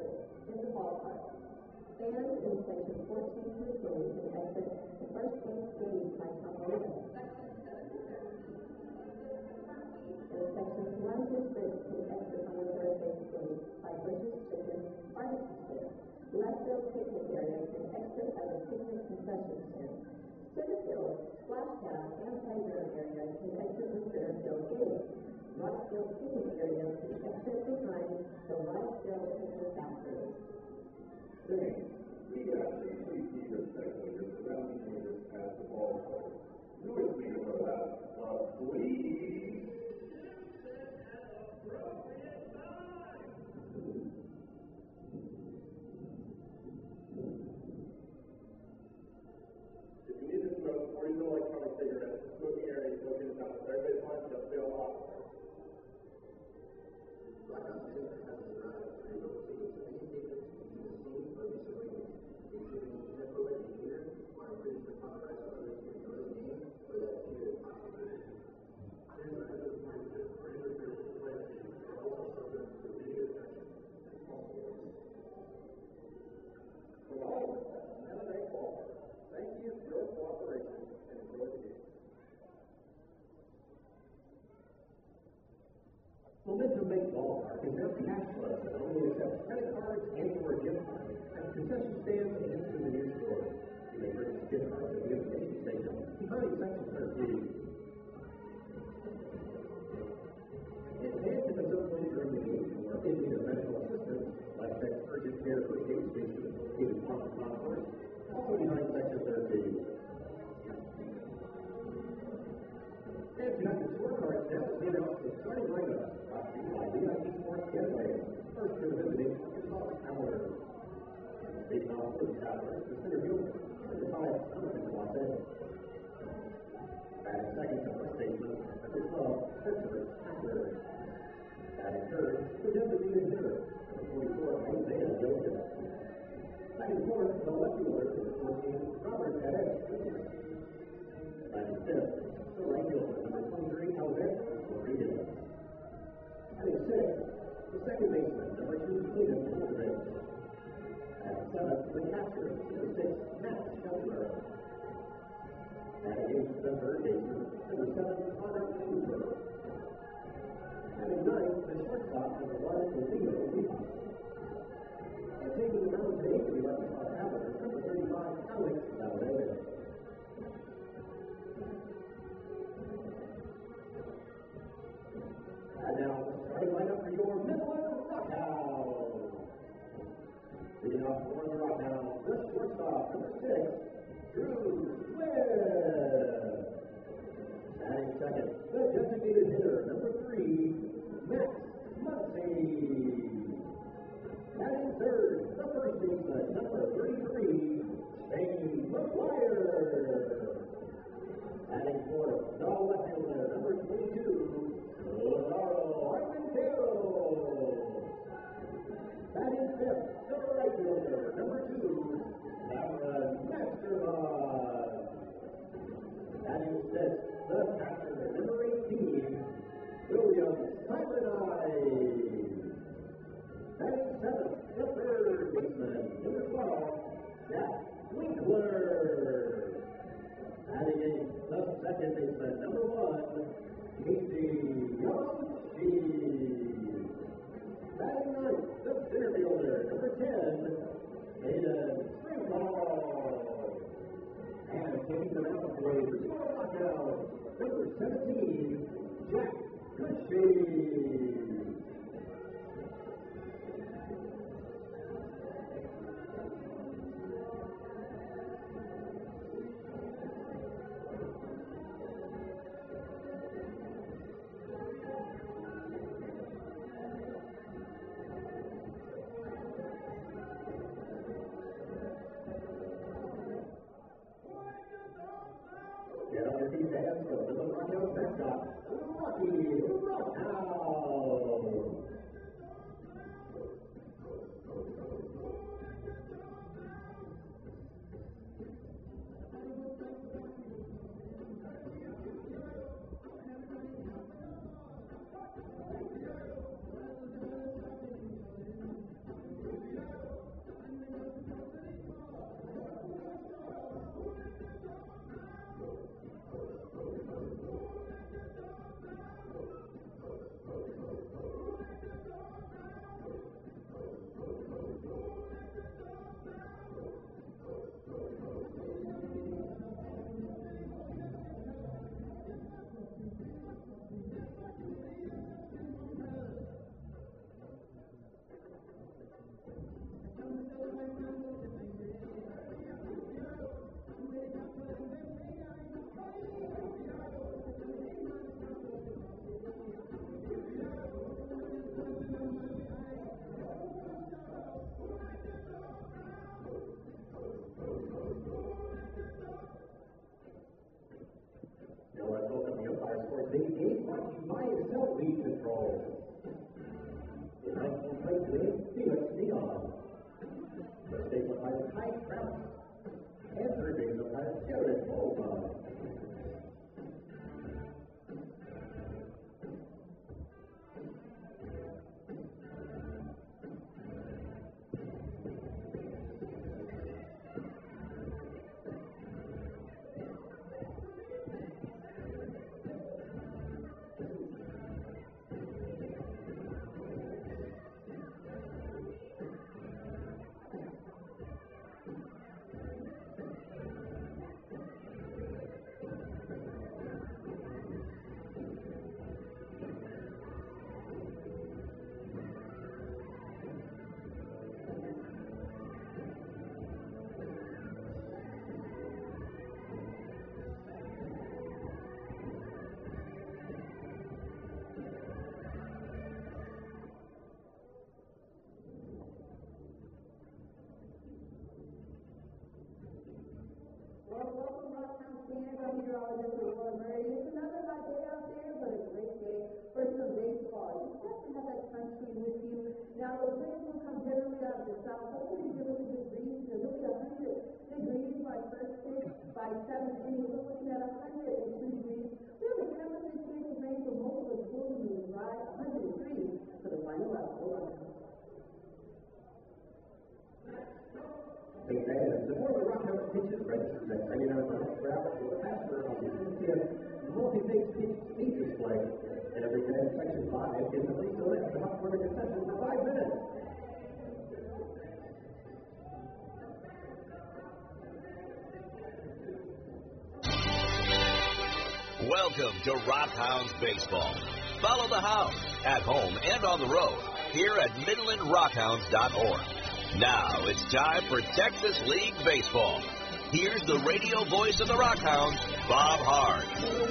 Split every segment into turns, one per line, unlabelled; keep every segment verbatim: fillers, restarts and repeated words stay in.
exit in the ballpark. Fans in section fourteen through twenty can exit the first base gate by top window. And sections one through six can exit on the third base gate by Bridges Chicken Barbecue Stand. Left field picnic area can exit as a picnic concession stand. Center field, splash pad, and playground area can exit the center field gate. Right field picnic area can exit behind the right field picnic bathroom.
Thanks. We actually please keep this section just surrounding meters past the ball court. Noise meters are loud, but please. If you need to smoke or use an electronic cigarette, the smoking area is located down the third base line, just bail off.
Black Ops six has a drive to be able to see if any statements in the scene or miscellaneous, including inappropriate behavior or infringement of copyright or others in your name or that appear in possibility. Here's the other point that regulatory violations are also subject to immediate action and consequences.
From all of us at Mennonite Ballpark, thank you for your cooperation and enjoy the game.
Momentum Bank Ballpark is now cash flow that only accepts credit cards and or gift cards at concession stands and souvenir stores. You may purchase gift cards at the information station behind section thirteen. And fans can facilitate during the game or if need a medical assistance, like sex urgent care for gate station located on the concourse, also behind section thirteen. And connected scorecards now hand out the starting lineup. By V I P Sports Getaway, first to the visiting Arkansas Travelers. Based off for the Travelers, the center fielder, number five, Jonathan Clausen. Batting second to first baseman, number twelve, Christopher Hacker. Batting third, the designated hitter, number forty-four, Isaiah Joseph. Batting fourth, the left fielder, number fourteen, Robert Edek. Batting fifth, the right fielder, number twenty-three, Alberto Rodriguez. Batting sixth, the second baseman, number two, Cleveland Aldridge. Batting seventh, the catcher, number six, Matt Shelter. Batting eighth, the third baseman, number seven, Connor Cooper. Batting ninth, the shortstop, number one, Rodrigo Rivas. And taking the mound today for the Arkansas Travelers, number thirty-five, Alex Valdez. And now, starting lineup for your Midland Rockhouse. Leading off for the Rockhouse, the shortstop, number six, Drew Webb. Batting second, the designated hitter, number three, Max Muncy. Batting third, the first baseman, number thirty-three, Shane McGuire. Batting fourth, the left fielder, number twenty-two, Lazaro Armendero. Batting fifth, the right fielder, number two, Cameron Masterman. Batting sixth, the catcher, number eighteen, William Simonite. Batting seventh, the third baseman, number twelve, Jack Winkler. Batting eighth, the second baseman, number one, Casey Yoshi. Batting ninth, the center fielder, number ten, Aiden Springall. And taking the mound today for your Rockhouse, number seventeen, Jack Goodshee. Get on your feet, fans, for the Rockhouse mascot, Rocky Rockhouse. much mindset lead control. In nineteen twenty-three, Felix Dion. The statement by the Kite Travis. And third base umpire Jared Bowman.
meteorologist for Royal Murray. It's another hot day out there, but a great day for some baseball. You have to have that sunscreen with you. Now, the winds will come generally out of the south. Hopefully, give us a good breeze. It'll be one hundred degrees by first pitch. By seventh inning, we're looking at one hundred two degrees. We have a ten percent chance of rain for most of the full moon ride, one hundred three for the final out. Hold on.
And before the Rockhouse pitches registered at ninety-nine miles per hour to a passer on the Cynthia multi-phase pitch speed display. And every cadet in section five gets a lead to lift the hot corner contestant for five minutes.
Welcome to Rockhounds Baseball. Follow the Hounds at home and on the road here at Midland Rockhounds dot org. Now it's time for Texas League Baseball. Here's the radio voice of the Rockhounds, Bob Hart.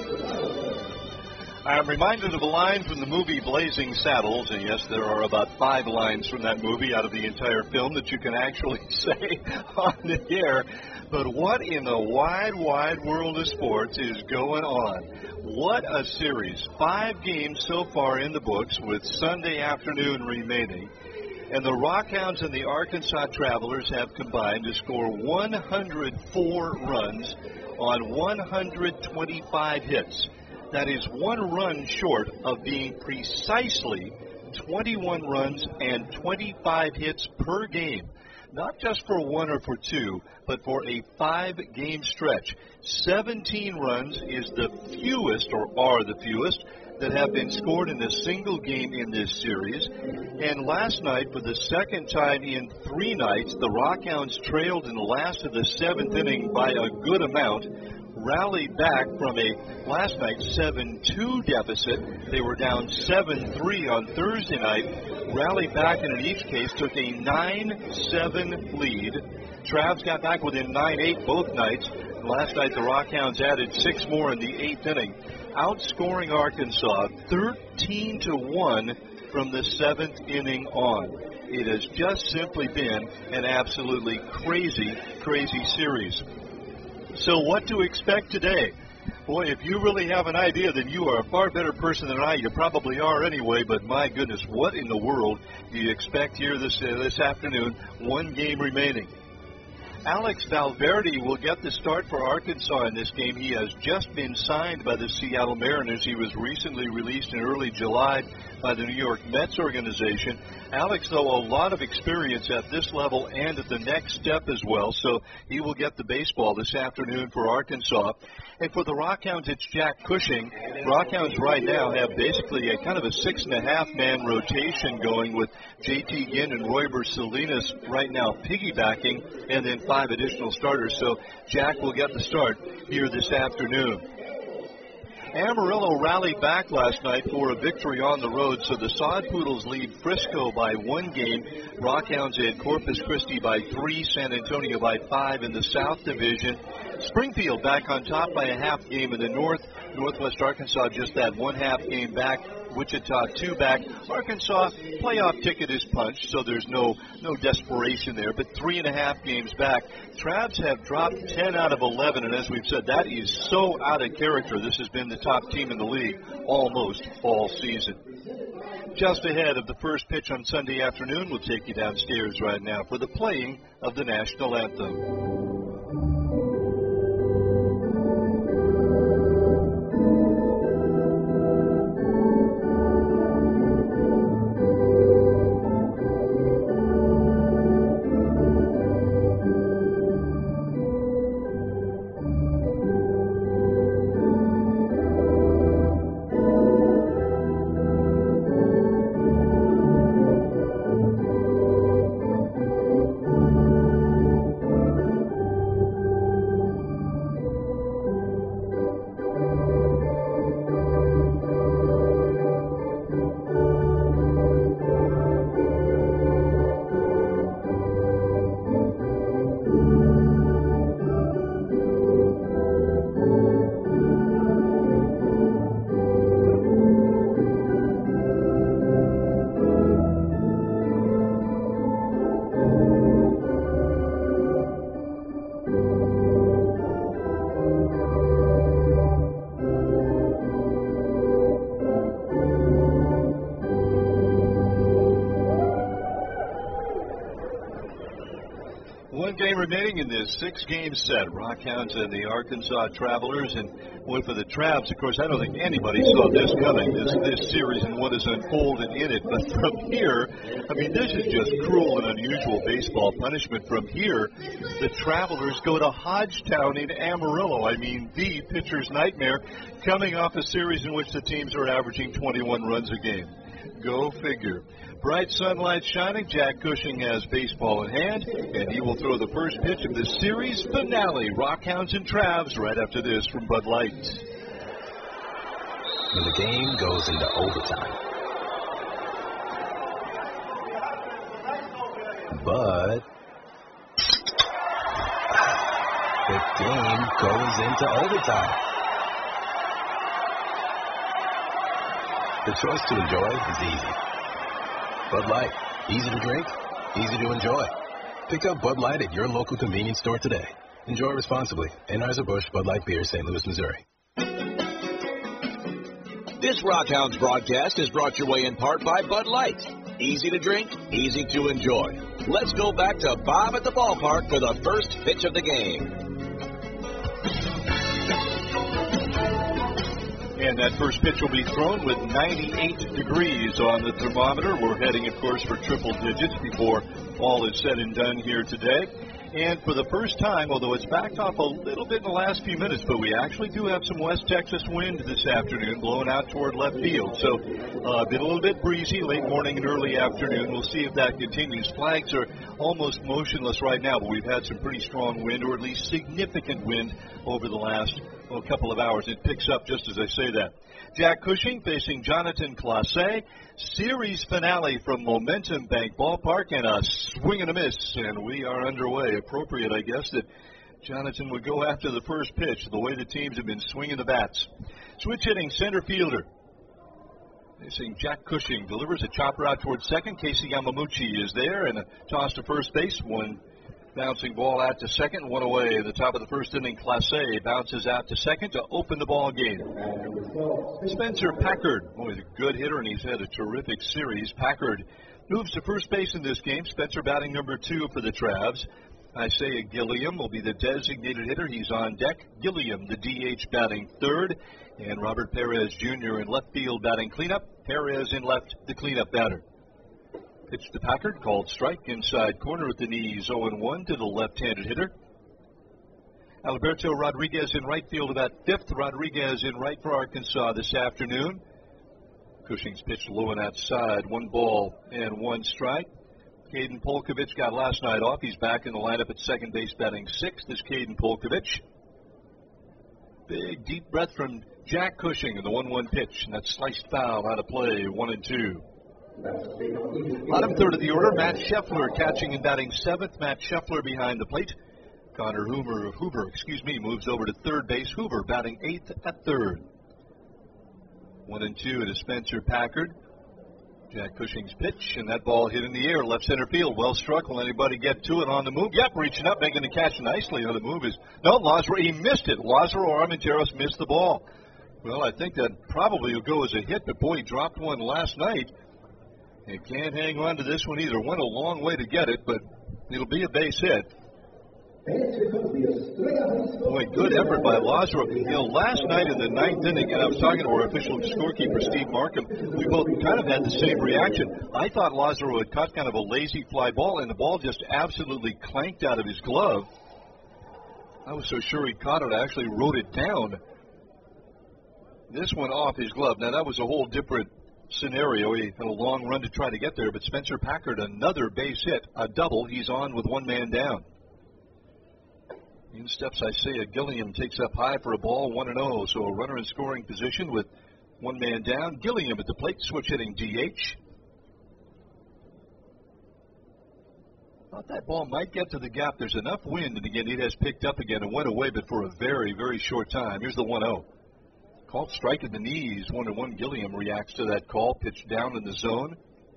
I'm reminded of a line from the movie Blazing Saddles, and yes, there are about five lines from that movie out of the entire film that you can actually say on the air. But what in the wide, wide world of sports is going on? What a series. Five games so far in the books with Sunday afternoon remaining. And the Rockhounds and the Arkansas Travelers have combined to score one hundred four runs on one hundred twenty-five hits. That is one run short of being precisely twenty-one runs and twenty-five hits per game. Not just for one or for two, but for a five-game stretch. seventeen runs is the fewest, or are the fewest, that have been scored in a single game in this series. And last night, for the second time in three nights, the Rockhounds trailed in the last of the seventh inning by a good amount, rallied back from a last night seven two deficit. They were down seven three on Thursday night, rallied back, and in each case took a nine seven lead. Travs got back within nine eight both nights. And last night, the Rockhounds added six more in the eighth inning, outscoring Arkansas thirteen to one from the seventh inning on. It has just simply been an absolutely crazy, crazy series. So what to expect today? Boy, if you really have an idea, then you are a far better person than I. You probably are anyway, but my goodness, what in the world do you expect here this, uh, this afternoon? One game remaining. Alex Valverde will get the start for Arkansas in this game. He has just been signed by the Seattle Mariners. He was recently released in early July by the New York Mets organization. Alex, though, a lot of experience at this level and at the next step as well, so he will get the baseball this afternoon for Arkansas. And for the Rockhounds, it's Jack Cushing. Rockhounds right now have basically a kind of a six-and-a-half-man rotation going with J T Ginn and Royber Salinas right now piggybacking, and then five additional starters. So Jack will get the start here this afternoon. Amarillo rallied back last night for a victory on the road, so the Sod Poodles lead Frisco by one game. Rockhounds at Corpus Christi by three, San Antonio by five in the South Division. Springfield back on top by a half game in the North. Northwest Arkansas just that one half game back Wichita two back. Arkansas playoff ticket is punched, so there's no no desperation there, but three and a half games back. Travs have dropped ten out of eleven, and as we've said, that is so out of character. This has been the top team in the league almost all season. Just ahead of the first pitch on Sunday afternoon, we'll take you downstairs right now for the playing of the national anthem. Remaining in this six-game set, Rockhounds and the Arkansas Travelers, and boy, for the Travs, of course, I don't think anybody saw this coming, this this series and what has unfolded in it. But from here, I mean, this is just cruel and unusual baseball punishment. From here, the Travelers go to Hodgetown in Amarillo. I mean, the pitcher's nightmare, coming off a series in which the teams are averaging twenty-one runs a game. Go figure. Bright sunlight shining. Jack Cushing has baseball in hand, and he will throw the first pitch of the series finale. Rockhounds and Travs right after this from Bud Light.
When the game goes into overtime. But the game goes into overtime. The choice to enjoy is easy. Bud Light, easy to drink, easy to enjoy. Pick up Bud Light at your local convenience store today. Enjoy responsibly. Anheuser-Busch Bud Light Beer, Saint Louis, Missouri.
This Rockhounds broadcast is brought your way in part by Bud Light. Easy to drink, easy to enjoy. Let's go back to Bob at the ballpark for the first pitch of the game.
And that first pitch will be thrown with ninety-eight degrees on the thermometer. We're heading, of course, for triple digits before all is said and done here today. And for the first time, although it's backed off a little bit in the last few minutes, but we actually do have some West Texas wind this afternoon blowing out toward left field. So uh, been a little bit breezy late morning and early afternoon. We'll see if that continues. Flags are almost motionless right now, but we've had some pretty strong wind, or at least significant wind, over the last well, couple of hours. It picks up just as I say that. Jack Cushing facing Jonathan Clase. Series finale from Momentum Bank Ballpark, and a swing and a miss, and we are underway. Appropriate, I guess, that Jonathan would go after the first pitch, the way the teams have been swinging the bats. Switch hitting center fielder. Facing Jack Cushing, delivers a chopper out towards second. Casey Yamamuchi is there, and a toss to first base. One bouncing ball out to second, one away. At the top of the first inning, Clase bounces out to second to open the ball game. Spencer Packard, boy, he's a good hitter, and he's had a terrific series. Packard moves to first base in this game. Spencer batting number two for the Travs. Isaiah Gilliam will be the designated hitter. He's on deck. Gilliam, the D H, batting third. And Robert Perez Junior in left field batting cleanup. Perez in left, the cleanup batter. Pitch to Packard, called strike, inside corner at the knees, oh and one to the left-handed hitter. Alberto Rodriguez in right field about fifth. Rodriguez in right for Arkansas this afternoon. Cushing's pitch low and outside, one ball and one strike. Caden Polkovich got last night off. He's back in the lineup at second base batting sixth is Caden Polkovich. Big deep breath from Jack Cushing in the one one pitch, and that sliced foul out of play, one and two. Bottom third of the order, Matt Scheffler catching and batting seventh. Matt Scheffler behind the plate. Connor Hoover, Hoover, excuse me, moves over to third base. Hoover batting eighth at third. One and two to Spencer Packard. Jack Cushing's pitch, and that ball hit in the air, left center field. Well struck. Will anybody get to it on the move? Yep, reaching up, making the catch nicely. On the move is no Lazaro. He missed it. Lazaro Armenteros missed the ball. Well, I think that probably will go as a hit, but boy, he dropped one last night. He can't hang on to this one either. Went a long way to get it, but it'll be a base hit. Boy, good effort by Lazaro. You know, last night in the ninth inning, and I was talking to our official scorekeeper, Steve Markham, we both kind of had the same reaction. I thought Lazaro had caught kind of a lazy fly ball, and the ball just absolutely clanked out of his glove. I was so sure he caught it, I actually wrote it down. This one off his glove. Now, that was a whole different scenario. He had a long run to try to get there, but Spencer Packard, another base hit, a double. He's on with one man down. In steps Isaiah Gilliam, takes up high for a ball, one and oh. So a runner in scoring position with one man down. Gilliam at the plate, switch hitting D H. Thought that ball might get to the gap. There's enough wind, and again, it has picked up again and went away, but for a very, very short time. Here's the one oh. Called strike at the knees. One and one. Gilliam reacts to that call, pitched down in the zone.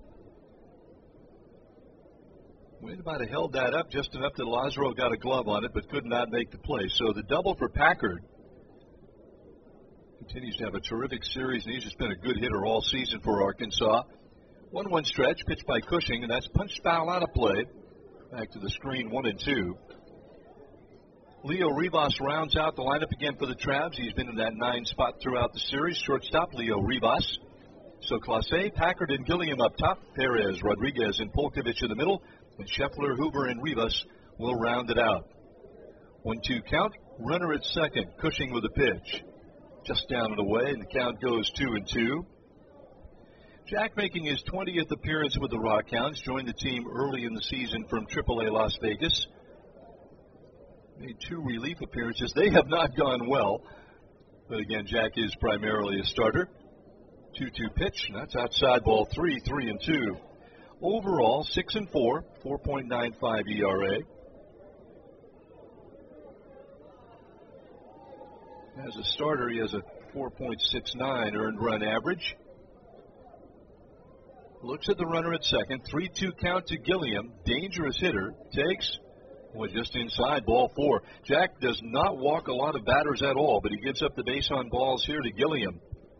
Wind might have held that up just enough that Lazaro got a glove on it, but could not make the play. So the double for Packard. Continues to have a terrific series, and he's just been a good hitter all season for Arkansas. one one stretch, pitched by Cushing, and that's punched foul out of play. Back to the screen, one and two. Leo Rivas rounds out the lineup again for the Travs. He's been in that nine spot throughout the series. Shortstop, Leo Rivas. So Clase, Packard, and Gilliam up top. Perez, Rodriguez, and Polkovich in the middle. And Scheffler, Hoover, and Rivas will round it out. one two count. Runner at second. Cushing with a pitch. Just down and away, and the count goes two and two. Jack making his twentieth appearance with the Rockhounds. Joined the team early in the season from triple A Las Vegas. Made two relief appearances. They have not gone well. But again, Jack is primarily a starter. two two pitch, and that's outside ball three, three and two. Overall, six and four, four point nine five E R A. As a starter, he has a four point six nine earned run average. Looks at the runner at second. three two count to Gilliam. Dangerous hitter. Takes, well, just inside ball four. Jack does not walk a lot of batters at all, but he gives up the base on balls here to Gilliam.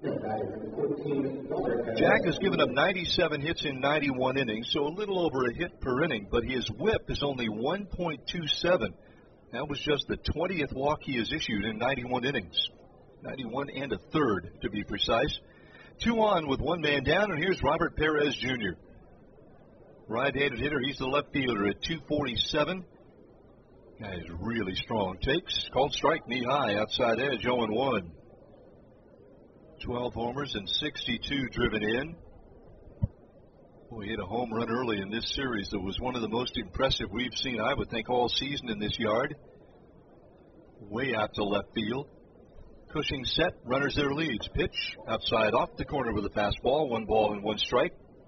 Jack has given up ninety-seven hits in ninety-one innings, so a little over a hit per inning, but his whip is only one point two seven. That was just the twentieth walk he has issued in ninety-one innings. ninety-one and a third, to be precise. Two on with one man down, and here's Robert Perez Junior Right-handed hitter, he's the left fielder at two forty-seven. Guy is really strong. Takes, called strike, knee high, outside edge, oh and one. twelve homers and sixty-two driven in. Boy, he hit a home run early in this series that was one of the most impressive we've seen, I would think, all season in this yard. Way out to left field. Cushing set, runners their leads. Pitch, outside off the corner with a fastball, one ball and one strike.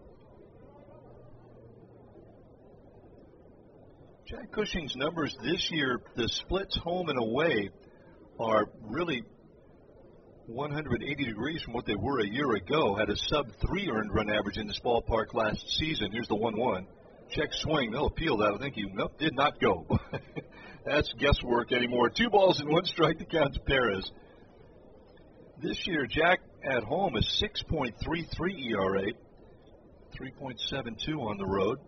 Jack Cushing's numbers this year, the splits home and away, are really one hundred eighty degrees from what they were a year ago. Had a sub three earned run average in this ballpark last season. Here's the one one. Check swing. They'll appeal that. I think he nope, did not go. That's guesswork anymore. Two balls and one strike to count to Perez. This year, Jack at home is six point three three E R A, three point seven two on the road.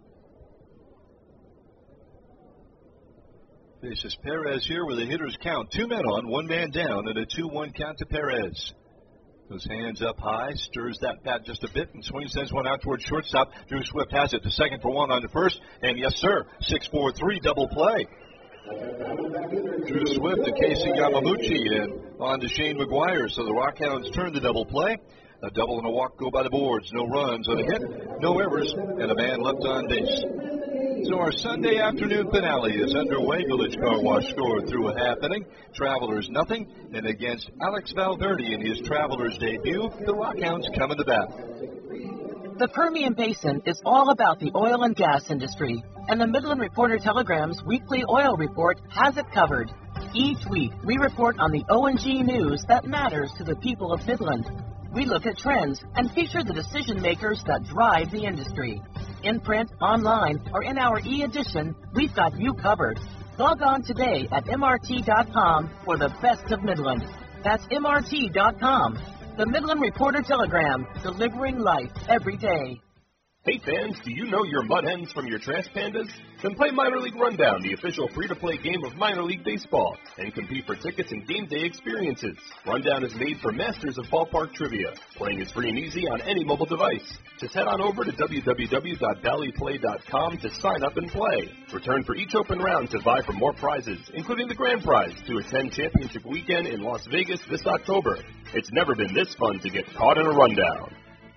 This is Perez here with a hitter's count. Two men on, one man down, and a two one count to Perez. Those hands up high, stirs that bat just a bit, and swings, sends one out towards shortstop. Drew Swift has it to second for one on to first, and yes, sir, six four three double play. Drew Swift to Casey Yamamuchi and on to Shane McGuire. So the Rockhounds turn the double play. A double and a walk go by the boards. No runs on a hit, no errors, and a man left on base. So our Sunday afternoon finale is underway. Village Car Wash scored through a half inning. Travelers nothing. And against Alex Valverde in his Travelers debut, the Rockhounds coming to bat.
The Permian Basin is all about the oil and gas industry, and the Midland Reporter Telegram's weekly oil report has it covered. Each week, we report on the O and G news that matters to the people of Midland. We look at trends and feature the decision makers that drive the industry. In print, online, or in our e-edition, we've got you covered. Log on today at M R T dot com for the best of Midland. That's M R T dot com. The Midland Reporter Telegram, delivering life every day.
Hey fans, do you know your Mud Hens from your Trash Pandas? Then play Minor League Rundown, the official free-to-play game of Minor League Baseball, and compete for tickets and game day experiences. Rundown is made for masters of ballpark trivia. Playing is free and easy on any mobile device. Just head on over to w w w dot valley play dot com to sign up and play. Return for each open round to vie for more prizes, including the grand prize to attend Championship Weekend in Las Vegas this October. It's never been this fun to get caught in a rundown.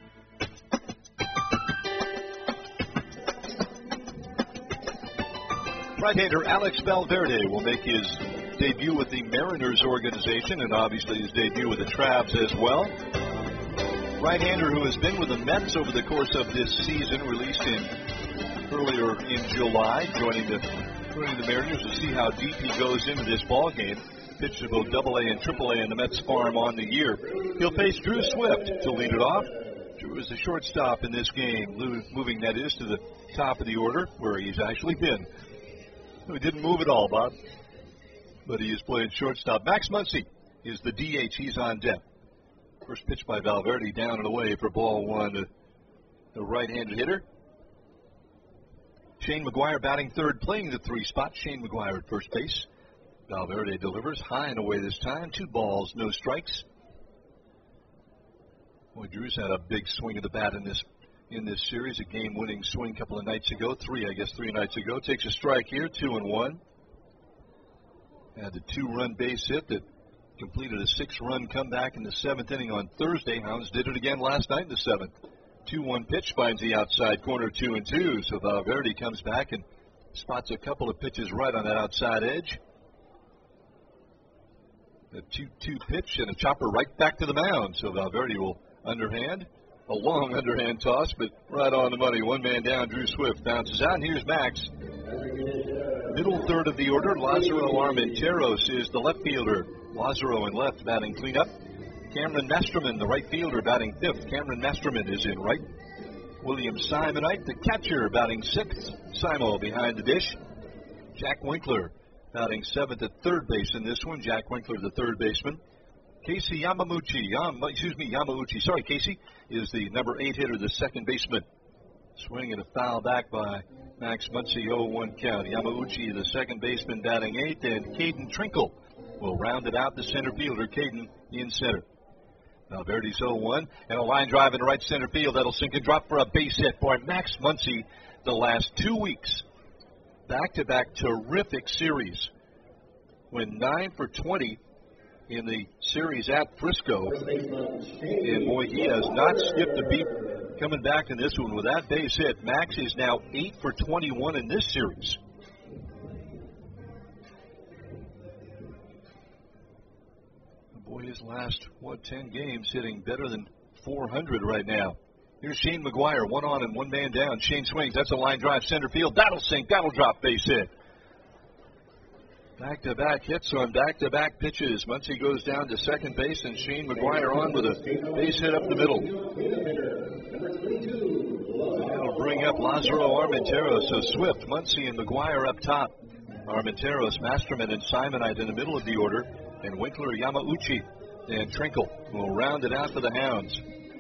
Right-hander Alex Valverde will make his debut with the Mariners organization and obviously his debut with the Travs as well. Right-hander who has been with the Mets over the course of this season, released in earlier in July, joining the joining the Mariners to see how deep he goes into this ball game. Pitched to both double A and triple A in the Mets farm on the year. He'll face Drew Swift to lead it off. Drew is the shortstop in this game, moving that is to the top of the order where he's actually been. He didn't move at all, Bob, but he is playing shortstop. Max Muncy is the D H. He's on deck. First pitch by Valverde, down and away for ball one. The, the right-handed hitter. Shane McGuire batting third, playing the three spot. Shane McGuire at first base. Valverde delivers high and away this time. Two balls, no strikes. Boy, Drew's had a big swing of the bat in this in this series, a game-winning swing a couple of nights ago, three, I guess, three nights ago. Takes a strike here, two and one. Had the two-run base hit that completed a six-run comeback in the seventh inning on Thursday. Hounds did it again last night in the seventh. two one pitch finds the outside corner, two and two. So Valverde comes back and spots a couple of pitches right on that outside edge. A two two pitch and a chopper right back to the mound. So Valverde will underhand. A long underhand toss, but right on the money. One man down, Drew Swift bounces out, and here's Max. Middle third of the order, Lazaro Armenteros is the left fielder. Lazaro in left, batting cleanup. Cameron Masterman, the right fielder, batting fifth. Cameron Masterman is in right. William Simonite, the catcher, batting sixth. Simo behind the dish. Jack Winkler batting seventh at third base in this one. Jack Winkler, the third baseman. Casey Yamamuchi, Yam, excuse me, Yamauchi, sorry, Casey, is the number eight hitter, the second baseman. Swing and a foul back by Max Muncy, oh one count. Yamauchi, the second baseman, batting eighth, and Caden Trinkle will round it out, the center fielder, Caden in center. Valverde's oh one, and a line drive in right center field. That'll sink and drop for a base hit. Boy, Max Muncy, the last two weeks, back-to-back terrific series. Went nine for twenty in the series at Frisco. And boy, he has not skipped a beat coming back in this one with that base hit. Max is now eight for twenty-one in this series. Boy, his last, what, ten games hitting better than four hundred right now. Here's Shane McGuire, one on and one man down. Shane swings, that's a line drive center field. That'll sink, that'll drop, base hit. Back-to-back hits on back-to-back pitches. Muncy goes down to second base, and Shane McGuire on with a base hit up the middle. That'll bring up Lazaro Armenteros. So Swift, Muncy, and McGuire up top. Armenteros, Masterman, and Simonite in the middle of the order. And Winkler, Yamauchi, and Trinkle will round it out for the Hounds.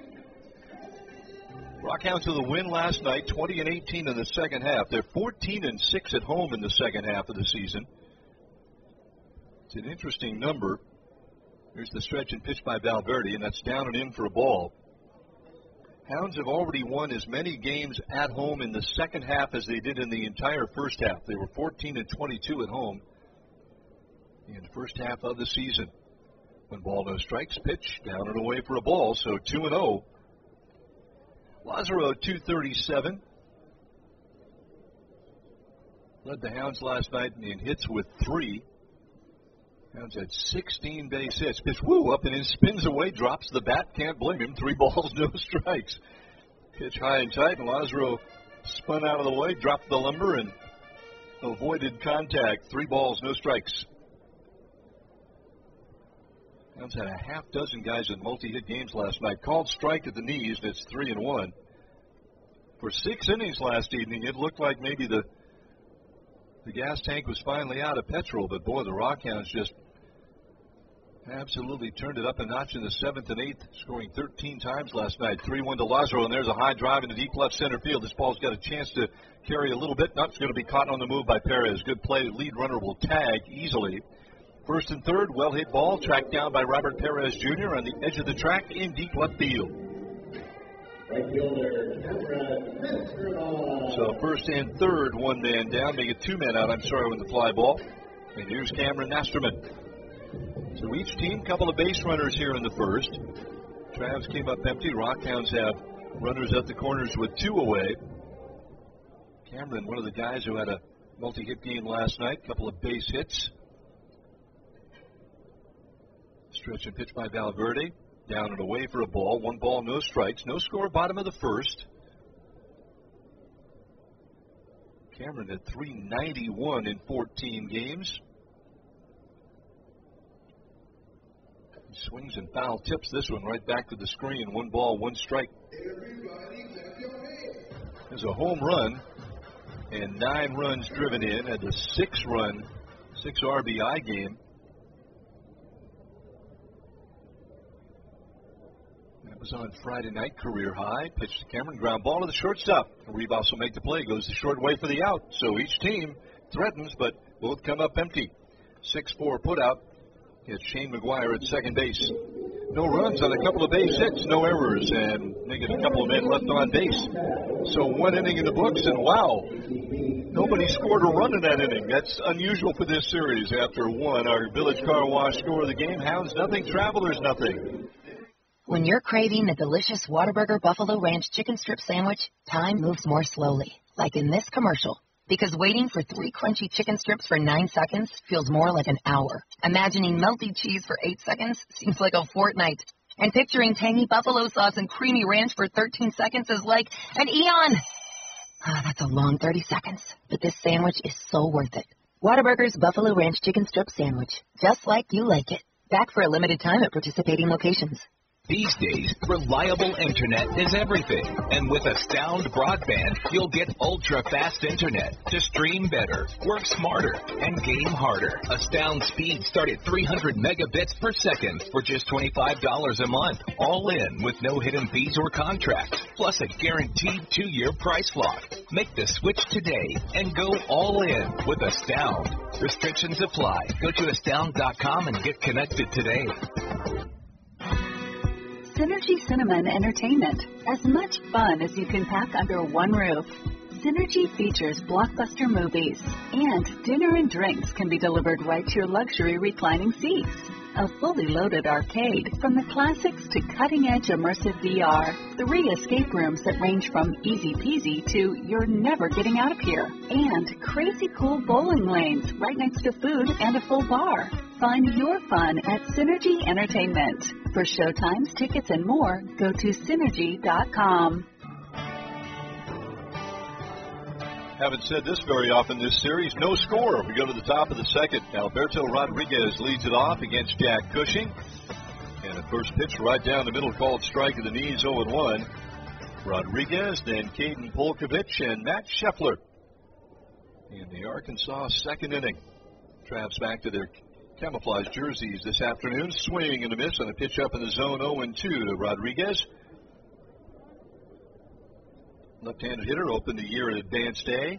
Rockhounds to the win last night, twenty and eighteen in the second half. They're fourteen and six at home in the second half of the season. It's an interesting number. Here's the stretch and pitch by Valverde, and that's down and in for a ball. Hounds have already won as many games at home in the second half as they did in the entire first half. They were fourteen and twenty-two at home in the first half of the season. One ball, no strikes, pitch, down and away for a ball, so two and oh. Lazaro, two thirty-seven. Led the Hounds last night in hits with three. Hounds had sixteen base hits. Pitch, woo, up and in, spins away, drops the bat. Can't blame him. Three balls, no strikes. Pitch high and tight, and Lazaro spun out of the way, dropped the lumber, and avoided contact. Three balls, no strikes. Hounds had a half dozen guys in multi-hit games last night. Called strike at the knees, and it's three and one. For six innings last evening, it looked like maybe the the gas tank was finally out of petrol, but boy, the Rockhounds just absolutely turned it up a notch in the seventh and eighth, scoring thirteen times last night. three one to Lazaro, and there's a high drive into deep left center field. This ball's got a chance to carry a little bit. Not going to be caught on the move by Perez. Good play. Lead runner will tag easily. First and third, well-hit ball, tracked down by Robert Perez Junior on the edge of the track in deep left field.
Right fielder,
so first and third, one man down, make it two men out, I'm sorry, with the fly ball. And here's Cameron Masterman. So each team, couple of base runners here in the first. Travs came up empty. Rockhounds have runners at the corners with two away. Cameron, one of the guys who had a multi-hit game last night, couple of base hits. Stretch and pitch by Valverde. Down and away for a ball. One ball, no strikes. No score, bottom of the first. Cameron at three ninety-one in fourteen games. He swings and foul tips this one right back to the screen. One ball, one strike. There's a home run and nine runs driven in at the six-run, six R B I game. Was on Friday night, career high. Pitch to Cameron, ground ball to the shortstop. Rivas will make the play, goes the short way for the out. So each team threatens, but both come up empty. six four put out. It's Shane McGuire at second base. No runs on a couple of base hits, no errors, and they get a couple of men left on base. So one inning in the books, and wow, nobody scored a run in that inning. That's unusual for this series. After one, our Village Car Wash score of the game. Hounds nothing, Travelers nothing.
When you're craving a delicious Whataburger Buffalo Ranch chicken strip sandwich, time moves more slowly, like in this commercial. Because waiting for three crunchy chicken strips for nine seconds feels more like an hour. Imagining melty cheese for eight seconds seems like a fortnight. And picturing tangy buffalo sauce and creamy ranch for thirteen seconds is like an eon. Ah, that's a long thirty seconds. But this sandwich is so worth it. Whataburger's Buffalo Ranch chicken strip sandwich. Just like you like it. Back for a limited time at participating locations.
These days, reliable internet is everything. And with Astound Broadband, you'll get ultra-fast internet to stream better, work smarter, and game harder. Astound speeds start at three hundred megabits per second for just twenty-five dollars a month. All in with no hidden fees or contracts, plus a guaranteed two-year price lock. Make the switch today and go all in with Astound. Restrictions apply. Go to astound dot com and get connected today.
Synergy Cinema and Entertainment. As much fun as you can pack under one roof. Synergy features blockbuster movies, and dinner and drinks can be delivered right to your luxury reclining seats. A fully loaded arcade, from the classics to cutting-edge immersive V R. Three escape rooms that range from easy peasy to you're never getting out of here. And crazy cool bowling lanes right next to food and a full bar. Find your fun at Synergy Entertainment. For showtimes, tickets, and more, go to synergy dot com.
Haven't said this very often this series. No score. We go to the top of the second. Alberto Rodriguez leads it off against Jack Cushing. And a first pitch right down the middle called strike at the knees, oh and one. Rodriguez, then Caden Polkovich, and Matt Scheffler in the Arkansas second inning. Travs back to their camouflage jerseys this afternoon. Swing and a miss on a pitch up in the zone, oh and two to Rodriguez. Left-handed hitter, opened the year at Advanced A.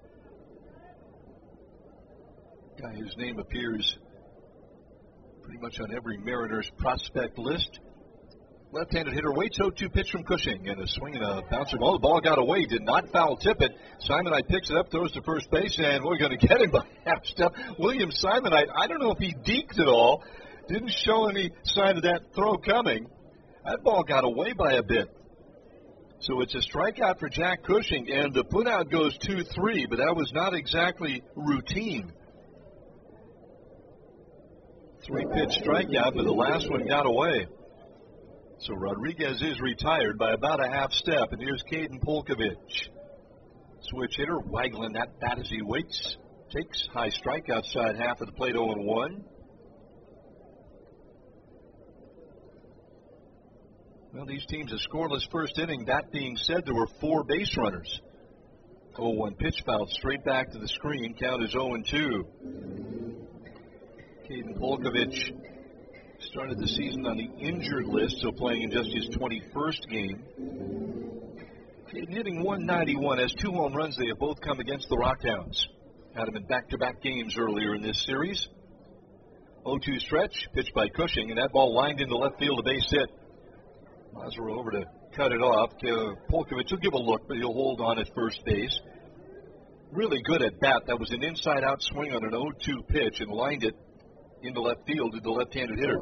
Guy whose name appears pretty much on every Mariners prospect list. Left-handed hitter waits oh two pitch from Cushing, and a swing and a bouncer ball. The ball got away, did not foul tip it. Simonite picks it up, throws to first base, and we're going to get him by half step. William Simonite, I don't know if he deked at all. Didn't show any sign of that throw coming. That ball got away by a bit. So it's a strikeout for Jack Cushing, and the putout goes two three, but that was not exactly routine. Three-pitch strikeout, but the last one got away. So Rodriguez is retired by about a half step, and here's Caden Polkovich. Switch hitter, waggling that bat as he waits. Takes high strike outside half of the plate, oh and one. Well, these teams a scoreless first inning. That being said, there were four base runners. oh one pitch fouled straight back to the screen. Count is oh and two. Caden Polkovich started the season on the injured list, so playing in just his twenty-first game. Caden hitting one ninety-one, has two home runs. They have both come against the Rockhounds. Had him in back-to-back games earlier in this series. oh two stretch, pitched by Cushing, and that ball lined into left field, a base hit. Mazara over to cut it off. Uh, Polkovich will give a look, but he'll hold on at first base. Really good at bat. That was an inside-out swing on an oh two pitch and lined it into left field to the left-handed hitter.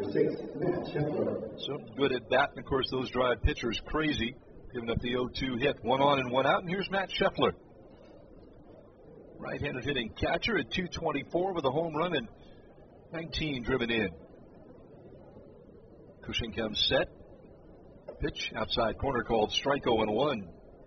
So good at bat, and of course those drive pitchers crazy, giving up the oh two hit. One on and one out, and here's Matt Scheffler. Right-handed hitting catcher at two twenty-four with a home run and nineteen driven in. Cushing comes set. Pitch outside corner called strike oh and one.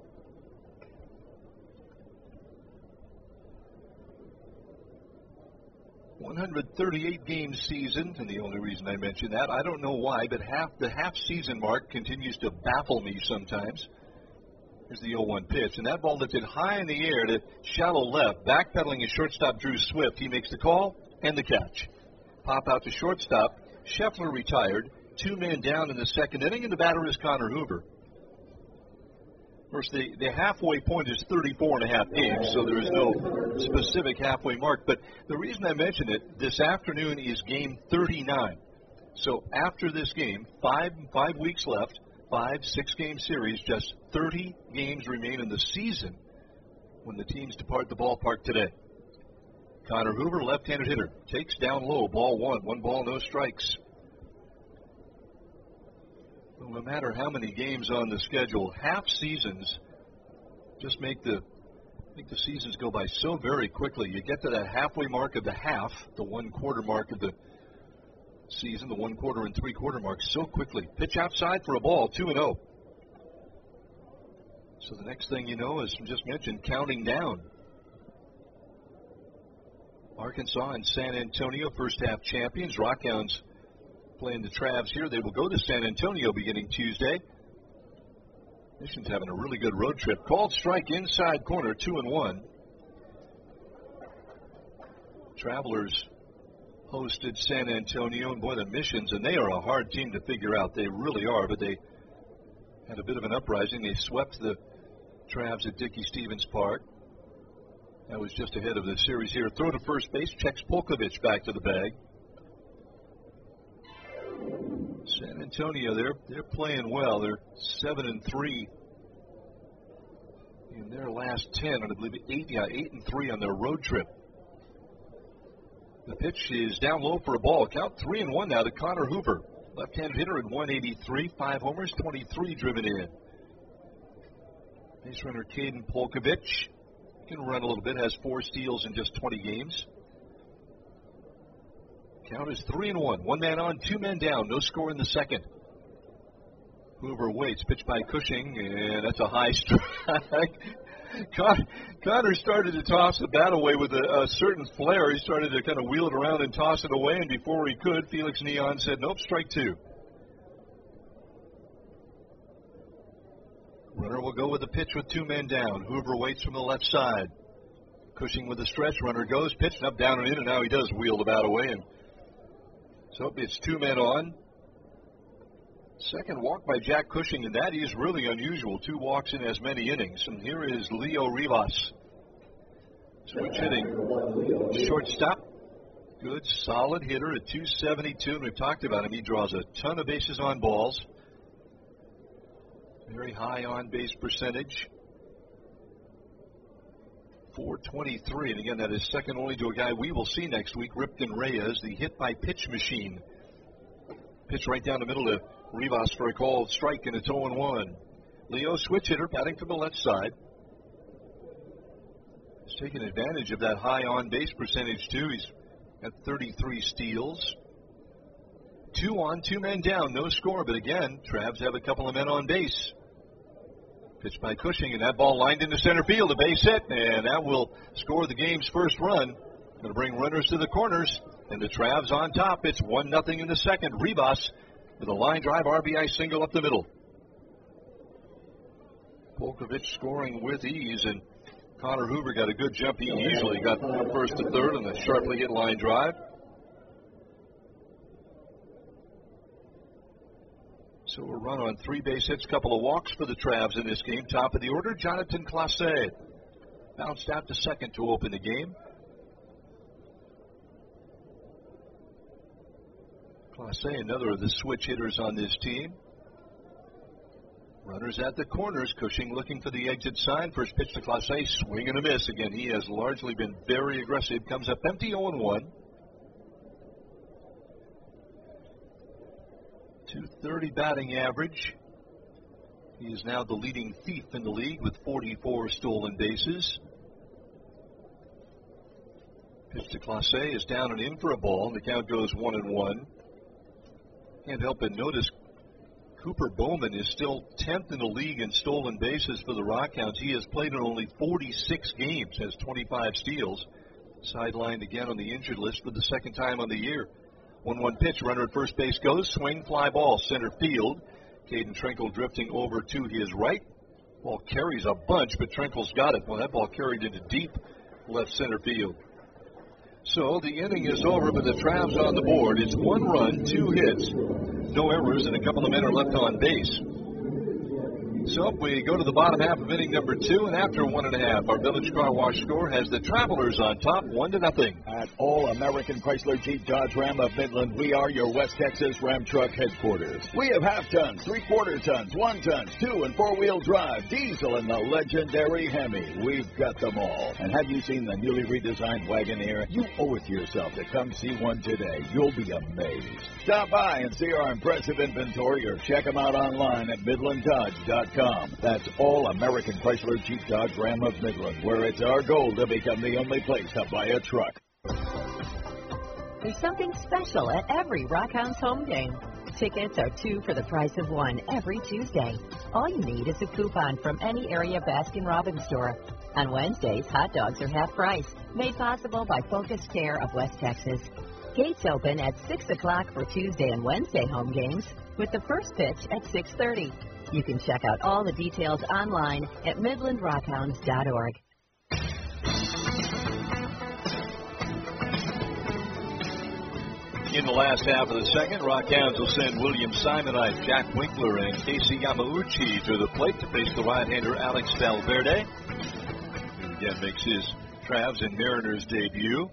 one hundred thirty-eight game season, and the only reason I mention that, I don't know why, but half the half season mark continues to baffle me sometimes. Here's the oh one pitch, and that ball lifted high in the air to shallow left, backpedaling his shortstop Drew Swift. He makes the call and the catch. Pop out to shortstop. Scheffler retired. Two men down in the second inning, and the batter is Connor Hoover. Of course, the, the halfway point is thirty-four and a half games, so there is no specific halfway mark. But the reason I mention it, this afternoon is game thirty-nine. So after this game, five five weeks left, five six-game series, just thirty games remain in the season when the teams depart the ballpark today. Connor Hoover, left-handed hitter, takes down low, ball one, one ball, no strikes. No matter how many games on the schedule, half seasons just make the make the seasons go by so very quickly. You get to that halfway mark of the half, the one quarter mark of the season, the one quarter and three quarter mark so quickly. Pitch outside for a ball, two and oh. So the next thing you know, as just mentioned, counting down. Arkansas and San Antonio, first half champions. Rockhounds playing the Travs here. They will go to San Antonio beginning Tuesday. Mission's having a really good road trip. Called strike inside corner, two and one. Travelers hosted San Antonio, and boy, the Missions, and they are a hard team to figure out. They really are, but they had a bit of an uprising. They swept the Travs at Dickey Stevens Park. That was just ahead of the series here. Throw to first base, checks Polkovich back to the bag. San Antonio, they're they're playing well. They're seven and three in their last ten, and I believe eight, yeah, eight and three on their road trip. The pitch is down low for a ball. Count three and one now to Connor Hoover, left-handed hitter at one eighty-three, five homers, twenty-three driven in. Base runner Caden Polkovich can run a little bit, has four steals in just twenty games. Count is three and one. One man on, two men down. No score in the second. Hoover waits. Pitch by Cushing, and that's a high strike. Con- Connor started to toss the bat away with a, a certain flair. He started to kind of wheel it around and toss it away, and before he could, Felix Neon said, nope, strike two. Runner will go with the pitch with two men down. Hoover waits from the left side. Cushing with the stretch. Runner goes, pitched up, down, and in, and now he does wheel the bat away, and so it's two men on. Second walk by Jack Cushing, and that is really unusual. Two walks in as many innings. And here is Leo Rivas. Switch hitting. Shortstop. Good, solid hitter at two seventy-two. And we've talked about him. He draws a ton of bases on balls. Very high on-base percentage. four twenty-three, and again, that is second only to a guy we will see next week, Ripken Reyes, the hit-by-pitch machine. Pitch right down the middle to Rivas for a called strike, and it's oh and one. Leo, switch hitter, batting from the left side. He's taking advantage of that high on-base percentage, too. He's at thirty-three steals. Two on, two men down, no score, but again, Travs have a couple of men on base. Pitch by Cushing, and that ball lined into center field, a base hit, and that will score the game's first run. Going to bring runners to the corners, and the Travs on top. It's one nothing in the second. Rivas with a line drive R B I single up the middle. Polkovich scoring with ease, and Connor Hoover got a good jump. He easily got from first to third on the sharply hit line drive. So a run on three base hits, couple of walks for the Travs in this game. Top of the order, Jonathan Clase bounced out to second to open the game. Clase, another of the switch hitters on this team. Runners at the corners. Cushing looking for the exit sign. First pitch to Clase, swing and a miss. Again, he has largely been very aggressive. Comes up empty, oh and one. two thirty batting average. He is now the leading thief in the league with forty-four stolen bases. Pitch to Clase is down and in for a ball. The count goes one and one. Can't help but notice Cooper Bowman is still tenth in the league in stolen bases for the Rockhounds. He has played in only forty-six games, has twenty-five steals. Sidelined again on the injured list for the second time on the year. one one pitch, runner at first base goes, swing, fly ball, center field. Caden Trenkle drifting over to his right. Ball carries a bunch, but Trenkle's got it. Well, that ball carried into deep left center field. So the inning is over, but the Travs on the board. It's one run, two hits, no errors, and a couple of men are left on base. So we go to the bottom half of inning number two, and after one and a half, our Village Car Wash score has the Travelers on top, one to nothing.
At All American Chrysler Jeep Dodge Ram of Midland, we are your West Texas Ram Truck headquarters. We have half tons, three quarter tons, one tons, two and four wheel drive, diesel, and the legendary Hemi. We've got them all. And have you seen the newly redesigned Wagoneer? You owe it to yourself to come see one today. You'll be amazed. Stop by and see our impressive inventory, or check them out online at midland dodge dot com. That's All American Chrysler Jeep Dodge Ram of Midland, where it's our goal to become the only place to buy a truck.
There's something special at every Rockhounds home game. Tickets are two for the price of one every Tuesday. All you need is a coupon from any area Baskin-Robbins store. On Wednesdays, hot dogs are half price, made possible by Focus Care of West Texas. Gates open at six o'clock for Tuesday and Wednesday home games, with the first pitch at six thirty. You can check out all the details online at midland rockhounds dot org.
In the last half of the second, Rockhounds will send William Simonite, Jack Winkler, and Casey Yamauchi to the plate to face the right-hander Alex Valverde, who again makes his Travs and Mariners debut.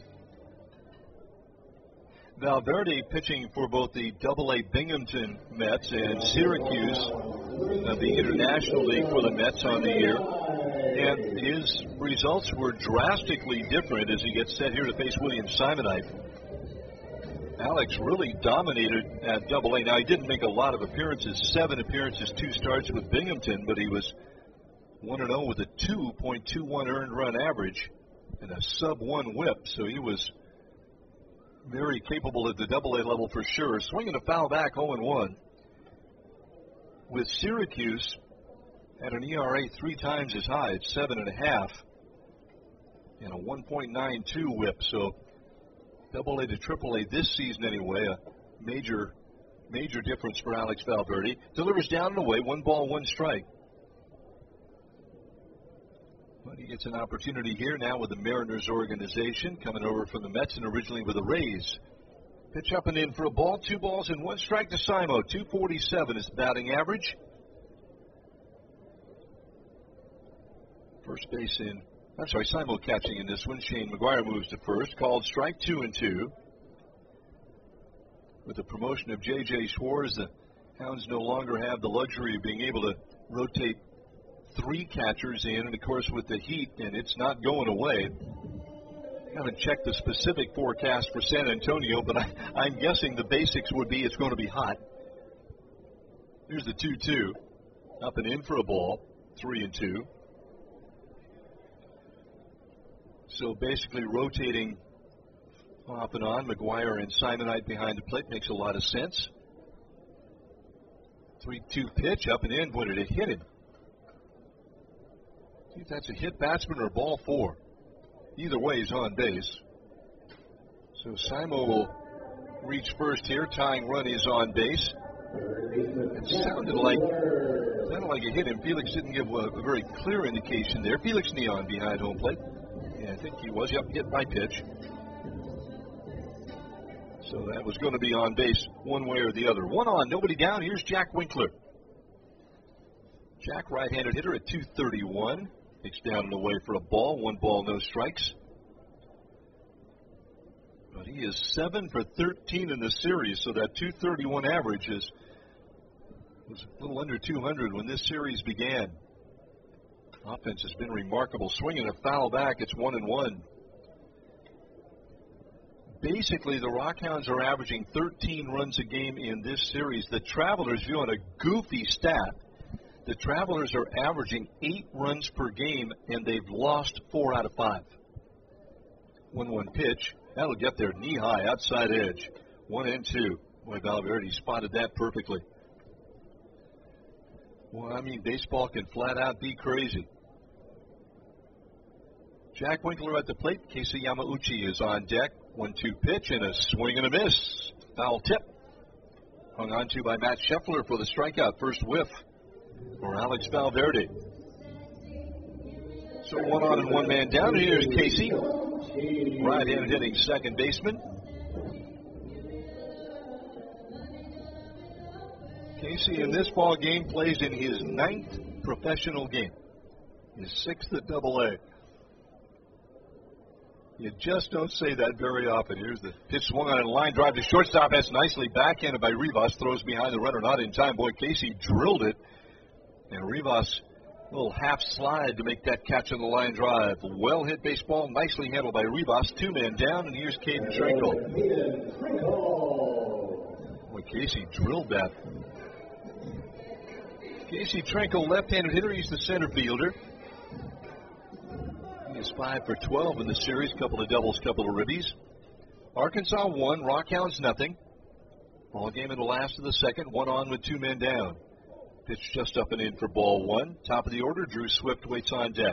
Valverde pitching for both the double A Binghamton Mets and Syracuse of the International League for the Mets on the year. And his results were drastically different as he gets set here to face William Simonite. Alex really dominated at double A. Now, he didn't make a lot of appearances, seven appearances, two starts with Binghamton, but he was one and oh with a two point two one earned run average and a sub one whip, so he was very capable at the double A level for sure. Swinging a foul back, oh and one. With Syracuse at an E R A three times as high at seven and a half and a one point nine two whip, so double A to triple A this season anyway, a major, major difference for Alex Valverde. Delivers down and away, one ball, one strike. But he gets an opportunity here now with the Mariners organization, coming over from the Mets and originally with the Rays. Pitch up and in for a ball, two balls and one strike to Simo. two forty-seven is the batting average. First base in. I'm sorry, Simo catching in this one. Shane McGuire moves to first. Called strike two and two. With the promotion of J J. Schwartz, the Hounds no longer have the luxury of being able to rotate three catchers in. And, of course, with the heat, and it's not going away. I haven't checked the specific forecast for San Antonio, but I, I'm guessing the basics would be it's going to be hot. Here's the two two. Up and in for a ball. three and two. So basically rotating off and on, McGuire and Simonite behind the plate makes a lot of sense. three two pitch, up and in. Boy, did it hit him. See if that's a hit batsman or a ball four. Either way, he's on base. So Simo will reach first here. Tying run is on base. It sounded like sounded like a hit, and Felix didn't give a, a very clear indication there. Felix Neon behind home plate. Yeah, I think he was. Yep, hit by pitch. So that was going to be on base one way or the other. One on, nobody down. Here's Jack Winkler. Jack, right-handed hitter at two thirty-one. Pitch down and away for a ball. One ball, no strikes. But he is seven for thirteen in the series, so that two thirty-one average is was a little under two hundred when this series began. Offense has been remarkable. Swinging a foul back, it's one and one. Basically, the Rockhounds are averaging thirteen runs a game in this series. The Travelers, you on a goofy stat, the Travelers are averaging eight runs per game, and they've lost four out of five. one one pitch. That'll get there knee high, outside edge. One and two. Boy, Valverde spotted that perfectly. Well, I mean, baseball can flat out be crazy. Jack Winkler at the plate. Casey Yamauchi is on deck. one two pitch and a swing and a miss. Foul tip. Hung on to by Matt Scheffler for the strikeout. First whiff for Alex Valverde. So one on and one man down. Here's Casey. Right-handed hitting second baseman. Casey in this ball game plays in his ninth professional game. His sixth at Double A. You just don't say that very often. Here's the pitch swung on a line drive to shortstop. That's nicely backhanded by Rivas. Throws behind the runner, not in time. Boy, Casey drilled it. And Rivas, a little half slide to make that catch on the line drive. Well hit baseball, nicely handled by Rivas. Two men down, and here's Caden Trinkle. Boy, Casey drilled that. Casey Trinkle, left-handed hitter. He's the center fielder. He is five for twelve in the series. Couple of doubles, couple of ribbies. Arkansas one, Rockhounds nothing. Ball game in the last of the second. One on with two men down. Pitch just up and in for ball one. Top of the order, Drew Swift waits on deck.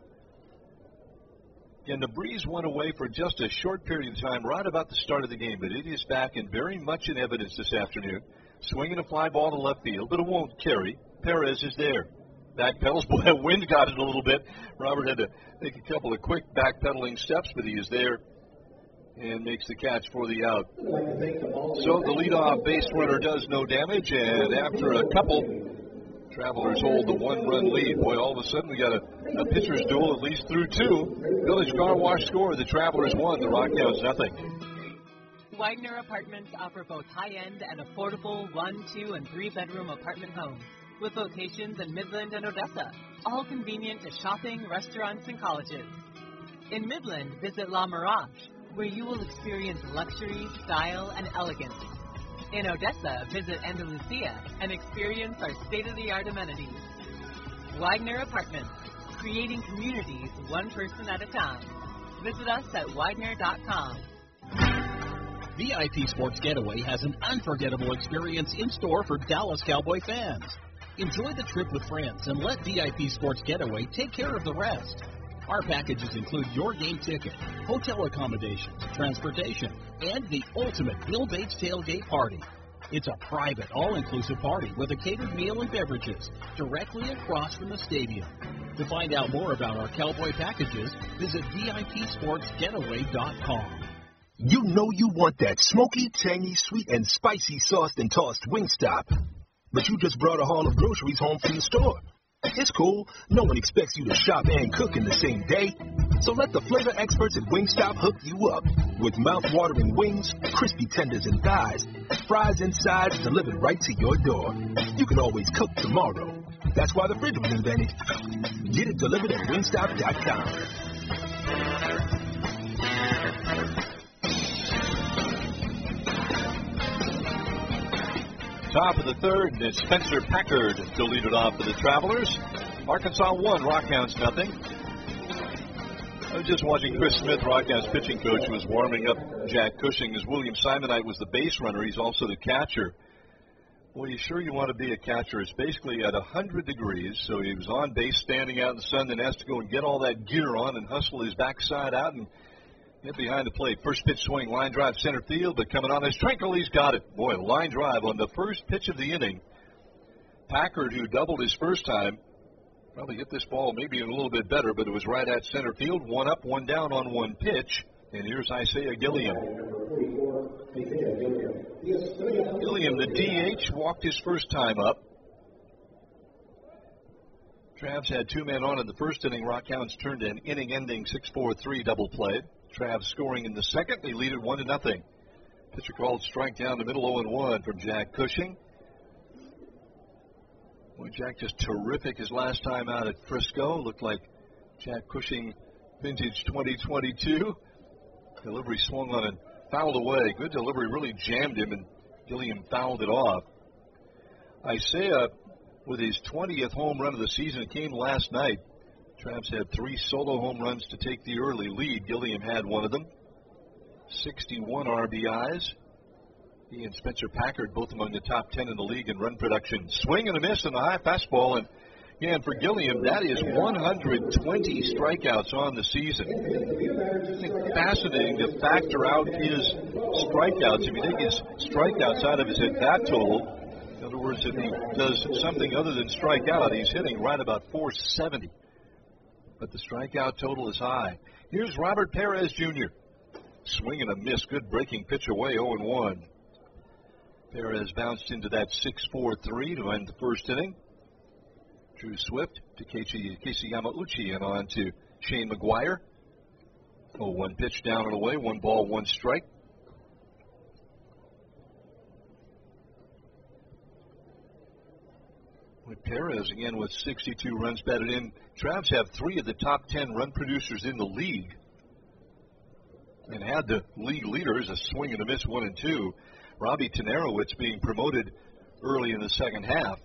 And the breeze went away for just a short period of time right about the start of the game, but it is back and very much in evidence this afternoon. Swinging a fly ball to left field, but it won't carry. Perez is there. Back pedals. Boy, that wind got it a little bit. Robert had to take a couple of quick backpedaling steps, but he is there and makes the catch for the out. So the leadoff base runner does no damage, and after a couple, Travelers hold the one-run lead. Boy, all of a sudden we got a, a pitcher's duel at least through two. Village Car Wash score. The Travelers won. The Rockhounds nothing.
Widener Apartments offer both high-end and affordable one, two, and three-bedroom apartment homes with locations in Midland and Odessa, all convenient to shopping, restaurants, and colleges. In Midland, visit La Mirage, where you will experience luxury, style, and elegance. In Odessa, visit Andalusia and experience our state-of-the-art amenities. Widener Apartments, creating communities one person at a time. Visit us at Widener dot com.
V I P Sports Getaway has an unforgettable experience in store for Dallas Cowboy fans. Enjoy the trip with friends and let V I P Sports Getaway take care of the rest. Our packages include your game ticket, hotel accommodations, transportation, and the ultimate Bill Bates tailgate party. It's a private, all-inclusive party with a catered meal and beverages directly across from the stadium. To find out more about our Cowboy packages, visit V I P sports getaway dot com.
You know you want that smoky, tangy, sweet, and spicy sauced and tossed Wingstop. But you just brought a haul of groceries home from the store. It's cool. No one expects you to shop and cook in the same day. So let the flavor experts at Wingstop hook you up with mouth-watering wings, crispy tenders and thighs, fries and sides delivered right to your door. You can always cook tomorrow. That's why the fridge was invented. Get it delivered at wingstop dot com.
Top of the third, and it's Spencer Packard to lead it off for the Travelers. Arkansas one, Rockhounds nothing. I was just watching Chris Smith, Rockhounds pitching coach, who was warming up Jack Cushing as William Simonite was the base runner. He's also the catcher. Well, you sure you want to be a catcher? It's basically at one hundred degrees, so he was on base standing out in the sun, then has to go and get all that gear on and hustle his backside out and Hit behind the plate. First pitch swing, line drive center field, but coming on is Tranquil. He's got it. Boy, line drive on the first pitch of the inning. Packard, who doubled his first time, probably hit this ball maybe a little bit better, but it was right at center field. One up, one down on one pitch. And here's Isaiah Gilliam. Gilliam, the D H, walked his first time up. Travs had two men on in the first inning. Rockhounds turned an inning-ending six four three double play. Travs scoring in the second. They lead it one to nothing. Pitcher called strike down the middle, oh and one from Jack Cushing. Boy, Jack just terrific his last time out at Frisco. Looked like Jack Cushing vintage twenty twenty-two. Delivery swung on and fouled away. Good delivery, really jammed him, and Gilliam fouled it off. Isaiah, with his twentieth home run of the season, came last night. Travs had three solo home runs to take the early lead. Gilliam had one of them. sixty-one R B Is. He and Spencer Packard both among the top ten in the league in run production. Swing and a miss on the high fastball, and yeah, and for Gilliam, that is one hundred twenty strikeouts on the season. I think fascinating to factor out his strikeouts. If you take his strikeouts out of his at-bat total, in other words, if he does something other than strike out, he's hitting right about four seventy. But the strikeout total is high. Here's Robert Perez Junior Swing and a miss. Good breaking pitch away, oh and one. Perez bounced into that six four three to end the first inning. Drew Swift to Casey, Casey Yamauchi and on to Shane McGuire. Oh, one pitch down and away, one ball, one strike. With Perez again with sixty-two runs batted in. Travs have three of the top ten run producers in the league. And had the league leaders, a swing and a miss, one and two. Robbie Tanarowitz being promoted early in the second half.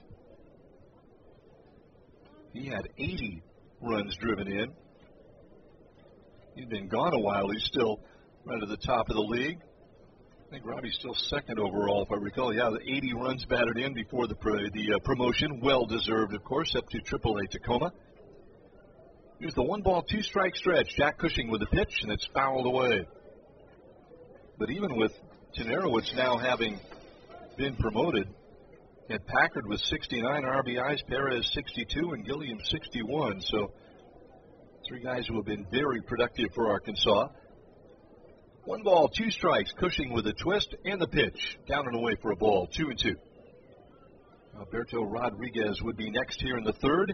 He had eighty runs driven in. He'd been gone a while. He's still right at the top of the league. I think Robbie's still second overall, if I recall. Yeah, the eighty runs batted in before the pro, the uh, promotion. Well-deserved, of course, up to triple A Tacoma. Here's the one-ball, two-strike stretch. Jack Cushing with the pitch, and it's fouled away. But even with Tanarowitz now having been promoted, and Packard with sixty-nine R B Is, Perez sixty-two, and Gilliam sixty-one. So three guys who have been very productive for Arkansas. One ball, two strikes. Cushing with a twist and the pitch. Down and away for a ball, two and two. Alberto Rodriguez would be next here in the third.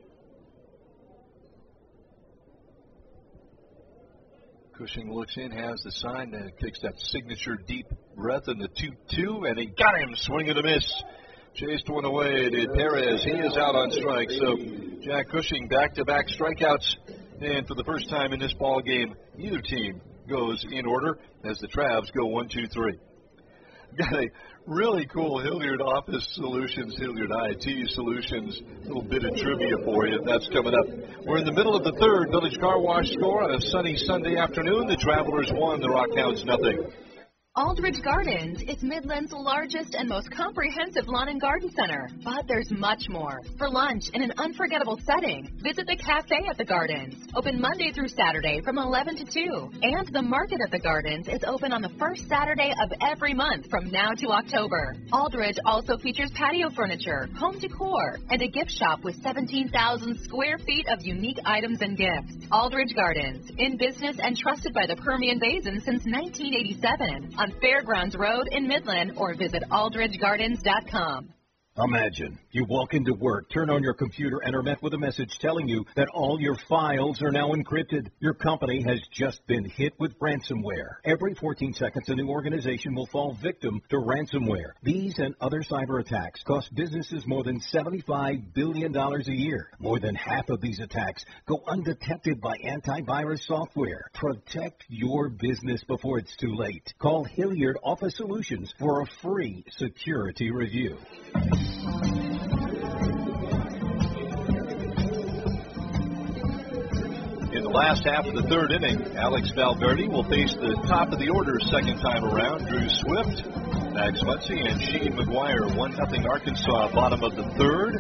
Cushing looks in, has the sign, and takes that signature deep breath in the two two, and he got him. Swing and a miss. Chased one away, did Perez. He is out on strike. So Jack Cushing back-to-back strikeouts. And for the first time in this ball game, either team goes in order as the Travs go one, two, three. Got a really cool Hilliard Office Solutions, Hilliard I T Solutions, little bit of trivia for you. That's coming up. We're in the middle of the third. Village Car Wash score on a sunny Sunday afternoon. The Travelers won, the Rockhounds nothing.
Aldridge Gardens is Midland's largest and most comprehensive lawn and garden center. But there's much more. For lunch in an unforgettable setting, visit the Cafe at the Gardens. Open Monday through Saturday from eleven to two. And the Market at the Gardens is open on the first Saturday of every month from now to October. Aldridge also features patio furniture, home decor, and a gift shop with seventeen thousand square feet of unique items and gifts. Aldridge Gardens, in business and trusted by the Permian Basin since nineteen eighty-seven. On Fairgrounds Road in Midland, or visit aldridge gardens dot com.
Imagine you walk into work, turn on your computer, and are met with a message telling you that all your files are now encrypted. Your company has just been hit with ransomware. Every fourteen seconds, a new organization will fall victim to ransomware. These and other cyber attacks cost businesses more than seventy-five billion dollars a year. More than half of these attacks go undetected by antivirus software. Protect your business before it's too late. Call Hilliard Office Solutions for a free security review.
In the last half of the third inning, Alex Valverde will face the top of the order second time around. Drew Swift, Max Muncy, and Shane McGuire. one nothing Arkansas, bottom of the third.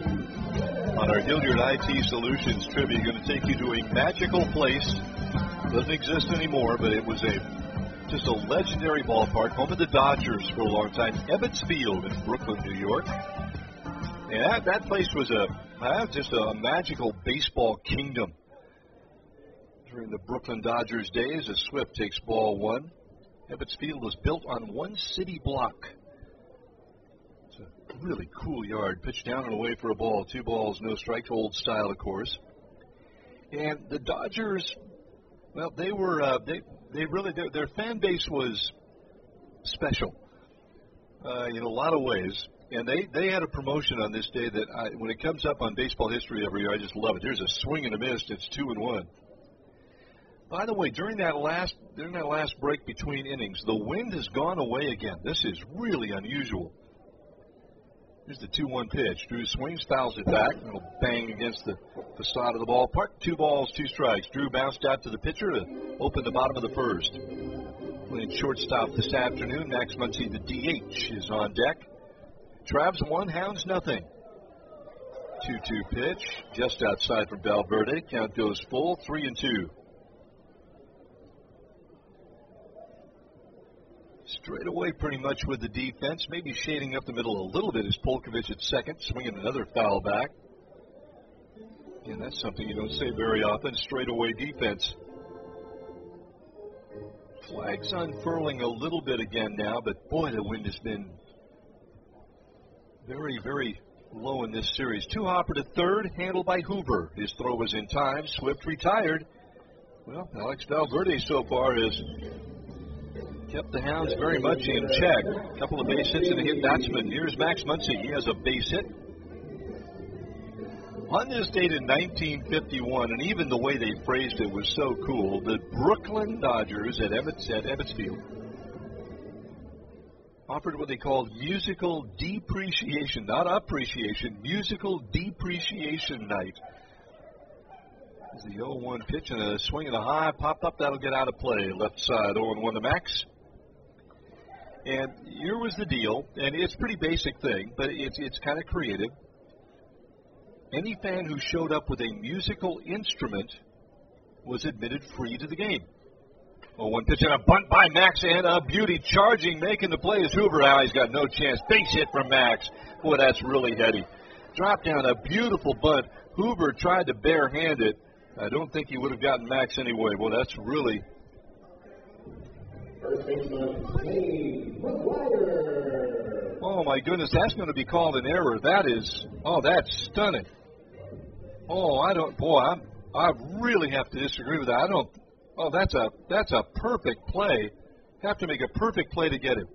On our Hilliard I T Solutions trivia, going to take you to a magical place Doesn't exist anymore, but it was a just a legendary ballpark, home of the Dodgers for a long time. Ebbets Field in Brooklyn, New York. And that, that place was a uh, just a magical baseball kingdom. During the Brooklyn Dodgers days, as Swift takes ball one. Ebbets Field was built on one city block. It's a really cool yard. Pitch down and away for a ball. Two balls, no strikes, old style, of course. And the Dodgers, well, they were, uh, they, they really, their, their fan base was special uh, in a lot of ways. And they, they had a promotion on this day that I, when it comes up on baseball history every year, I just love it. There's a swing and a miss. It's two and one. By the way, during that last during that last break between innings, the wind has gone away again. This is really unusual. Here's the two one pitch. Drew swings, fouls it back. It'll bang against the facade of the ballpark. Two balls, two strikes. Drew bounced out to the pitcher to open the bottom of the first. Playing shortstop this afternoon, Max Muncy, the D H, is on deck. Travs one, Hounds nothing. two two pitch, just outside from Valverde. Count goes full, three and two. Straight away pretty much with the defense, maybe shading up the middle a little bit is Polkovich at second, swinging another foul back. And that's something you don't say very often, straight away defense. Flags unfurling a little bit again now, but boy, the wind has been very, very low in this series. Two hopper to third, handled by Hoover. His throw was in time. Swift retired. Well, Alex Valverde so far has kept the Hounds very much in check. A couple of base hits and a hit batsman. Here's Max Muncy. He has a base hit. On this date in nineteen fifty-one, and even the way they phrased it was so cool, the Brooklyn Dodgers at Ebbets, at Ebbets Field offered what they called musical depreciation, not appreciation, musical depreciation night. There's the oh one pitch and a swing and a high pop up. That'll get out of play. Left side, oh one to Max. And here was the deal, and it's a pretty basic thing, but it's, it's kind of creative. Any fan who showed up with a musical instrument was admitted free to the game. Oh, one pitch and a bunt by Max and a beauty. Charging, making the play is Hoover. Now he's got no chance. Base hit from Max. Boy, that's really heady. Drop down a beautiful bunt. Hoover tried to barehand it. I don't think he would have gotten Max anyway. Well, that's really... Oh, my goodness, that's going to be called an error. That is, oh, that's stunning. Oh, I don't, boy, I'm, I really have to disagree with that. I don't, oh, that's a, that's a perfect play. Have to make a perfect play to get it.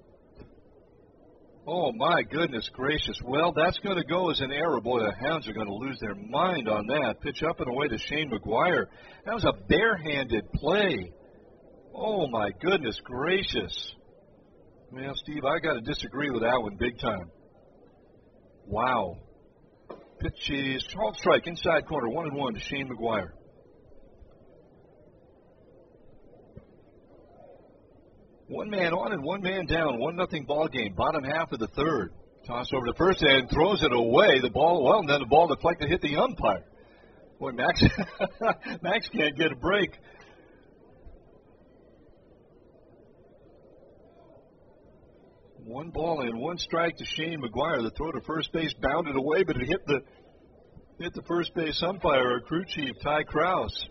Oh, my goodness gracious. Well, that's going to go as an error. Boy, the Hounds are going to lose their mind on that. Pitch up and away to Shane McGuire. That was a barehanded play. Oh, my goodness gracious. Well, Steve, I got to disagree with that one big time. Wow. Pitch is called strike, inside corner, one and one to Shane McGuire. One man on and one man down, one nothing ball game. Bottom half of the third. Toss over to first and throws it away. The ball, well, and then the ball deflected hit the umpire. Boy, Max, Max can't get a break. One ball and one strike to Shane McGuire. The throw to first base bounded away, but it hit the hit the first base umpire, our crew chief, Ty Krause.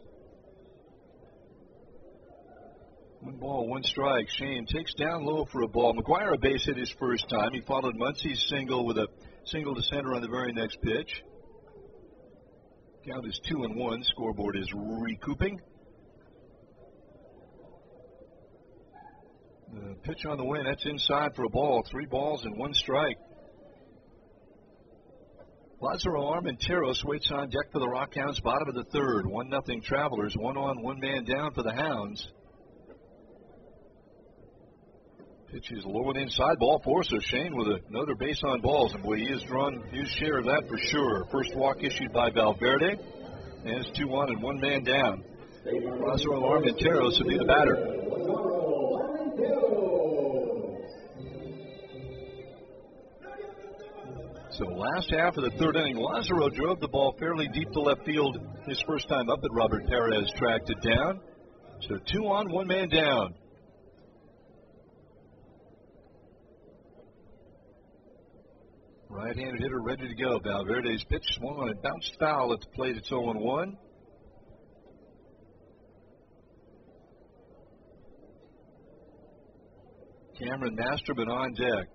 One ball, one strike. Shane takes down low for a ball. McGuire a base hit his first time. He followed Muncy's single with a single to center on the very next pitch. Count is two and one. Scoreboard is recouping. The pitch on the way, that's inside for a ball. Three balls and one strike. Lazaro Armenteros waits on deck for the Rockhounds, bottom of the third. One nothing Travelers, one on, one man down for the Hounds. Pitch is low and inside, ball four, so Shane with another base on balls. And boy, he has drawn his share of that for sure. First walk issued by Valverde. And it's two on and one man down. Lazaro Armenteros will be the batter. So last half of the third inning, Lazaro drove the ball fairly deep to left field his first time up, but Robert Perez tracked it down. So two on, one man down. Right-handed hitter ready to go. Valverde's pitch swung on a bounced foul at the plate. It's oh and one. Cameron Masterman on deck.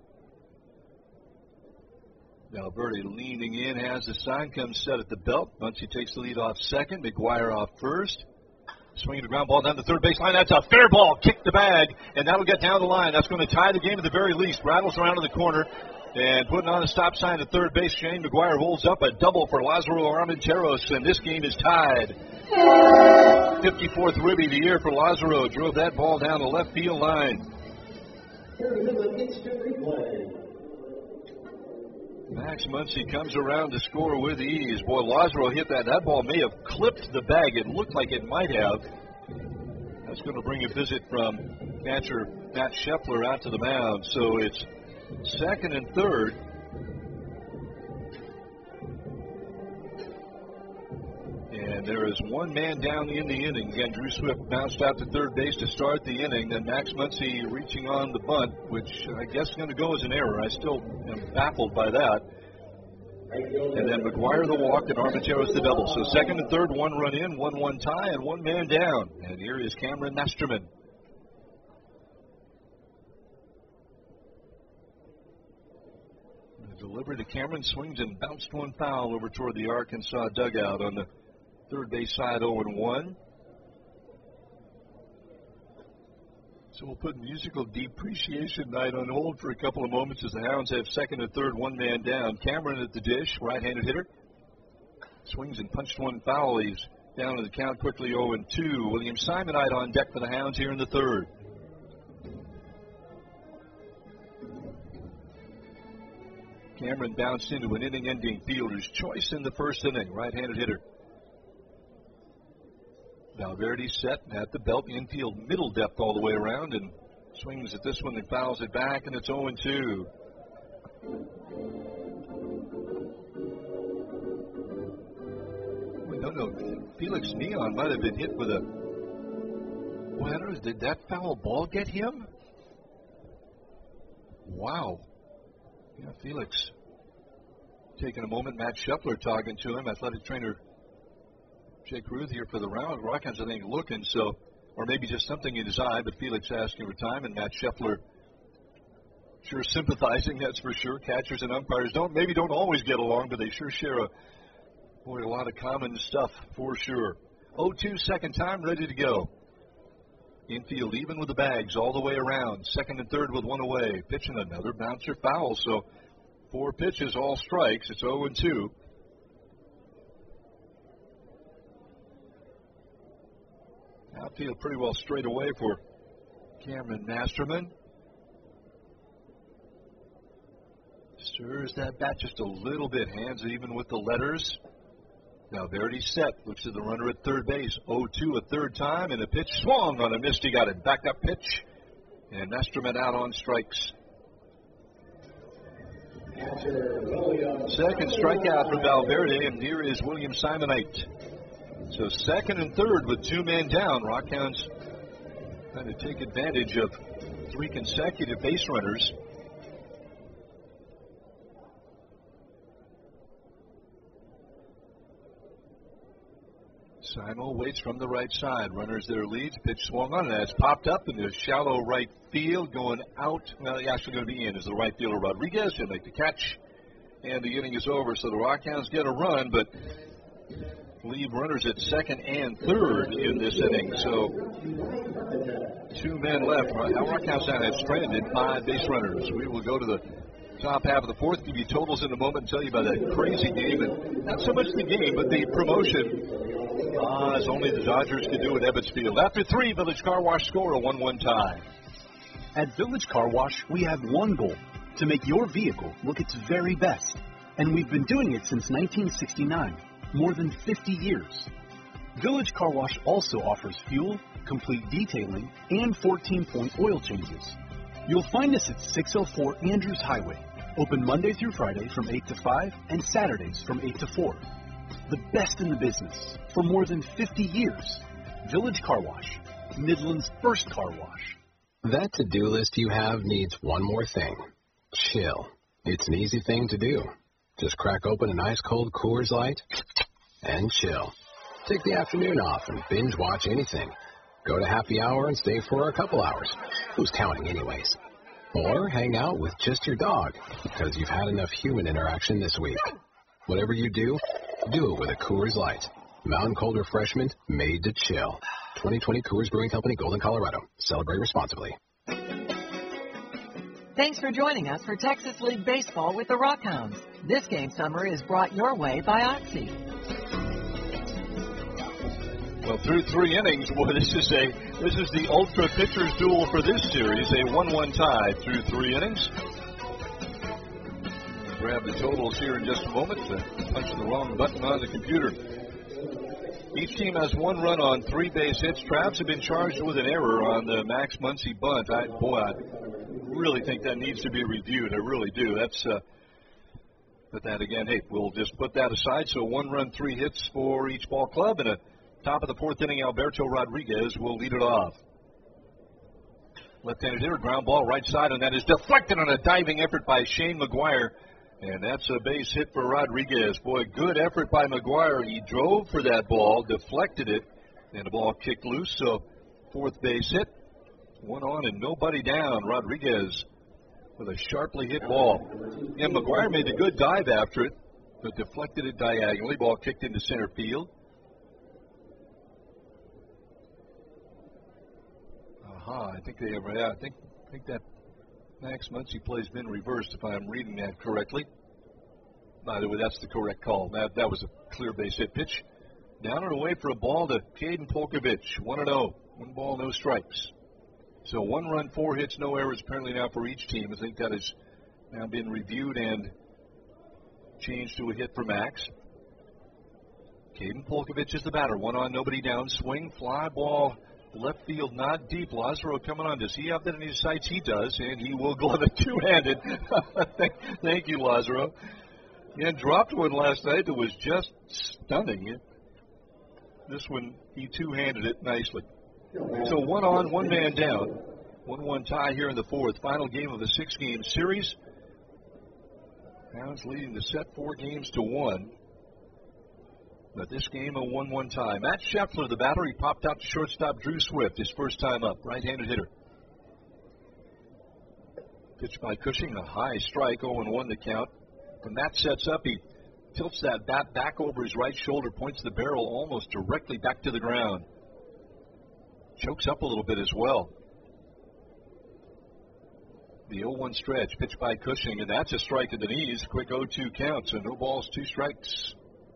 Valverde leaning in, has the sign, comes set at the belt. Muncy takes the lead off second. McGuire off first. Swinging the ground ball down the third baseline. That's a fair ball. Kick the bag, and that'll get down the line. That's going to tie the game at the very least. Rattles around to the corner. And putting on a stop sign at third base, Shane McGuire holds up a double for Lázaro Armenteros, and this game is tied. fifty-fourth ribby of the year for Lázaro. Drove that ball down the left field line. Max Muncy comes around to score with ease. Boy, Lázaro hit that. That ball may have clipped the bag. It looked like it might have. That's going to bring a visit from catcher Matt Scheffler out to the mound. So it's second and third. And there is one man down in the inning. Again, Drew Swift bounced out to third base to start the inning. Then Max Muncy reaching on the bunt, which I guess is going to go as an error. I still am baffled by that. And then McGuire the walk and Armenteros the double. So second and third, one run in, one one tie, and one man down. And here is Cameron Masterman. Delivery to Cameron, swings and bounced one foul over toward the Arkansas dugout on the third base side, oh and one. So we'll put musical depreciation night on hold for a couple of moments as the Hounds have second and third, one man down. Cameron at the dish, right-handed hitter. Swings and punched one foul. He's down to the count quickly, oh and two. William Simonite on deck for the Hounds here in the third. Cameron bounced into an inning-ending fielder's choice in the first inning. Right-handed hitter. Valverde set at the belt, infield middle depth all the way around, and swings at this one and fouls it back, and it's oh and two. Wait, no, no. Felix Neon might have been hit with a... Well, I don't know, did that foul ball get him? Wow. Yeah, Felix taking a moment. Matt Scheffler talking to him. Athletic trainer Jake Ruth here for the round. Rockhounds, I think, looking, so, or maybe just something in his eye, but Felix asking for time, and Matt Scheffler sure sympathizing, that's for sure. Catchers and umpires don't, maybe don't always get along, but they sure share a, boy, a lot of common stuff for sure. oh two, second time, ready to go. Infield even with the bags all the way around. Second and third with one away. Pitching another bouncer foul. So four pitches, all strikes. It's oh and two. Outfield pretty well straight away for Cameron Masterman. Stirs that bat just a little bit. Hands even with the letters. Now Verdi set, looks at the runner at third base. oh two a third time, and a pitch swung on a miss. He got it. Back up pitch, and Masterman out on strikes. Second strikeout for Valverde, and here is William Simonite. So second and third with two men down. Rockhounds trying to take advantage of three consecutive base runners. Simon waits from the right side. Runners their leads. Pitch swung on, and that's popped up in the shallow right field. Going out. Well, actually going to be in is the right fielder Rodriguez. He'll make the catch, and the inning is over. So the Rockhounds get a run, but leave runners at second and third in this inning. So two men left. Rockhounds now have stranded five base runners. We will go to the top half of the fourth. Give you totals in a moment and tell you about that crazy game, and not so much the game, but the promotion. Ah, as only the Dodgers can do at Ebbets Field. After three, Village Car Wash score a one one tie.
At Village Car Wash, we have one goal, to make your vehicle look its very best. And we've been doing it since nineteen sixty-nine, more than fifty years. Village Car Wash also offers fuel, complete detailing, and fourteen-point oil changes. You'll find us at six oh four Andrews Highway, open Monday through Friday from eight to five and Saturdays from eight to four. The best in the business for more than fifty years. Village Car Wash, Midland's first car wash.
That to-do list you have needs one more thing. Chill. It's an easy thing to do. Just crack open an ice-cold Coors Light and chill. Take the afternoon off and binge watch anything. Go to happy hour and stay for a couple hours. Who's counting anyways? Or hang out with just your dog because you've had enough human interaction this week. Whatever you do, do it with a Coors Light. Mountain Cold Refreshment made to chill. twenty twenty Coors Brewing Company, Golden, Colorado. Celebrate responsibly.
Thanks for joining us for Texas League Baseball with the Rockhounds. This game summary is brought your way by Oxy.
Well, through three innings, boy, this is a this is the ultra pitchers duel for this series, a one one tie through three innings. Grab the totals here in just a moment. Uh, punch the wrong button on the computer. Each team has one run on three base hits. Travs have been charged with an error on the Max Muncy bunt. I, boy, I really think that needs to be reviewed. I really do. That's, uh, but that again, hey, we'll just put that aside. So one run, three hits for each ball club. And a top of the fourth inning, Alberto Rodriguez will lead it off. Left-handed hitter, ground ball right side, and that is deflected on a diving effort by Shane McGuire. And that's a base hit for Rodriguez. Boy, good effort by McGuire. He drove for that ball, deflected it, and the ball kicked loose. So fourth base hit. One on and nobody down. Rodriguez with a sharply hit ball. And McGuire made a good dive after it, but deflected it diagonally. Ball kicked into center field. Aha, I think they ever, yeah, I think, I think that Max Muncy play's been reversed, if I'm reading that correctly. By the way, that's the correct call. That, that was a clear base hit pitch. Down and away for a ball to Caden Polkovich. one and oh. One ball, no strikes. So one run, four hits, no errors apparently now for each team. I think that has now been reviewed and changed to a hit for Max. Caden Polkovich is the batter. One on, nobody down. Swing, fly ball. Left field, not deep. Lazaro coming on. Does he have that in his sights? He does, and he will glove it two-handed. thank, thank you, Lazaro. And dropped one last night that was just stunning. This one, he two-handed it nicely. So one on, one man down. one one tie here in the fourth. Final game of the six-game series. Hounds leading the set four games to one. But this game, a one one tie. Matt Scheffler, the batter, he popped out to shortstop Drew Swift, his first time up, right-handed hitter. Pitch by Cushing, a high strike, oh and one to count. When Matt sets up, he tilts that bat back over his right shoulder, points the barrel almost directly back to the ground. Chokes up a little bit as well. The oh one stretch, pitch by Cushing, and that's a strike to the knees. Quick oh two count, so no balls, two strikes.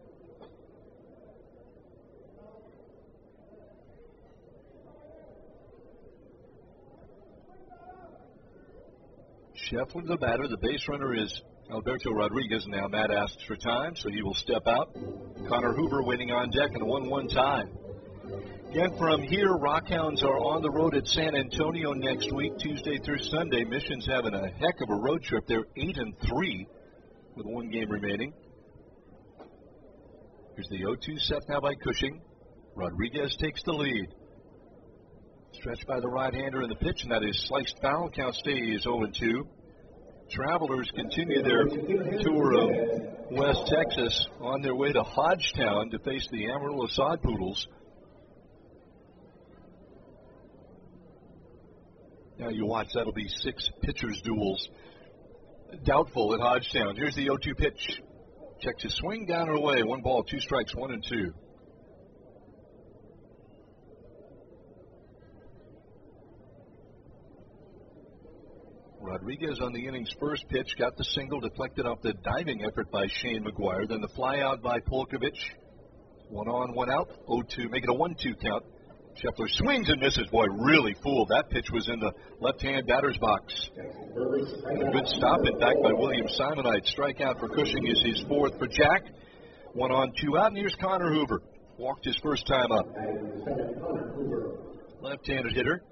Scheffler, the batter. The base runner is Alberto Rodriguez. Now Matt asks for time, so he will step out. Connor Hoover waiting on deck in a one one tie. Again, from here, Rockhounds are on the road at San Antonio next week, Tuesday through Sunday. Mission's having a heck of a road trip. They're eight and three with one game remaining. Here's the oh two set now by Cushing. Rodriguez takes the lead. Stretched by the right-hander in the pitch, and that is sliced foul. Count stays oh and two. Travelers continue their tour of West Texas on their way to Hodgetown to face the Amarillo Sod Poodles. Now you watch, that'll be six pitchers' duels. Doubtful at Hodgetown. Here's the oh two pitch. Checks his swing, down and away. One ball, two strikes, one and two. Rodriguez on the inning's first pitch got the single, deflected off the diving effort by Shane McGuire. Then the fly out by Polkovich. One on, one out. oh two, make it a one two count. Scheffler swings and misses. Boy, really fooled. That pitch was in the left-hand batter's box. A good stop, in fact, by William Simonite. Strikeout for Cushing is his fourth for Jack. One on, two out, and here's Connor Hoover. Walked his first time up. Left-handed hitter.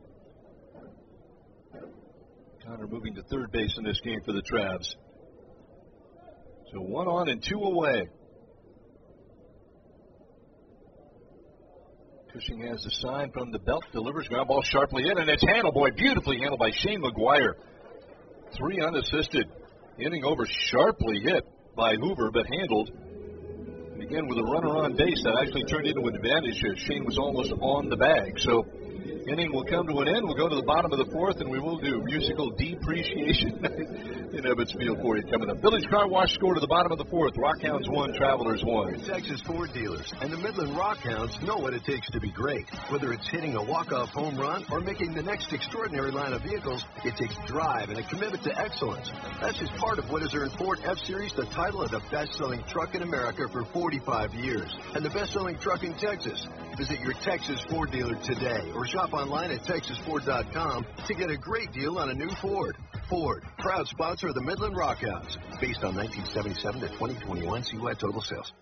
Connor moving to third base in this game for the Travs. So one on and two away. Cushing has the sign from the belt, delivers, ground ball sharply in, and it's handled, boy, beautifully handled by Shane McGuire. Three unassisted, inning over, sharply hit by Hoover, but handled. And again, with a runner on base, that actually turned into an advantage. Shane was almost on the bag. So, inning will come to an end. We'll go to the bottom of the fourth, and we will do musical depreciation in Ebbets Field for you coming up. Village Car Wash score to the bottom of the fourth. Rockhounds one, Travelers one.
Texas Ford dealers and the Midland Rockhounds know what it takes to be great. Whether it's hitting a walk-off home run or making the next extraordinary line of vehicles, it takes drive and a commitment to excellence. That's just part of what has earned Ford F-Series the title of the best-selling truck in America for forty-five years and the best-selling truck in Texas. Visit your Texas Ford dealer today or shop online at texas ford dot com to get a great deal on a new Ford. Ford, proud sponsor of the Midland Rockhounds, based on nineteen seventy-seven to twenty twenty-one C U I total sales.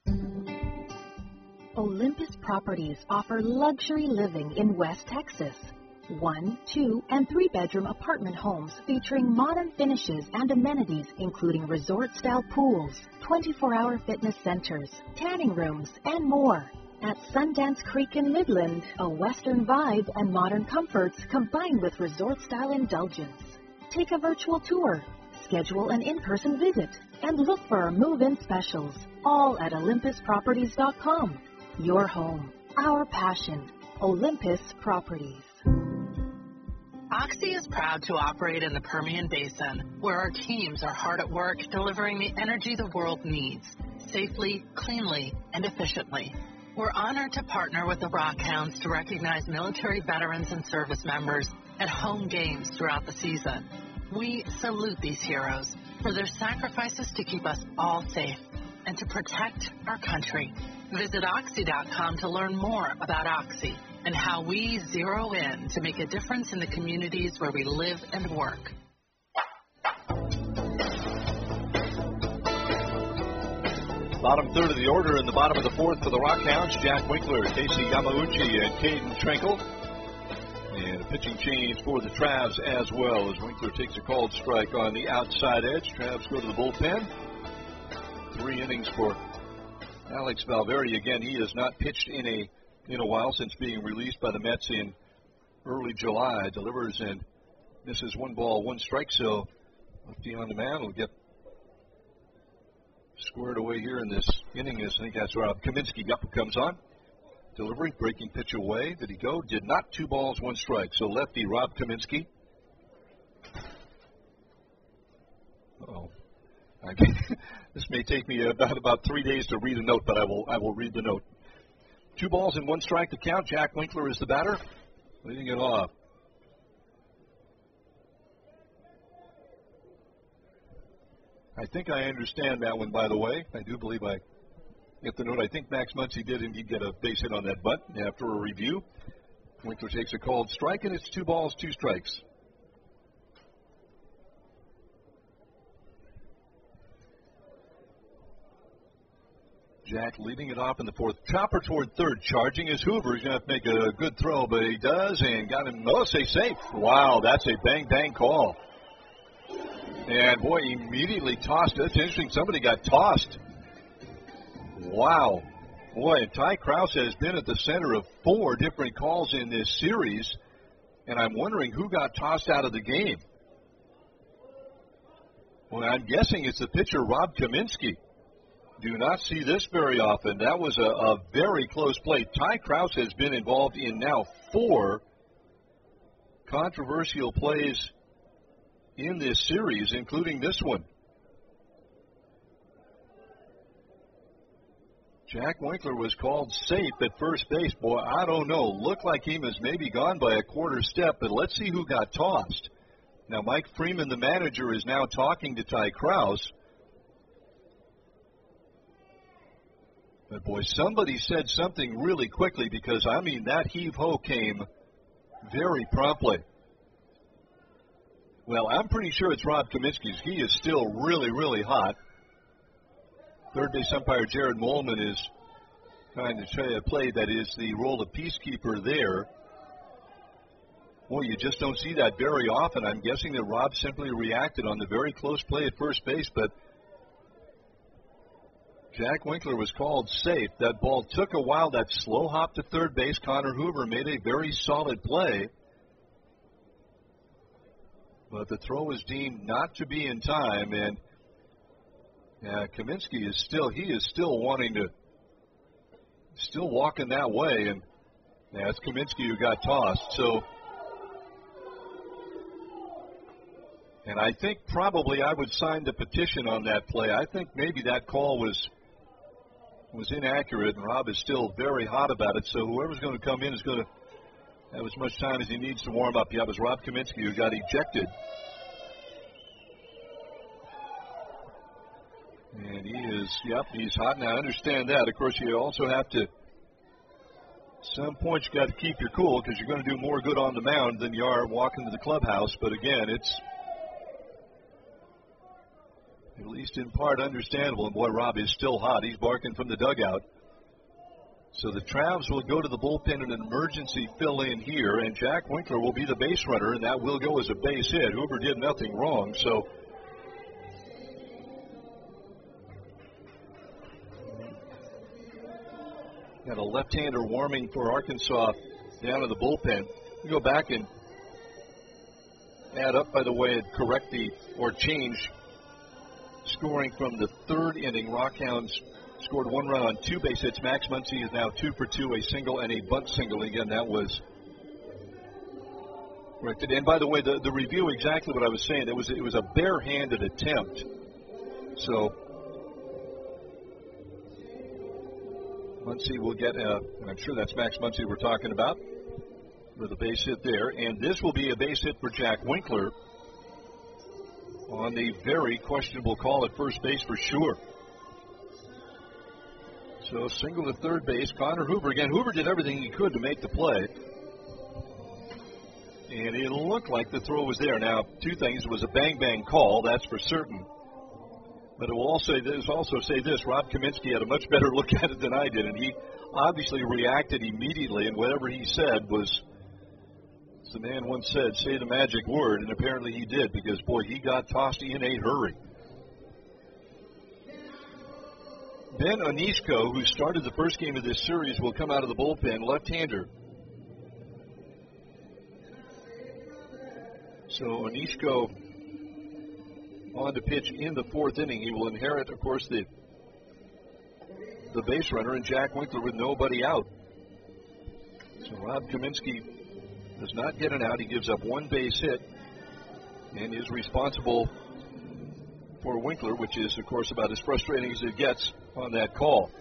Olympus Properties offer luxury living in West Texas. One, two, and three-bedroom apartment homes featuring modern finishes and amenities including resort-style pools, twenty-four hour fitness centers, tanning rooms, and more. At Sundance Creek in Midland, a Western vibe and modern comforts combined with resort-style indulgence. Take a virtual tour, schedule an in-person visit, and look for our move-in specials, all at olympus properties dot com. Your home, our passion, Olympus Properties.
Oxy is proud to operate in the Permian Basin, where our teams are hard at work delivering the energy the world needs, safely, cleanly, and efficiently. We're honored to partner with the Rockhounds to recognize military veterans and service members at home games throughout the season. We salute these heroes for their sacrifices to keep us all safe and to protect our country. Visit oxy dot com to learn more about Oxy and how we zero in to make a difference in the communities where we live and work.
Bottom third of the order in the bottom of the fourth for the Rockhounds, Jack Winkler, Casey Yamauchi, and Caden Trinkle. And a pitching change for the Travs as well as Winkler takes a called strike on the outside edge. Travs go to the bullpen. Three innings for Alex Valverde. Again, he has not pitched in a in a while since being released by the Mets in early July. Delivers and misses one ball, one strike. So lefty on the mound will get squared away here in this inning. I think that's Rob Kaminsky. Yup, comes on. Delivering, breaking pitch away. Did he go? Did not. Two balls, one strike. So lefty Rob Kaminsky. Oh, this may take me about about three days to read a note, but I will I will read the note. Two balls and one strike to count. Jack Winkler is the batter, leading it off. I think I understand that one, by the way. I do believe I get the note. I think Max Muncy did indeed get a base hit on that bunt after a review. Winkler takes a called strike, and it's two balls, two strikes. Jack leading it off in the fourth. Chopper toward third. Charging is Hoover. He's going to have to make a good throw, but he does, and got him. Oh, say safe. Wow, that's a bang-bang call. And, boy, immediately tossed. That's interesting. Somebody got tossed. Wow. Boy, Ty Krause has been at the center of four different calls in this series, and I'm wondering who got tossed out of the game. Well, I'm guessing it's the pitcher, Rob Kaminsky. Do not see this very often. That was a, a very close play. Ty Krause has been involved in now four controversial plays in this series, including this one. Jack Winkler was called safe at first base. Boy, I don't know. Looked like he was maybe gone by a quarter step, but let's see who got tossed. Now, Mike Freeman, the manager, is now talking to Ty Krause. But, boy, somebody said something really quickly because, I mean, that heave-ho came very promptly. Well, I'm pretty sure it's Rob Kaminsky's. He is still really, really hot. Third base umpire Jared Molman is trying to try a play that is the role of peacekeeper there. Boy, you just don't see that very often. I'm guessing that Rob simply reacted on the very close play at first base, but Jack Winkler was called safe. That ball took a while. That slow hop to third base. Connor Hoover made a very solid play. But the throw was deemed not to be in time, and yeah, Kaminsky is still, he is still wanting to, still walking that way, and yeah, it's Kaminsky who got tossed. So, and I think probably I would sign the petition on that play. I think maybe that call was was inaccurate, and Rob is still very hot about it. So whoever's going to come in is going to have as much time as he needs to warm up. Yeah, it was Rob Kaminsky who got ejected. And he is, yep, he's hot. Now, I understand that. Of course, you also have to, at some point, you got to keep your cool because you're going to do more good on the mound than you are walking to the clubhouse. But again, it's at least in part understandable. And boy, Rob is still hot. He's barking from the dugout. So the Travs will go to the bullpen in an emergency fill-in here, and Jack Winkler will be the base runner, and that will go as a base hit. Hoover did nothing wrong, so got a left-hander warming for Arkansas down in the bullpen. We go back and add up, by the way, and correct the or change scoring from the third inning. Rockhounds scored one run on two base hits. Max Muncy is now two for two, a single and a bunt single. Again, that was corrected. And by the way, the, the review, exactly what I was saying, it was it was a barehanded attempt. So Muncy will get, a, I'm sure that's Max Muncy we're talking about, with a base hit there. And this will be a base hit for Jack Winkler on the very questionable call at first base for sure. So single to third base. Connor Hoover again. Hoover did everything he could to make the play. And it looked like the throw was there. Now, two things. It was a bang-bang call, that's for certain. But it will also, also say this. Rob Kaminsky had a much better look at it than I did. And he obviously reacted immediately. And whatever he said was, as the man once said, say the magic word. And apparently he did, because, boy, he got tossed in a hurry. Ben Onishko, who started the first game of this series, will come out of the bullpen, left-hander. So Onishko on to pitch in the fourth inning. He will inherit, of course, the the base runner, and Jack Winkler with nobody out. So Rob Kaminsky does not get an out. He gives up one base hit and is responsible for Winkler, which is, of course, about as frustrating as it gets on that call.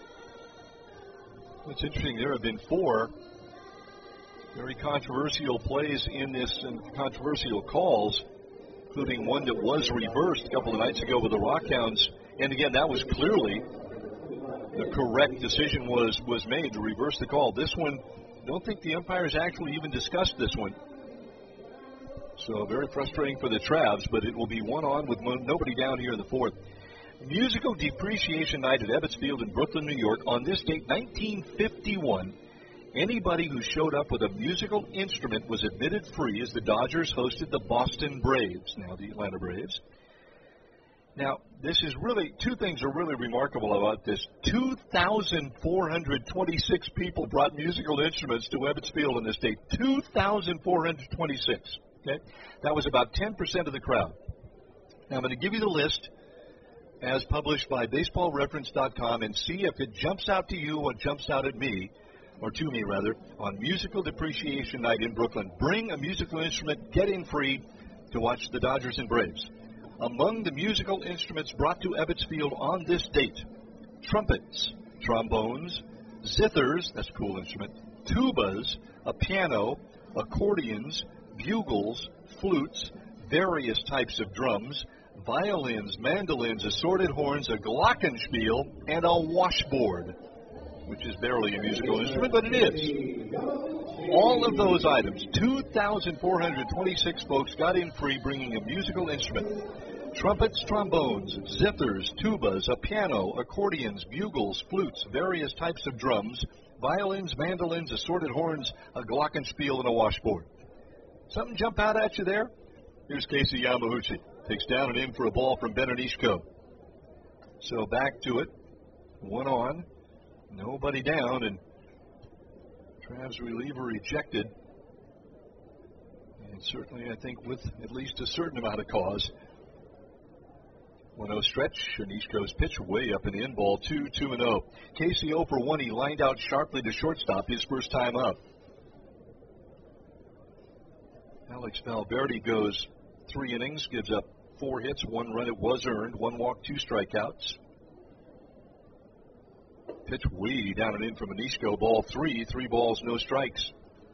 It's interesting, there have been four very controversial plays in this and controversial calls, including one that was reversed a couple of nights ago with the Rockhounds. And again, that was clearly the correct decision was, was made to reverse the call. This one, I don't think the umpires actually even discussed this one. So very frustrating for the Travs, but it will be one on with nobody down here in the fourth. Musical Depreciation Night at Ebbets Field in Brooklyn, New York. On this date, nineteen fifty-one, anybody who showed up with a musical instrument was admitted free as the Dodgers hosted the Boston Braves, now the Atlanta Braves. Now, this is really, two things are really remarkable about this. two thousand four hundred twenty-six people brought musical instruments to Ebbets Field on this date. two thousand four hundred twenty-six. Okay? That was about ten percent of the crowd. Now, I'm going to give you the list as published by baseball reference dot com and see if it jumps out to you or jumps out at me, or to me rather, on Musical Depreciation Night in Brooklyn. Bring a musical instrument, get in free to watch the Dodgers and Braves. Among the musical instruments brought to Ebbets Field on this date, trumpets, trombones, zithers, that's a cool instrument, tubas, a piano, accordions, bugles, flutes, various types of drums, violins, mandolins, assorted horns, a glockenspiel, and a washboard, which is barely a musical instrument, but it is. All of those items, two thousand four hundred twenty-six folks got in free bringing a musical instrument. Trumpets, trombones, zithers, tubas, a piano, accordions, bugles, flutes, various types of drums, violins, mandolins, assorted horns, a glockenspiel, and a washboard. Something jump out at you there? Here's Casey Yamaguchi. Takes down and in for a ball from Ben Onishko. So back to it. One on, nobody down, and Trav's reliever ejected. And certainly, I think, with at least a certain amount of cause. one oh stretch, and Nishko's pitch way up and in, ball two, two and oh. Casey oh for one, he lined out sharply to shortstop his first time up. Alex Valverde goes three innings, gives up four hits, one run it was earned, one walk, two strikeouts. Pitch way down and in from Nishko, ball three, three balls, no strikes.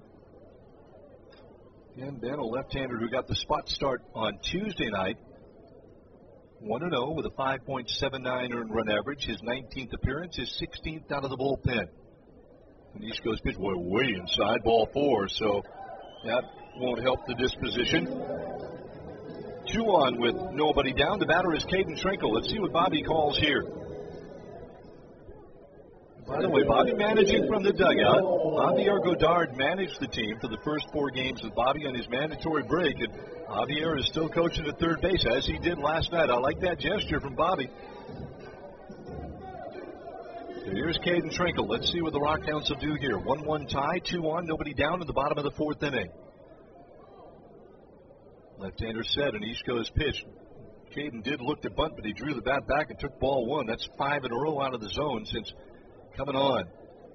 And Ben, a left-hander who got the spot start on Tuesday night, one and oh with a five point seven nine earned run average. His nineteenth appearance, his sixteenth out of the bullpen. And Nishko's pitch way, way inside, ball four, so that won't help the disposition. Two on with nobody down. The batter is Caden Trinkle. Let's see what Bobby calls here. By the way, Bobby managing from the dugout. Javier Godard managed the team for the first four games with Bobby on his mandatory break, and Javier is still coaching at third base, as he did last night. I like that gesture from Bobby. So here's Caden Trinkle. Let's see what the Rockhounds will do here. one one tie, two on, nobody down in the bottom of the fourth inning. Left-hander set, and Nishko's pitch. Caden did look to bunt, but he drew the bat back and took ball one. That's five in a row out of the zone since coming on.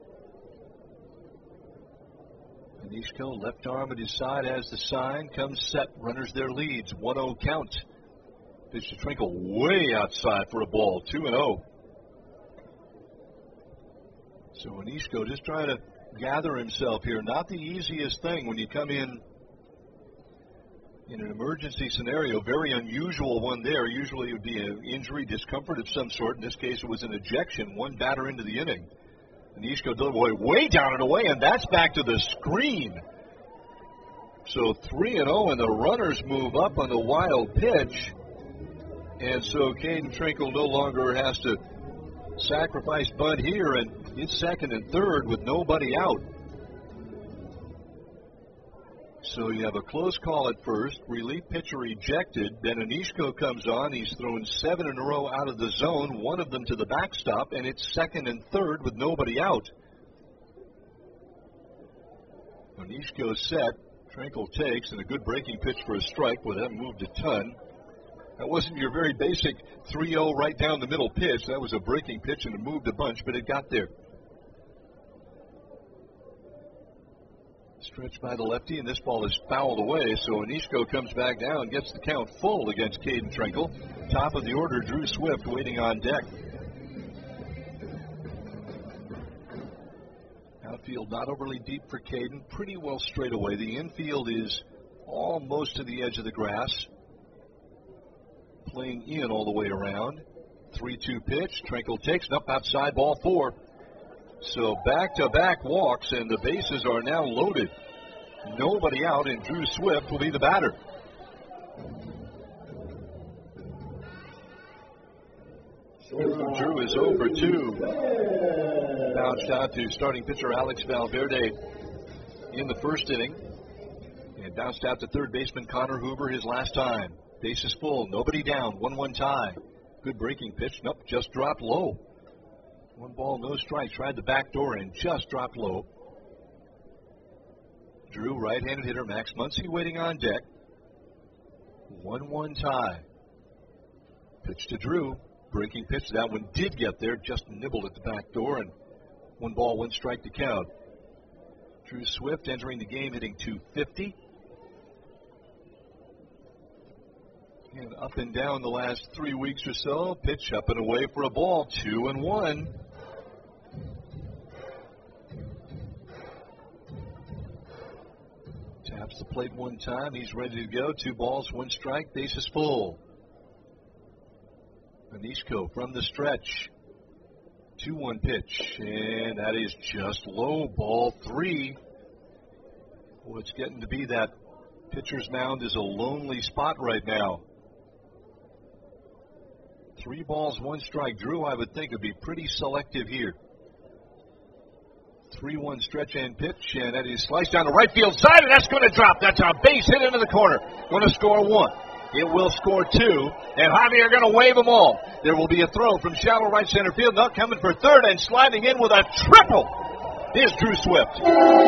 Nishko, left arm at his side, has the sign, comes set, runners their leads, one oh count. Pitch to Trinkle way outside for a ball, two and oh. So Nishko just trying to gather himself here. Not the easiest thing when you come in in an emergency scenario, very unusual one there. Usually it would be an injury, discomfort of some sort. In this case, it was an ejection, one batter into the inning. And Nishko delivered way down and away, and that's back to the screen. So three and oh, and the runners move up on the wild pitch. And so Caden Trinkle no longer has to sacrifice bunt here, and it's second and third with nobody out. So you have a close call at first, relief pitcher ejected, then Nishko comes on, he's thrown seven in a row out of the zone, one of them to the backstop, and it's second and third with nobody out. Nishko set, Trinkle takes, and a good breaking pitch for a strike, where that moved a ton. That wasn't your very basic three oh right down the middle pitch, that was a breaking pitch and it moved a bunch, but it got there. Stretched by the lefty, and this ball is fouled away, so Nishko comes back down, gets the count full against Caden Trinkle. Top of the order, Drew Swift waiting on deck. Outfield not overly deep for Caden, pretty well straight away. The infield is almost to the edge of the grass. Playing in all the way around. three two pitch, Trinkle takes, and up outside, ball four. So back-to-back walks, and the bases are now loaded. Nobody out, and Drew Swift will be the batter. Drew is oh for two. Bounced out to starting pitcher Alex Valverde in the first inning. And bounced out to third baseman Connor Hoover his last time. Bases full, nobody down, one one tie. Good breaking pitch, nope, just dropped low. One ball, no strike. Tried the back door and just dropped low. Drew, right-handed hitter. Max Muncy waiting on deck. one one tie. Pitch to Drew. Breaking pitch. That one did get there. Just nibbled at the back door. And one ball, one strike to count. Drew Swift entering the game hitting two fifty. And up and down the last three weeks or so. Pitch up and away for a ball. Two and one. Taps the plate one time. He's ready to go. Two balls, one strike. Bases full. Nishko from the stretch. two one pitch. And that is just low. Ball three. Well, it's getting to be that pitcher's mound is a lonely spot right now. Three balls, one strike. Drew, I would think, would be pretty selective here. three one stretch and pitch, and that is sliced down the right field side, and that's going to drop. That's a base hit into the corner. Going to score one. It will score two, and Javi are going to wave them all. There will be a throw from shallow right center field. Now coming for third and sliding in with a triple is Drew Swift.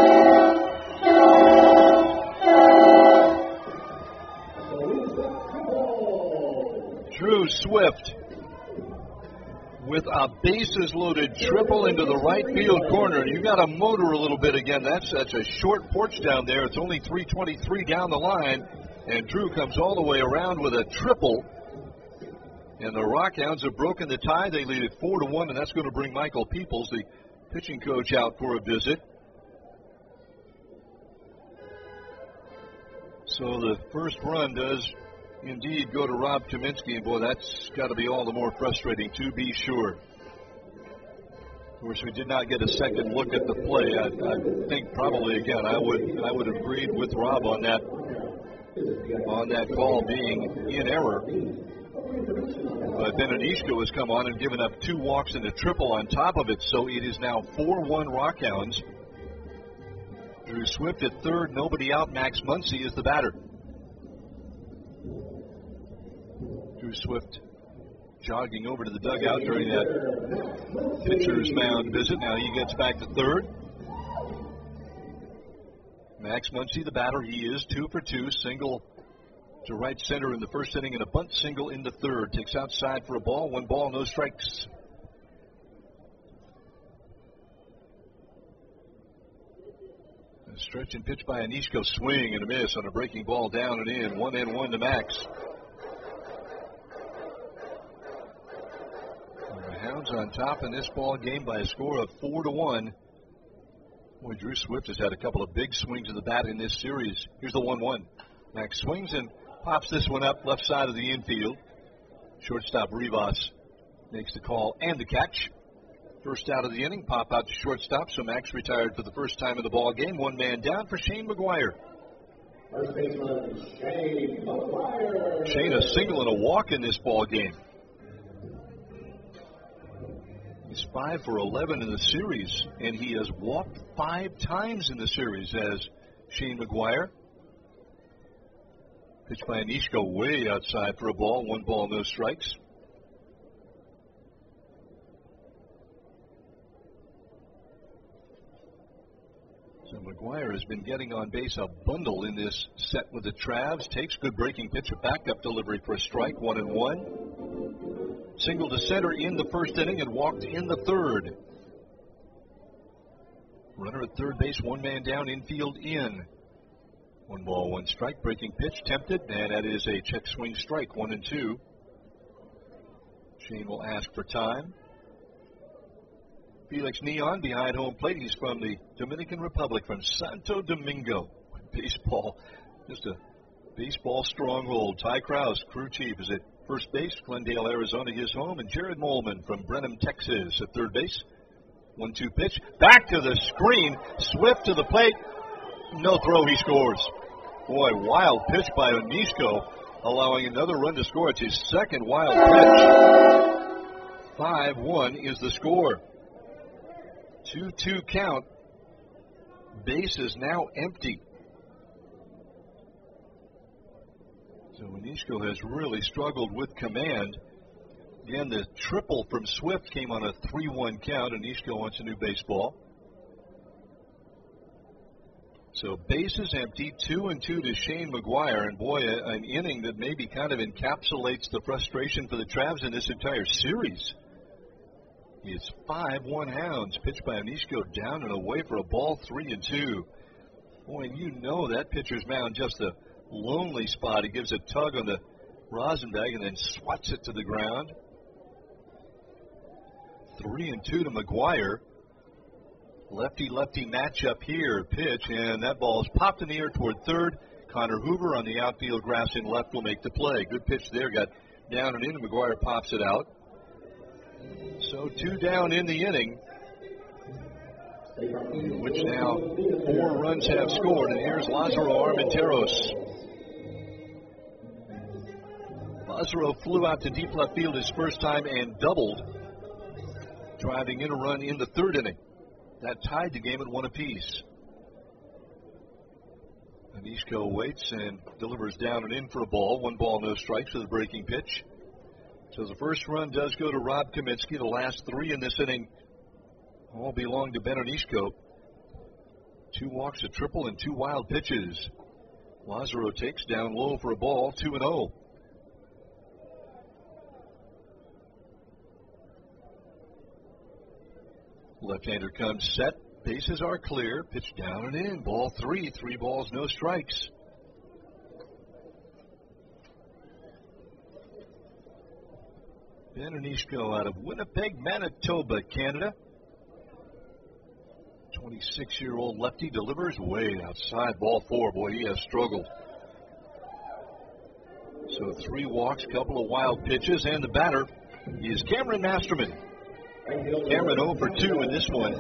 Drew Swift with a bases-loaded triple into the right field corner. You got to motor a little bit again. That's that's a short porch down there. It's only three twenty-three down the line, and Drew comes all the way around with a triple. And the Rockhounds have broken the tie. They lead it four to one, and that's going to bring Michael Peoples, the pitching coach, out for a visit. So the first run does indeed go to Rob Kaminsky, and boy, that's got to be all the more frustrating, to be sure. Of course, we did not get a second look at the play. I, I think probably again, I would I would have agreed with Rob on that on that call being in error. But Benedishko has come on and given up two walks and a triple on top of it, so it is now four one Rockhounds. Drew Swift at third, nobody out. Max Muncy is the batter. Drew Swift jogging over to the dugout during that pitcher's mound visit. Now he gets back to third. Max Muncy, the batter, he is two for two. Single to right center in the first inning and a bunt single in the third. Takes outside for a ball. One ball, no strikes. A stretch and pitch by Anishko. Swing and a miss on a breaking ball down and in. One and one to Max. The Hounds on top in this ball game by a score of four to one. Boy, Drew Swift has had a couple of big swings of the bat in this series. Here's the one one. Max swings and pops this one up left side of the infield. Shortstop Rivas makes the call and the catch. First out of the inning, pop out to shortstop, so Max retired for the first time in the ball game. One man down for Shane McGuire.
First baseman, Shane McGuire.
Shane a single and a walk in this ball game. He's five for eleven in the series, and he has walked five times in the series as Shane McGuire. Pitch by Anishko way outside for a ball. One ball, no strikes. So McGuire has been getting on base a bundle in this set with the Travs. Takes good breaking pitch, a backup delivery for a strike, one and one. Single to center in the first inning and walked in the third. Runner at third base, one man down, infield in. One ball, one strike, breaking pitch, tempted, and that is a check swing strike, one and two. Shane will ask for time. Felix Neon behind home plate. He's from the Dominican Republic, from Santo Domingo. Baseball, just a baseball stronghold. Ty Krause, crew chief, is at first base. Glendale, Arizona, his home. And Jared Molman from Brenham, Texas, at third base. one two pitch. Back to the screen. Swift to the plate. No throw, he scores. Boy, wild pitch by Anishko, allowing another run to score. It's his second wild pitch. five one is the score. two two count. Base is now empty. So Anishko has really struggled with command. Again, the triple from Swift came on a three one count. Anishko wants a new baseball. So base is empty, two and two to Shane McGuire, and boy, a, an inning that maybe kind of encapsulates the frustration for the Travs in this entire series. It's five one Hounds, pitched by Anishko, down and away for a ball, three and two. Boy, and you know that pitcher's mound just a lonely spot. He gives a tug on the rosin bag and then swats it to the ground. Three and two to McGuire. Lefty-lefty matchup here, pitch, and that ball is popped in the air toward third. Connor Hoover on the outfield grass in left will make the play. Good pitch there, got down and in, and McGuire pops it out. So two down in the inning, which now four runs have scored, and here's Lazaro Armenteros. Lazaro flew out to deep left field his first time and doubled, driving in a run in the third inning. That tied the game at one apiece. Anishko waits and delivers down and in for a ball. One ball, no strikes with a breaking pitch. So the first run does go to Rob Kaminsky. The last three in this inning all belong to Ben Anishko. Two walks, a triple, and two wild pitches. Lazaro takes down low for a ball, two and oh. Left-hander comes set. Bases are clear. Pitch down and in. Ball three. Three balls, no strikes. Ben Anishko out of Winnipeg, Manitoba, Canada. twenty-six-year-old lefty delivers way outside. Ball four. Boy, he has struggled. So three walks, couple of wild pitches, and the batter is Cameron Masterman. Cameron oh for two in this one.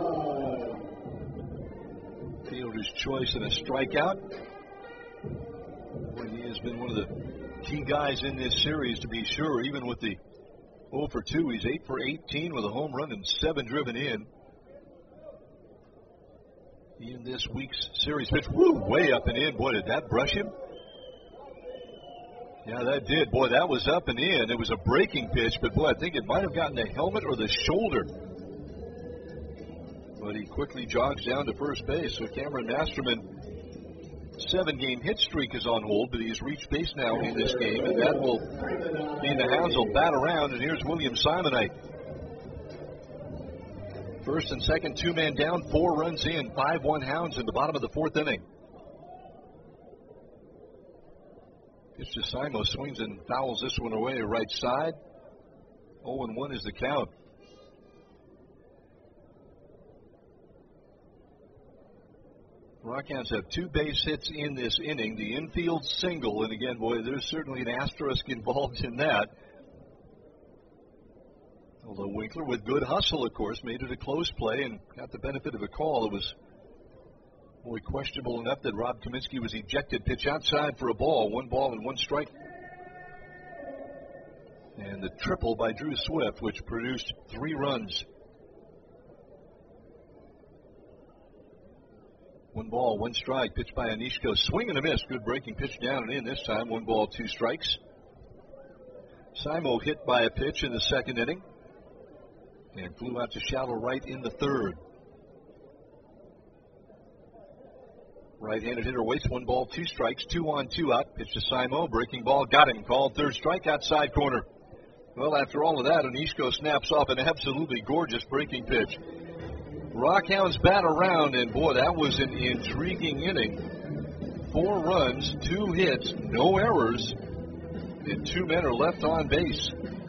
Fielder's choice and a strikeout. Boy, he has been one of the key guys in this series, to be sure. Even with the oh for two, he's eight for eighteen with a home run and seven driven in. In this week's series pitch, woo, way up and in. Boy, did that brush him? Yeah, that did. Boy, that was up and in. It was a breaking pitch, but boy, I think it might have gotten the helmet or the shoulder. But he quickly jogs down to first base. So Cameron Masterman, seven-game hit streak is on hold, but he's reached base now in this game, and that will mean the Hounds will bat around. And here's William Simonite. First and second, two men down, four runs in, five one Hounds in the bottom of the fourth inning. Pitch to Simo, swings and fouls this one away, right side. oh and one is the count. Rockhounds have two base hits in this inning. The infield single, and again, boy, there's certainly an asterisk involved in that. Although Winkler, with good hustle, of course, made it a close play and got the benefit of a call. It was, boy, questionable enough that Rob Kaminsky was ejected. Pitch outside for a ball. One ball and one strike. And the triple by Drew Swift, which produced three runs. One ball, one strike. Pitch by Anishko. Swing and a miss. Good breaking pitch down and in this time. One ball, two strikes. Simo hit by a pitch in the second inning and flew out to shallow right in the third. Right-handed hitter waits. One ball, two strikes. Two on, two out. Pitch to Simo. Breaking ball. Got him. Called third strike. Outside corner. Well, after all of that, Anishko snaps off an absolutely gorgeous breaking pitch. Rockhounds bat around, and boy, that was an intriguing inning. Four runs, two hits, no errors, and two men are left on base.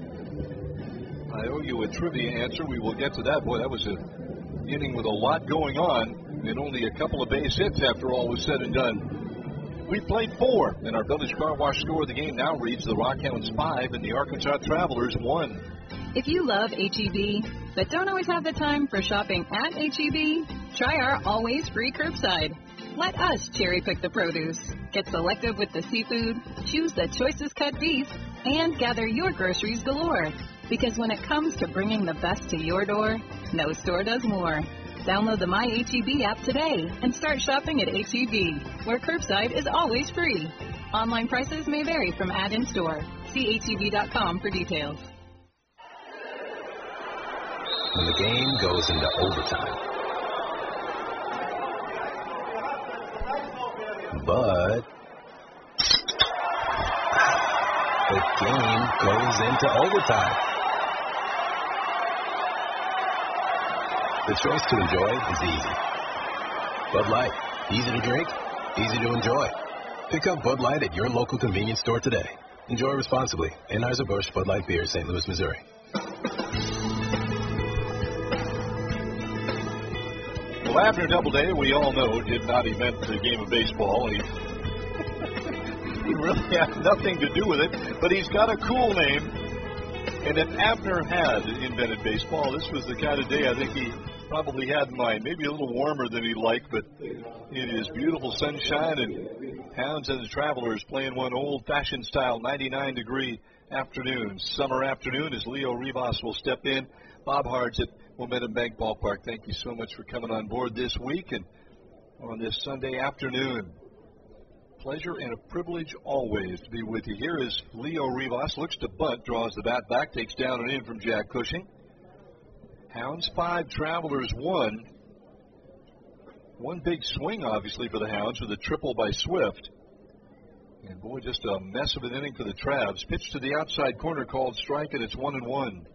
I owe you a trivia answer. We will get to that. Boy, that was an inning with a lot going on, and only a couple of base hits after all was said and done. We played four, and our Village Car Wash score of the game now reads the Rockhounds five and the Arkansas Travelers one.
If you love H E B, but don't always have the time for shopping at H E B, try our always free curbside. Let us cherry pick the produce, get selective with the seafood, choose the choicest cut beef, and gather your groceries galore. Because when it comes to bringing the best to your door, no store does more. Download the My H E B app today and start shopping at H E B, where curbside is always free. Online prices may vary from ad in store. See H E B dot com for details.
When the game goes into overtime. But the game goes into overtime. The choice to enjoy is easy. Bud Light, easy to drink, easy to enjoy. Pick up Bud Light at your local convenience store today. Enjoy responsibly. Anheuser-Busch Bud Light Beer, Saint Louis, Missouri.
Well, Abner Doubleday, we all know, did not invent the game of baseball. He, he really had nothing to do with it, but he's got a cool name. And if Abner had invented baseball, this was the kind of day I think he probably had in mind. Maybe a little warmer than he'd like, but it is beautiful sunshine, and Hounds and the Travelers playing one old-fashioned style ninety-nine degree afternoon, summer afternoon, as Leo Rivas will step in. Bob Hards at Momentum Bank Ballpark, thank you so much for coming on board this week and on this Sunday afternoon. pleasure and a privilege always to be with you. Here is Leo Rivas, looks to bunt, draws the bat back, takes down and in from Jack Cushing. Hounds five, Travelers one. One big swing, obviously, for the Hounds with a triple by Swift. And boy, just a mess of an inning for the Travs. Pitch to the outside corner, called strike, and it's one and one.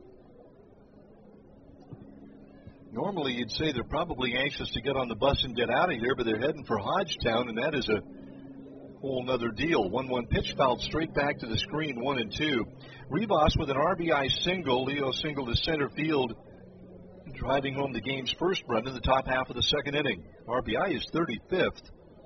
Normally, you'd say they're probably anxious to get on the bus and get out of here, but they're heading for Hodgetown, and that is a whole nother deal. one one pitch fouled straight back to the screen, one and two. Rivas with an R B I single. Leo single to center field, driving home the game's first run in the top half of the second inning. R B I is thirty-fifth.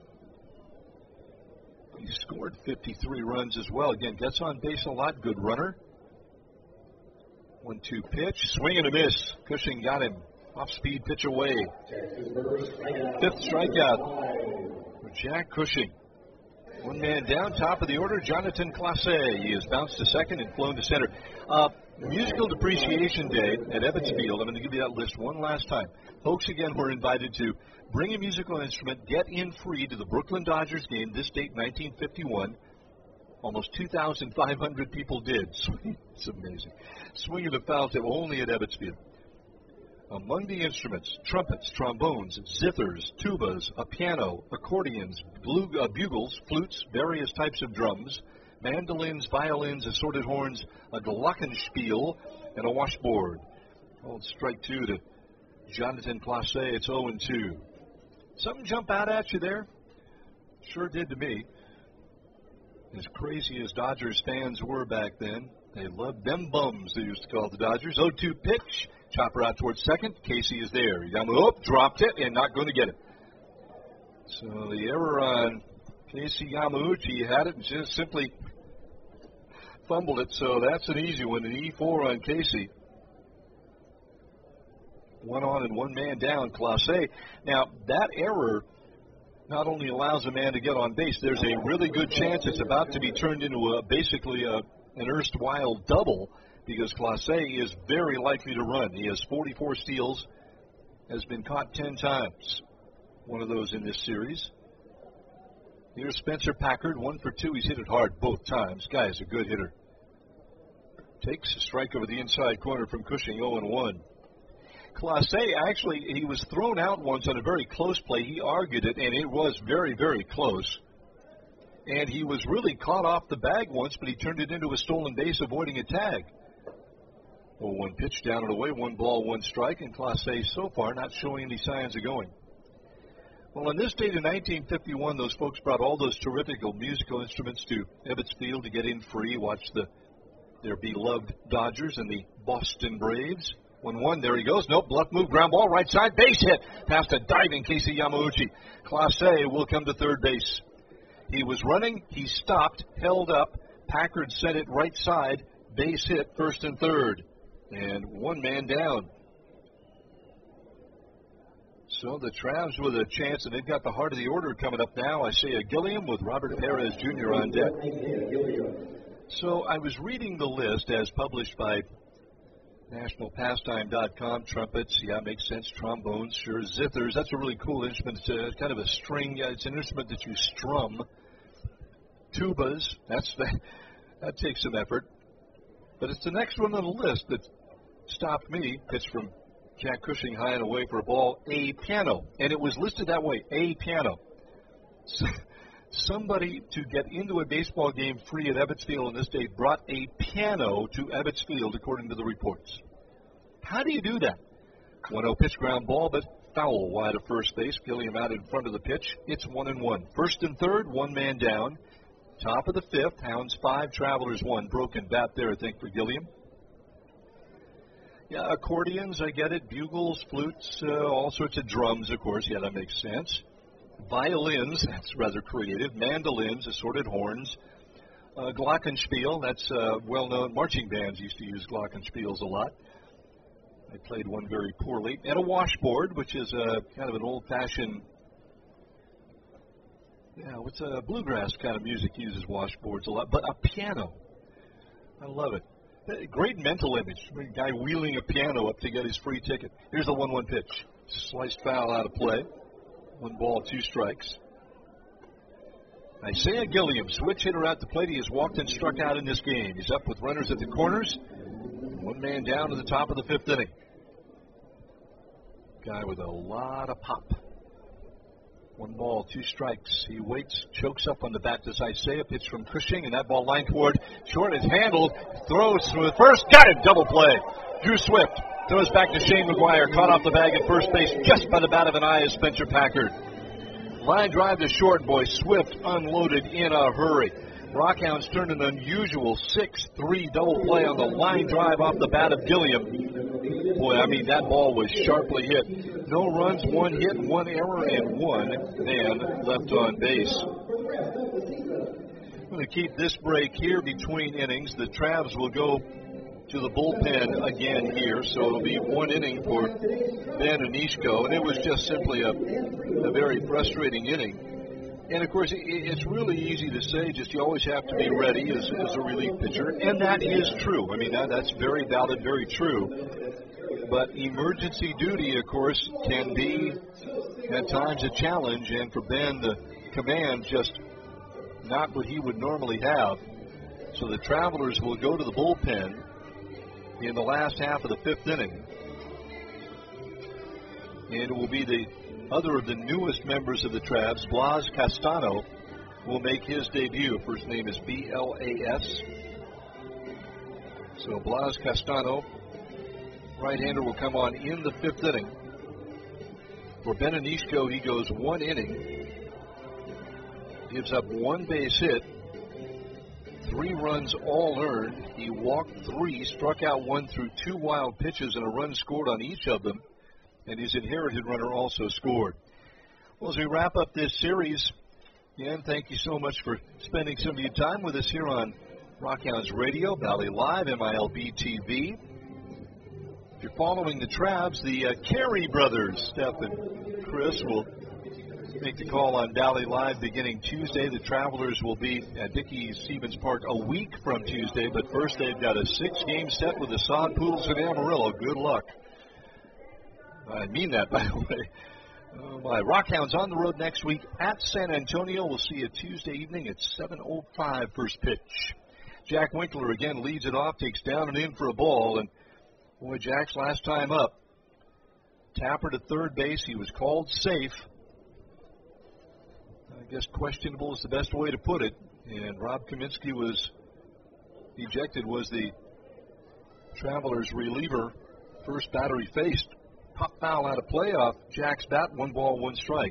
He scored fifty-three runs as well. Again, gets on base a lot. Good runner. one two pitch. Swing and a miss. Cushing got him. Off-speed pitch away. Fifth strikeout for Jack Cushing. One man down, top of the order, Jonathan Clase. He has bounced to second and flown to center. Uh, Musical Depreciation Day at Ebbets Field. I'm going to give you that list one last time. Folks, again, were invited to bring a musical instrument, get in free to the Brooklyn Dodgers game, this date, nineteen fifty-one. Almost two thousand five hundred people did. It's amazing. Swing and a foul tip only at Ebbets Field. Among the instruments, trumpets, trombones, zithers, tubas, a piano, accordions, blue, uh, bugles, flutes, various types of drums, mandolins, violins, assorted horns, a glockenspiel, and a washboard. Old strike two to Jonathan Clase. It's oh and two. Something jump out at you there? Sure did to me. As crazy as Dodgers fans were back then, they loved them bums, they used to call the Dodgers. oh two pitch. Chopper out towards second. Casey is there. Yamamoto dropped it and not going to get it. So the error on Casey Yamamoto had it and just simply fumbled it. So that's an easy one. An E four on Casey. One on and one man down, Clase. Now, that error not only allows a man to get on base, there's a really good chance it's about to be turned into a, basically a, an erstwhile double, because Clase is very likely to run. He has forty-four steals, has been caught ten times. One of those in this series. Here's Spencer Packard, one for two. He's hit it hard both times. Guy is a good hitter. Takes a strike over the inside corner from Cushing, oh and one. Clase, actually, he was thrown out once on a very close play. He argued it, and it was very, very close. And he was really caught off the bag once, but he turned it into a stolen base, avoiding a tag. oh one pitch down and away, one ball, one strike, and Clase so far not showing any signs of going. Well, on this date in nineteen fifty-one, those folks brought all those terrific musical instruments to Ebbets Field to get in free, watch the their beloved Dodgers and the Boston Braves. one one, there he goes. Nope, bluff move, ground ball, right side, base hit. Past a diving Casey Yamamoto. Clase will come to third base. He was running, he stopped, held up. Packard sent it right side, base hit, first and third. And one man down. So the Travs with a chance, and they've got the heart of the order coming up now. Isaiah Gilliam with Robert Perez Junior on deck. So I was reading the list as published by National Pastime dot com. Trumpets, yeah, makes sense. Trombones, sure. Zithers, that's a really cool instrument. It's a, kind of a string. Uh, it's an instrument that you strum. Tubas, that's the, that takes some effort. But it's the next one on the list that stopped me. Pitch from Jack Cushing high and away for a ball. A piano. And it was listed that way, a piano. So, somebody to get into a baseball game free at Ebbets Field on this day brought a piano to Ebbets Field, according to the reports. How do you do that? one oh pitch ground ball, but foul wide of first base. Gilliam out in front of the pitch. It's one and one. First and third, one man down. Top of the fifth, Hounds five, Travelers one. Broken bat there, I think, for Gilliam. Yeah, accordions, I get it. Bugles, flutes, uh, all sorts of drums, of course. Yeah, that makes sense. Violins, that's rather creative. Mandolins, assorted horns. Uh, glockenspiel, that's uh, well-known. Marching bands used to use glockenspiels a lot. I played one very poorly. And a washboard, which is a kind of an old-fashioned, yeah, what's a bluegrass kind of music uses washboards a lot. But a piano, I love it. Great mental image. A guy wheeling a piano up to get his free ticket. Here's the one one pitch. Sliced foul out of play. One ball, two strikes. Isaiah Gilliam, switch hitter at the plate. He has walked and struck out in this game. He's up with runners at the corners. One man down to the top of the fifth inning. Guy with a lot of pop. One ball, two strikes. He waits, chokes up on the bat. Does Isaiah pitch from Cushing, and that ball line toward short is handled. Throws to the first, got it, double play. Drew Swift throws back to Shane McGuire, caught off the bag at first base just by the bat of an eye of Spencer Packard. Line drive to short, boy. Swift unloaded in a hurry. Rockhounds turned an unusual six three double play on the line drive off the bat of Gilliam. Boy, I mean, that ball was sharply hit. No runs, one hit, one error, and one man left on base. I'm going to keep this break here between innings. The Travs will go to the bullpen again here, so it'll be one inning for Ben Anishko, and it was just simply a, a very frustrating inning. And, of course, it, it's really easy to say just you always have to be ready as, as a relief pitcher, and that is true. I mean, that, that's very valid, very true. But emergency duty, of course, can be at times a challenge, and for Ben, the command just not what he would normally have. So the Travelers will go to the bullpen in the last half of the fifth inning. And it will be the other of the newest members of the Travs, Blas Castano, will make his debut. First name is B L A S. So Blas Castano, right-hander, will come on in the fifth inning. For Ben Anishko, he goes one inning, gives up one base hit, three runs all earned. He walked three, struck out one through two wild pitches, and a run scored on each of them. And his inherited runner also scored. Well, as we wrap up this series, again, thank you so much for spending some of your time with us here on Rockhounds Radio, Valley Live, M I L B T V. If you're following the Travs, the uh, Carey brothers, Steph and Chris, will make the call on Valley Live beginning Tuesday. The Travelers will be at Dickey-Stevens Park a week from Tuesday, but first they've got a six-game set with the Sod Poodles in Amarillo. Good luck. I mean that, by the way. Oh my. Rockhounds on the road next week at San Antonio. We'll see you Tuesday evening at seven oh five first pitch. Jack Winkler again leads it off, takes down and in for a ball, and boy, Jack's last time up. Tapper to third base. He was called safe. I guess questionable is the best way to put it. And Rob Kaminsky was ejected, was the Travelers reliever. First batter he faced. Pop foul out of play off Jack's bat, one ball, one strike.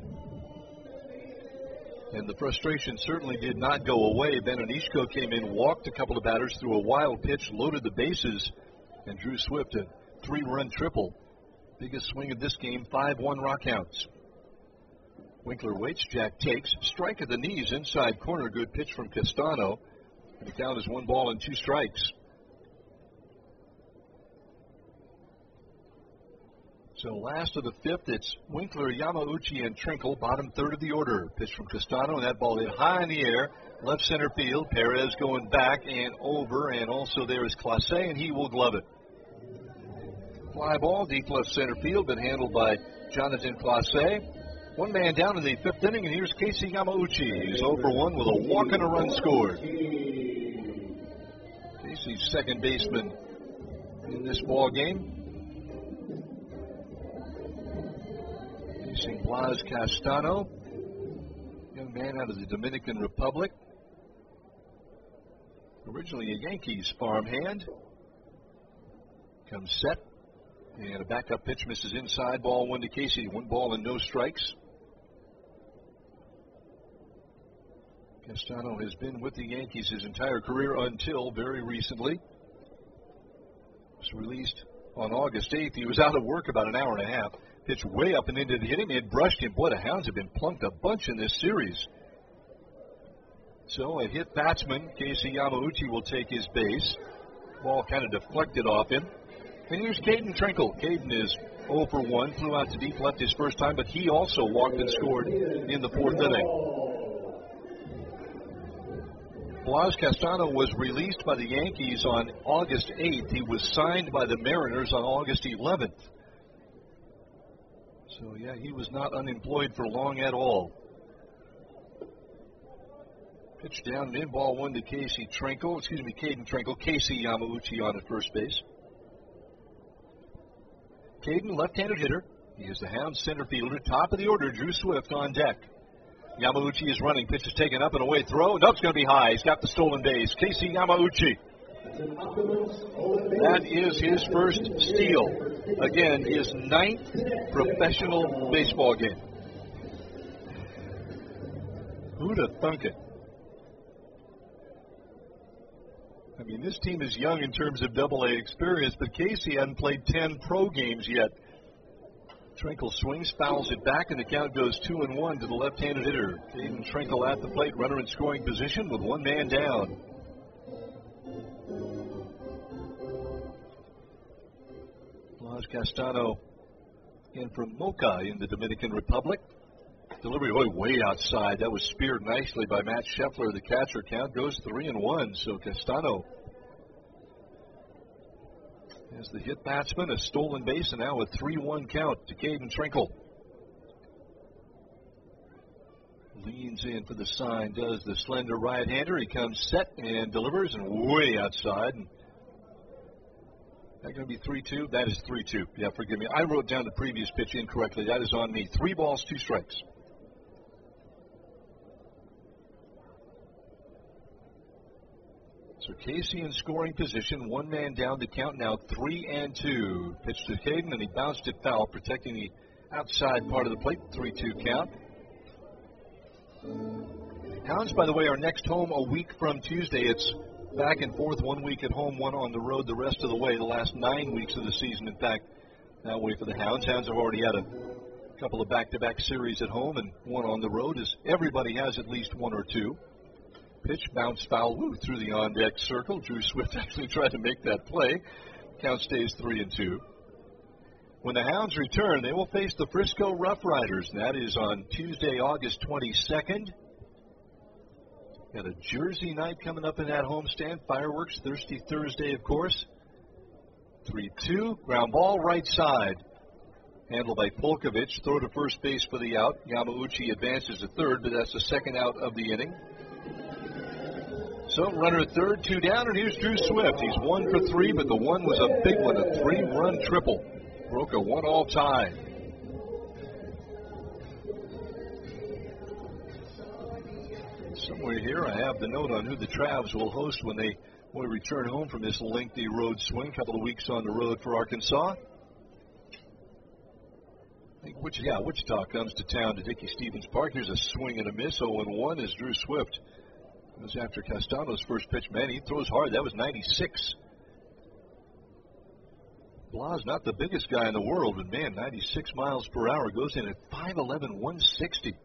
And the frustration certainly did not go away. Ben Anishko came in, walked a couple of batters, threw a wild pitch, loaded the bases, and Drew Swift a three-run triple. Biggest swing of this game, five one Rockhounds. Winkler waits, Jack takes, strike at the knees, inside corner, good pitch from Castano. And the count is one ball and two strikes. So last of the fifth, it's Winkler, Yamauchi, and Trinkle, bottom third of the order. Pitch from Castano, and that ball hit high in the air, left center field. Perez going back and over, and also there is Clase, and he will glove it. Fly ball, deep left center field, been handled by Jonathan Clase. One man down in the fifth inning, and here's Casey Yamauchi. He's oh for one with a walk and a run scored. Casey's second baseman in this ball game. Facing Blas Castano, young man out of the Dominican Republic. Originally a Yankees farmhand. Comes set, and a backup pitch misses inside. Ball one to Casey. One ball and no strikes. Castano has been with the Yankees his entire career until very recently. Was released on August eighth. He was out of work about an hour and a half. Pitch way up and in, didn't hit him. It brushed him. Boy, the Hounds have been plunked a bunch in this series. So a hit batsman, Casey Yamauchi, will take his base. Ball kind of deflected off him. And here's Caden Trinkle. Caden is oh for one, flew out to deep left his first time, but he also walked and scored in the fourth inning. Blas Castano was released by the Yankees on August eighth. He was signed by the Mariners on August eleventh. So, yeah, he was not unemployed for long at all. Pitch down, min ball one to Casey Trinkle. Excuse me, Caden Trinkle. Casey Yamauchi on at first base. Caden, left-handed hitter. He is the Hounds center fielder. Top of the order, Drew Swift on deck. Yamauchi is running. Pitch is taken up and away throw. No, it's going to be high. He's got the stolen base. Casey Yamauchi. That is his first steal. Again, his ninth professional baseball game. Who'd have thunk it? I mean, this team is young in terms of double A experience, but Casey hadn't played ten pro games yet. Trinkle swings, fouls it back, and the count goes two and one to the left-handed hitter. Caden Trinkle at the plate, runner in scoring position with one man down. Blas Castano in from Moca in the Dominican Republic. Delivery way, way outside. That was speared nicely by Matt Scheffler, the catcher. Count goes three and one. So Castano has the hit batsman, a stolen base, and now a three one count to Caden Trinkle. Leans in for the sign, does the slender right-hander. He comes set and delivers, and way outside. And that going to be three two? That is three two. Yeah, forgive me. I wrote down the previous pitch incorrectly. That is on me. Three balls, two strikes. So Casey in scoring position, one man down to count now three and two. Pitch to Caden, and he bounced it foul, protecting the outside part of the plate. three two count. Hounds, by the way, are next home a week from Tuesday. It's back and forth, one week at home, one on the road the rest of the way. The last nine weeks of the season, in fact, that way for the Hounds. Hounds have already had a couple of back-to-back series at home and one on the road, as everybody has at least one or two. Pitch, bounce foul, woo, through the on-deck circle. Drew Swift actually tried to make that play. Count stays three and two. When the Hounds return, they will face the Frisco Rough Riders, and that is on Tuesday, August twenty-second. Got a Jersey night coming up in that homestand. Fireworks, Thirsty Thursday, of course. three two, ground ball, right side. Handled by Polkovich. Throw to first base for the out. Yamauchi advances to third, but that's the second out of the inning. So, runner at third, two down, and here's Drew Swift. He's one for three, but the one was a big one, a three-run triple. Broke a one-all tie. Somewhere here I have the note on who the Travs will host when they will return home from this lengthy road swing. A couple of weeks on the road for Arkansas. I think Wichita, yeah, Wichita comes to town to Dickey Stevens Park. Here's a swing and a miss. oh and one is Drew Swift. It was after Castano's first pitch. Man, he throws hard. That was ninety-six. Blas, not the biggest guy in the world, but man, ninety-six miles per hour. Goes in at five eleven, one sixty.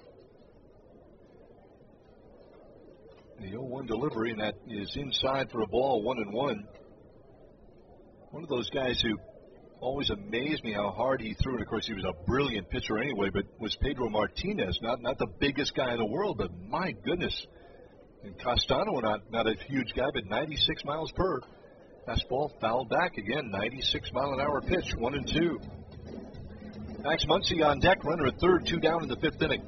The oh one delivery, and that is inside for a ball, one and one. One of those guys who always amazed me how hard he threw it. Of course, he was a brilliant pitcher anyway, but was Pedro Martinez. Not not the biggest guy in the world, but my goodness. And Castano, not, not a huge guy, but ninety-six miles per. Fastball fouled back again, ninety-six mile an hour pitch, one and two. Max Muncy on deck, runner at third, two down in the fifth inning.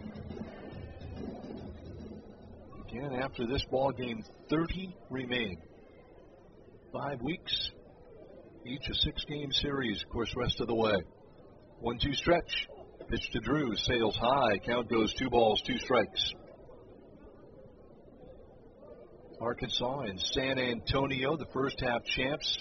Again, after this ball game, thirty remain. Five weeks, each a six-game series, of course, rest of the way. one two stretch, pitch to Drew, sails high, count goes two balls, two strikes. Arkansas and San Antonio, the first half champs.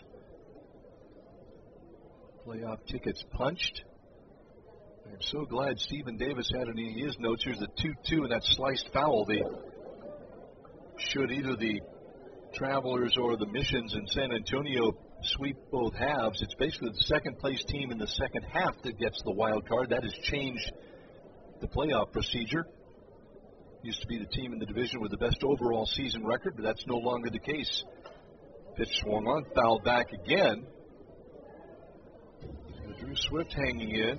Playoff tickets punched. I'm so glad Stephen Davis had it in his notes. Here's the two two and that sliced foul. They should either the Travelers or the Missions in San Antonio sweep both halves. It's basically the second place team in the second half that gets the wild card. That has changed the playoff procedure. Used to be the team in the division with the best overall season record, but that's no longer the case. Pitch swung on, fouled back again. Drew Swift hanging in.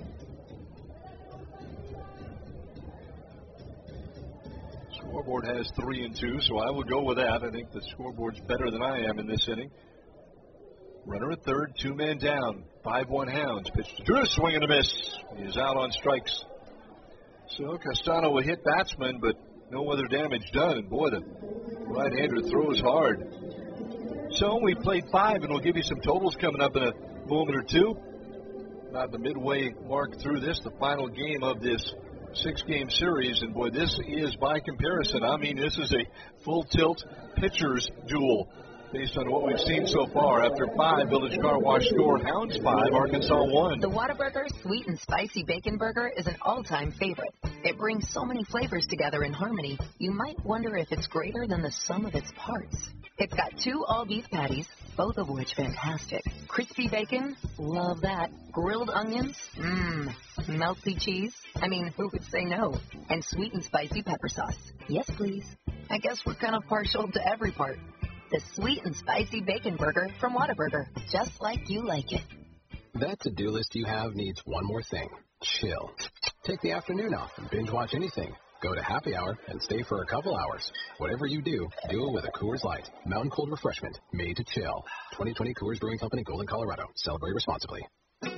Scoreboard has three and two, so I will go with that. I think the scoreboard's better than I am in this inning. Runner at third, two men down, five one Hounds. Pitch to Drew, swing and a miss. He is out on strikes. So Castano will hit batsman, but no other damage done. And boy, the right-hander throws hard. So we played five, and we'll give you some totals coming up in a moment or two. About the midway mark through this, the final game of this six-game series. And boy, this is by comparison. I mean, this is a full-tilt pitcher's duel based on what we've seen so far. After five, Village Car Wash score Hounds five, Arkansas one.
The Whataburger Sweet and Spicy Bacon Burger is an all-time favorite. It brings so many flavors together in harmony, you might wonder if it's greater than the sum of its parts. It's got two all-beef patties, both of which fantastic. Crispy bacon, love that. Grilled onions, mmm. Melty cheese, I mean, who would say no? And sweet and spicy pepper sauce. Yes, please. I guess we're kind of partial to every part. The Sweet and Spicy Bacon Burger from Whataburger, just like you like it.
That to-do list you have needs one more thing. Chill. Take the afternoon off and binge watch anything. Go to happy hour and stay for a couple hours. Whatever you do, do it with a Coors Light. Mountain cold refreshment made to chill. twenty twenty Coors Brewing Company, Golden, Colorado. Celebrate responsibly.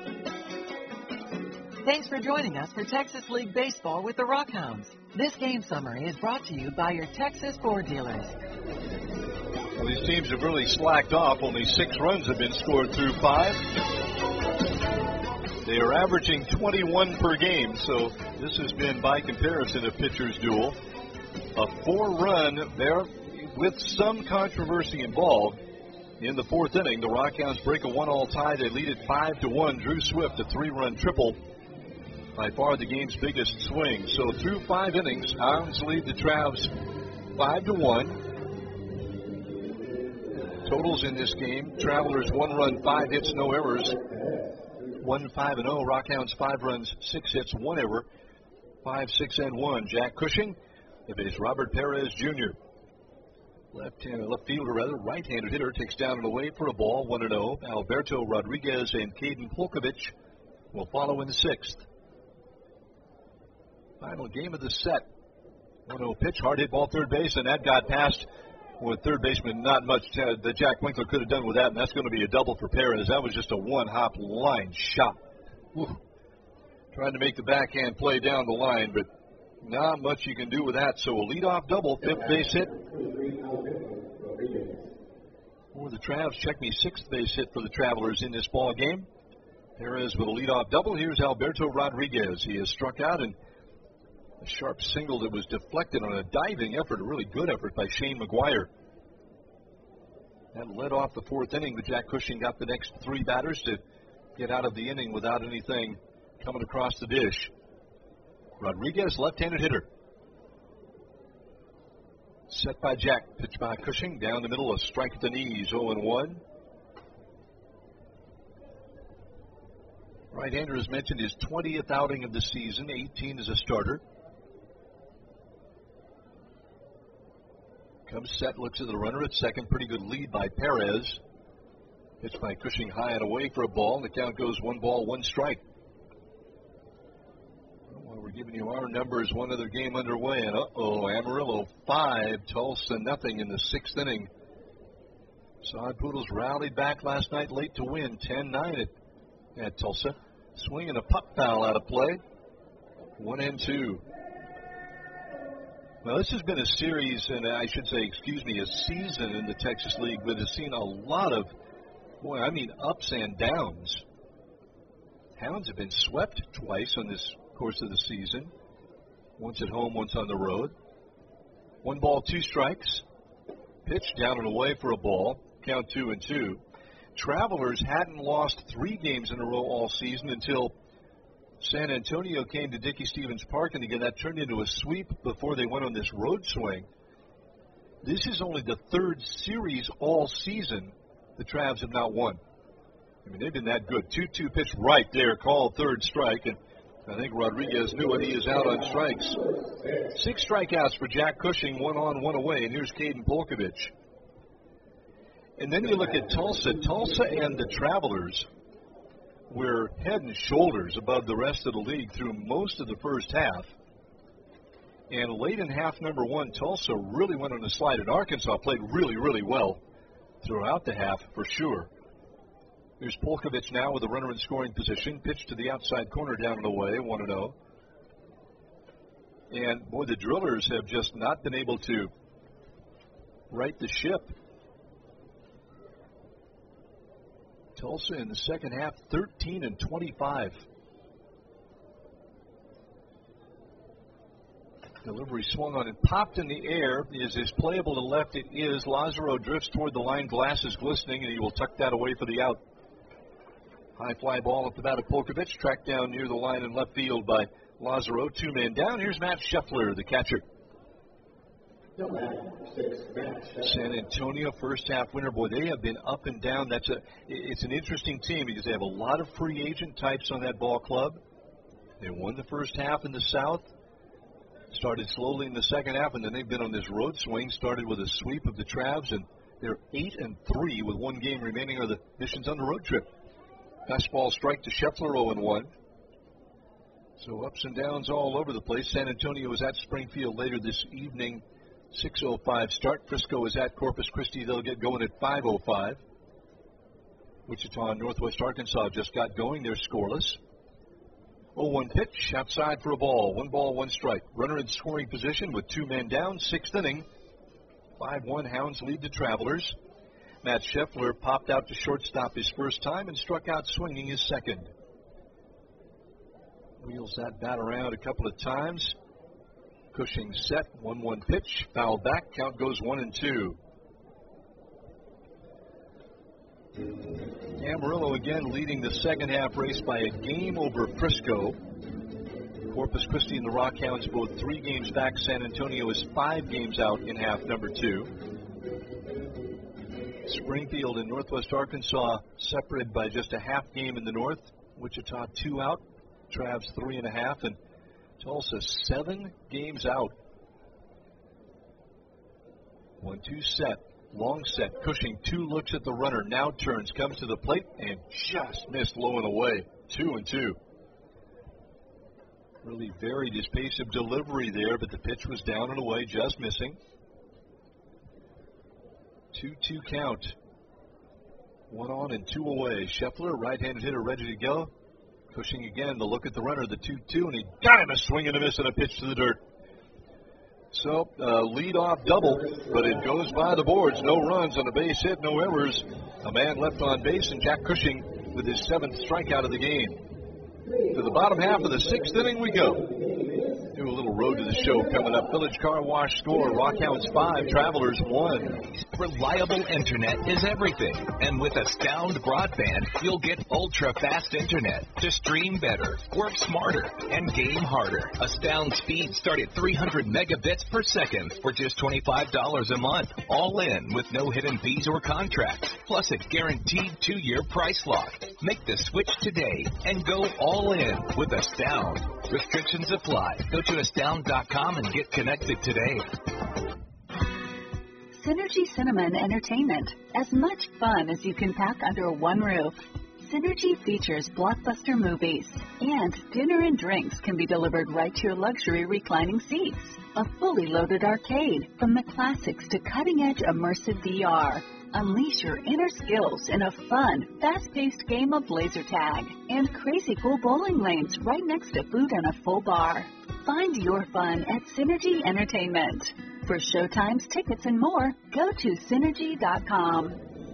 Thanks for joining us for Texas League Baseball with the Rockhounds. This game summary is brought to you by your Texas Ford dealers.
Well, these teams have really slacked off. Only six runs have been scored through five. They are averaging twenty-one per game, so this has been, by comparison, a pitcher's duel. A four-run there with some controversy involved. In the fourth inning, the Rockhounds break a one-all tie. They lead it five to one. Drew Swift, a three-run triple. By far the game's biggest swing. So through five innings, Hounds lead the Travs five to one. Totals in this game: Travelers one run, five hits, no errors. One five and zero. Rockhounds five runs, six hits, one error. Five six and one. Jack Cushing. The base Robert Perez Junior Left hand, left fielder rather, right-handed hitter takes down and away for a ball. One and zero. Alberto Rodriguez and Caden Polkovich will follow in the sixth. Final game of the set. one oh pitch, hard hit ball third base, and that got past with third baseman. Not much uh, that Jack Winkler could have done with that, and that's going to be a double for Perez. That was just a one-hop line shot. Whew. Trying to make the backhand play down the line, but not much you can do with that. So a leadoff double, fifth base hit. For the Travs, check me sixth base hit for the Travelers in this ball game. Perez with a leadoff double. Here's Alberto Rodriguez. He has struck out, and a sharp single that was deflected on a diving effort, a really good effort by Shane McGuire. That led off the fourth inning, but Jack Cushing got the next three batters to get out of the inning without anything coming across the dish. Rodriguez, left-handed hitter. Set by Jack, pitch by Cushing, down the middle, a strike at the knees, oh and one. Right-hander, as mentioned, his twentieth outing of the season, eighteen as a starter. Comes set, looks at the runner at second. Pretty good lead by Perez. Pitch by Cushing high and away for a ball. And the count goes one ball, one strike. Well, we're giving you our numbers. One other game underway. And uh-oh, Amarillo five, Tulsa nothing in the sixth inning. Sod Poodles rallied back last night late to win ten nine at, at Tulsa. Swinging a pop foul out of play. One and two. Well, this has been a series, and I should say, excuse me, a season in the Texas League that has seen a lot of, boy, I mean, ups and downs. Hounds have been swept twice on this course of the season. Once at home, once on the road. One ball, two strikes. Pitch down and away for a ball. Count two and two. Travelers hadn't lost three games in a row all season until San Antonio came to Dickey Stevens Park, and again that turned into a sweep before they went on this road swing. This is only the third series all season the Travs have not won. I mean, they've been that good. two two pitch right there, called third strike, and I think Rodriguez knew it. He is out on strikes. Six strikeouts for Jack Cushing, one on, one away, and here's Caden Polkovich. And then you look at Tulsa. Tulsa and the Travelers were head and shoulders above the rest of the league through most of the first half. And late in half number one, Tulsa really went on a slide. And Arkansas played really, really well throughout the half for sure. Here's Polkovich now with a runner in scoring position. Pitch to the outside corner down and away, one and oh. And, boy, the Drillers have just not been able to right the ship. Tulsa in the second half, thirteen and twenty-five. Delivery swung on and popped in the air. Is this playable to left? It is. Lazaro drifts toward the line, glasses glistening, and he will tuck that away for the out. High fly ball at the bat of Polkovich, tracked down near the line in left field by Lazaro. Two men down. Here's Matt Scheffler, the catcher. San Antonio first half winner. Boy, they have been up and down. That's a. It's an interesting team because they have a lot of free agent types on that ball club. They won the first half in the South. Started slowly in the second half, and then they've been on this road swing. Started with a sweep of the Travs, and they're eight and three with one game remaining of the missions on the road trip. Fastball strike to Scheffler, oh and one. So ups and downs all over the place. San Antonio is at Springfield later this evening. six oh five start. Frisco is at Corpus Christi. They'll get going at five oh five. Wichita and Northwest Arkansas just got going. They're scoreless. oh one pitch, outside for a ball. One ball, one strike. Runner in scoring position with two men down. Sixth inning. five one Hounds lead the Travelers. Matt Scheffler popped out to shortstop his first time and struck out swinging his second. Wheels that bat around a couple of times. Cushing set, one one pitch, foul back, count goes one and two. Amarillo again leading the second half race by a game over Frisco. Corpus Christi and the Rockhounds both three games back. San Antonio is five games out in half number two. Springfield and Northwest Arkansas separated by just a half game in the north. Wichita two out, Travs three and a half, and Tulsa seven games out. One two set, long set. Cushing two looks at the runner, now turns, comes to the plate, and just missed low and away. Two and two. Really varied his pace of delivery there, but the pitch was down and away, just missing. two two count. One on and two away. Scheffler, right-handed hitter, ready to go. Cushing again, the look at the runner, the two two, and he got him a swing and a miss and a pitch to the dirt. So, uh, lead-off double, but it goes by the boards. No runs on a base hit, no errors. A man left on base, and Jack Cushing with his seventh strikeout of the game. To the bottom half of the sixth inning we go. Do a little road to the show coming up. Village Car Wash score, Rockhounds five, Travelers one.
Reliable internet is everything. And with Astound Broadband, you'll get ultra-fast internet to stream better, work smarter, and game harder. Astound speeds start at three hundred megabits per second for just twenty-five dollars a month. All in with no hidden fees or contracts. Plus a guaranteed two-year price lock. Make the switch today and go all in with Astound. Restrictions apply. Go to astound dot com and get connected today.
Synergy Cinema and Entertainment. As much fun as you can pack under one roof. Synergy features blockbuster movies, and dinner and drinks can be delivered right to your luxury reclining seats. A fully loaded arcade, from the classics to cutting-edge immersive V R. Unleash your inner skills in a fun, fast-paced game of laser tag. And crazy cool bowling lanes right next to food and a full bar. Find your fun at Synergy Entertainment. For showtimes, tickets, and more, go to synergy dot com.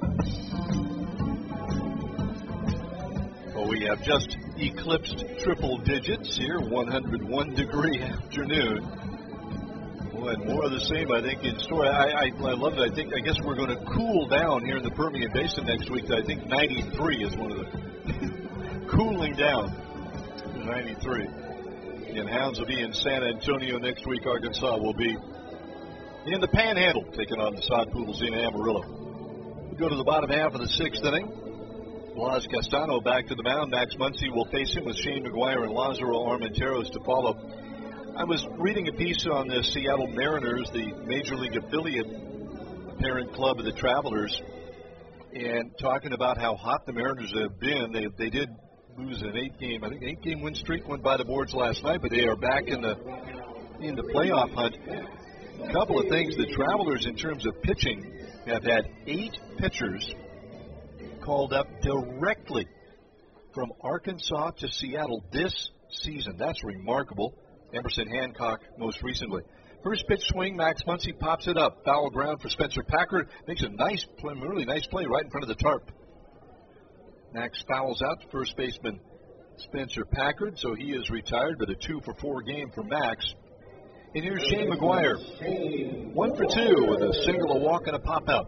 Well, we have just eclipsed triple digits here, one hundred one degree afternoon. Boy, and more of the same, I think, in store. I, I, I love it. I think, I guess we're going to cool down here in the Permian Basin next week. I think ninety-three is one of the cooling down. ninety-three. And Hounds will be in San Antonio next week. Arkansas will be in the Panhandle, taking on the Sod Poodles in Amarillo. We go to the bottom half of the sixth inning. Blas Castano back to the mound. Max Muncy will face him with Shane McGuire and Lazaro Armenteros to follow. I was reading a piece on the Seattle Mariners, the Major League affiliate parent club of the Travelers, and talking about how hot the Mariners have been. They they did lose an eight-game, I think eight-game win streak went by the boards last night, but they are back in the in the playoff hunt. A couple of things. The Travelers, in terms of pitching, have had eight pitchers called up directly from Arkansas to Seattle this season. That's remarkable. Emerson Hancock most recently. First pitch swing, Max Muncy pops it up. Foul ground for Spencer Packard. Makes a nice play, really nice play right in front of the tarp. Max fouls out to first baseman Spencer Packard, so he is retired, but a two for four game for Max. And here's Shane McGuire. One for two with a single, a walk, and a pop out.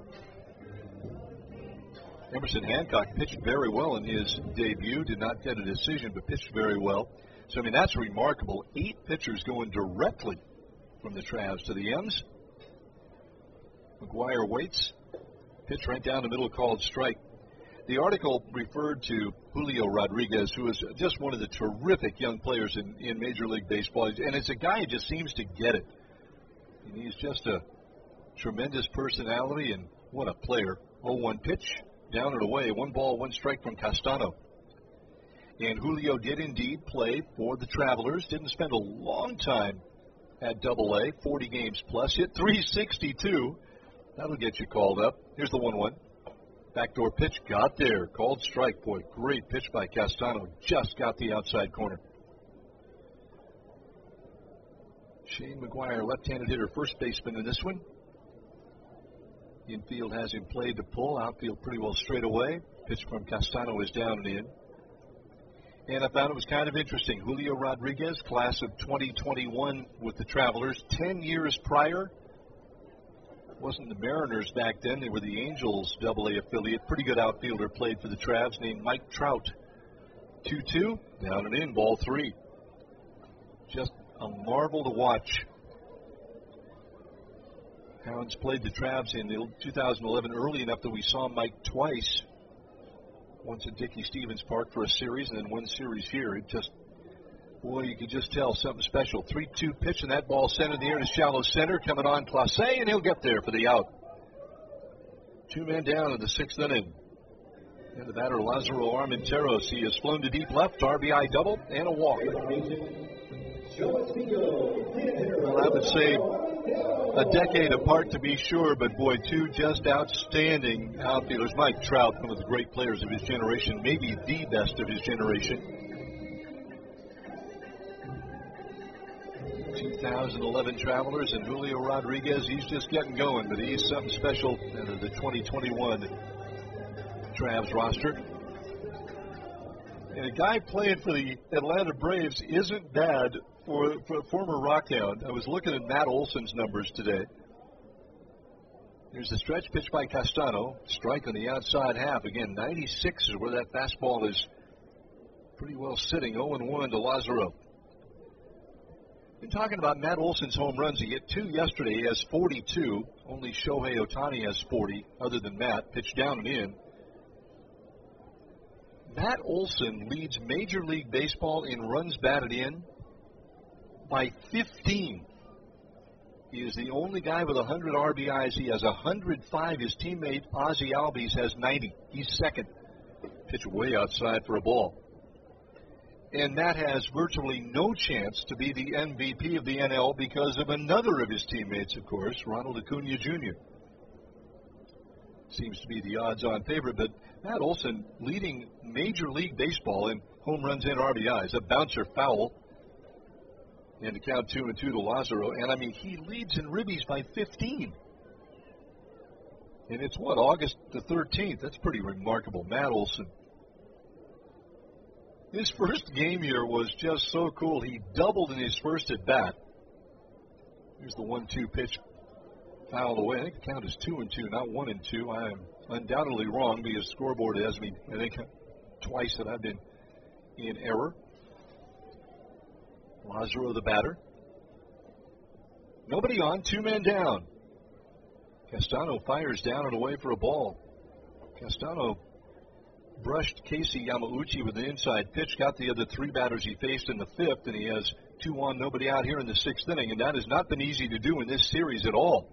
Emerson Hancock pitched very well in his debut. Did not get a decision, but pitched very well. So, I mean, that's remarkable. Eight pitchers going directly from the Travs to the M's. McGuire waits. Pitch right down the middle, called strike. The article referred to Julio Rodriguez, who is just one of the terrific young players in, in Major League Baseball. And it's a guy who just seems to get it. And he's just a tremendous personality, and what a player. oh one pitch, down and away. One ball, one strike from Castano. And Julio did indeed play for the Travelers. Didn't spend a long time at Double A, forty games plus. Hit three sixty-two. That'll get you called up. Here's the one one. Backdoor pitch, got there. Called strike. Boy, great pitch by Castano. Just got the outside corner. Shane McGuire, left-handed hitter, first baseman in this one. Infield has him played to pull. Outfield pretty well straight away. Pitch from Castano is down and in. And I found it was kind of interesting. Julio Rodriguez, class of twenty twenty-one with the Travelers. Ten years prior, wasn't the Mariners back then. They were the Angels Double A affiliate. Pretty good outfielder played for the Travs named Mike Trout. two two, down and in, ball three. Just a marvel to watch. Hounds played the Travs in two thousand eleven early enough that we saw Mike twice. Once at Dickey Stevens Park for a series, and then one series here. It just, boy, you could just tell something special. three two pitch, and that ball sent in the air to shallow center. Coming on Clase, and he'll get there for the out. Two men down in the sixth inning. And the batter, Lazaro Armenteros. He has flown to deep left, R B I double, and a walk. Well, I would say a decade apart to be sure, but boy, two just outstanding outfielders. Mike Trout, one of the great players of his generation, maybe the best of his generation. two thousand eleven Travelers, and Julio Rodriguez, he's just getting going, but he's something special in the twenty twenty-one Travs roster. And a guy playing for the Atlanta Braves isn't bad for, for a former Rockhound. I was looking at Matt Olson's numbers today. Here's the stretch pitch by Castano. Strike on the outside half. Again, ninety-six is where that fastball is pretty well sitting. oh and one to Lazaro. Been talking about Matt Olson's home runs. He hit two yesterday. He has forty-two. Only Shohei Ohtani has forty, other than Matt. Pitch down and in. Matt Olson leads Major League Baseball in runs batted in by fifteen. He is the only guy with one hundred R B Is. He has one hundred five. His teammate Ozzie Albies has ninety. He's second. Pitch way outside for a ball. And Matt has virtually no chance to be the M V P of the N L because of another of his teammates, of course, Ronald Acuna Junior Seems to be the odds-on favorite, but Matt Olson leading Major League Baseball in home runs and R B Is. A bouncer foul. And to count two and two to Lazaro. And, I mean, he leads in ribbies by fifteen. And it's, what, August the thirteenth? That's pretty remarkable. Matt Olson. His first game here was just so cool. He doubled in his first at-bat. Here's the one two pitch. Fouled away. I think the count is two and two, not one and two. I am undoubtedly wrong because the scoreboard has me, I think, twice that I've been in error. Lazaro the batter. Nobody on, two men down. Castano fires down and away for a ball. Castano brushed Casey Yamauchi with an inside pitch, got the other three batters he faced in the fifth, and he has two on, nobody out here in the sixth inning, and that has not been easy to do in this series at all.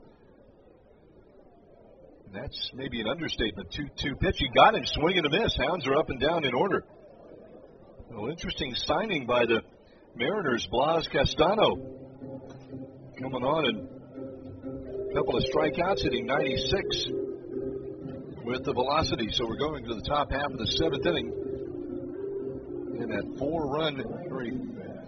And that's maybe an understatement. two two pitch, he got him, swing and a miss. Hounds are up and down in order. Well, interesting signing by the Mariners, Blas Castano. Coming on and a couple of strikeouts, hitting ninety-six with the velocity. So we're going to the top half of the seventh inning. And that four-run, very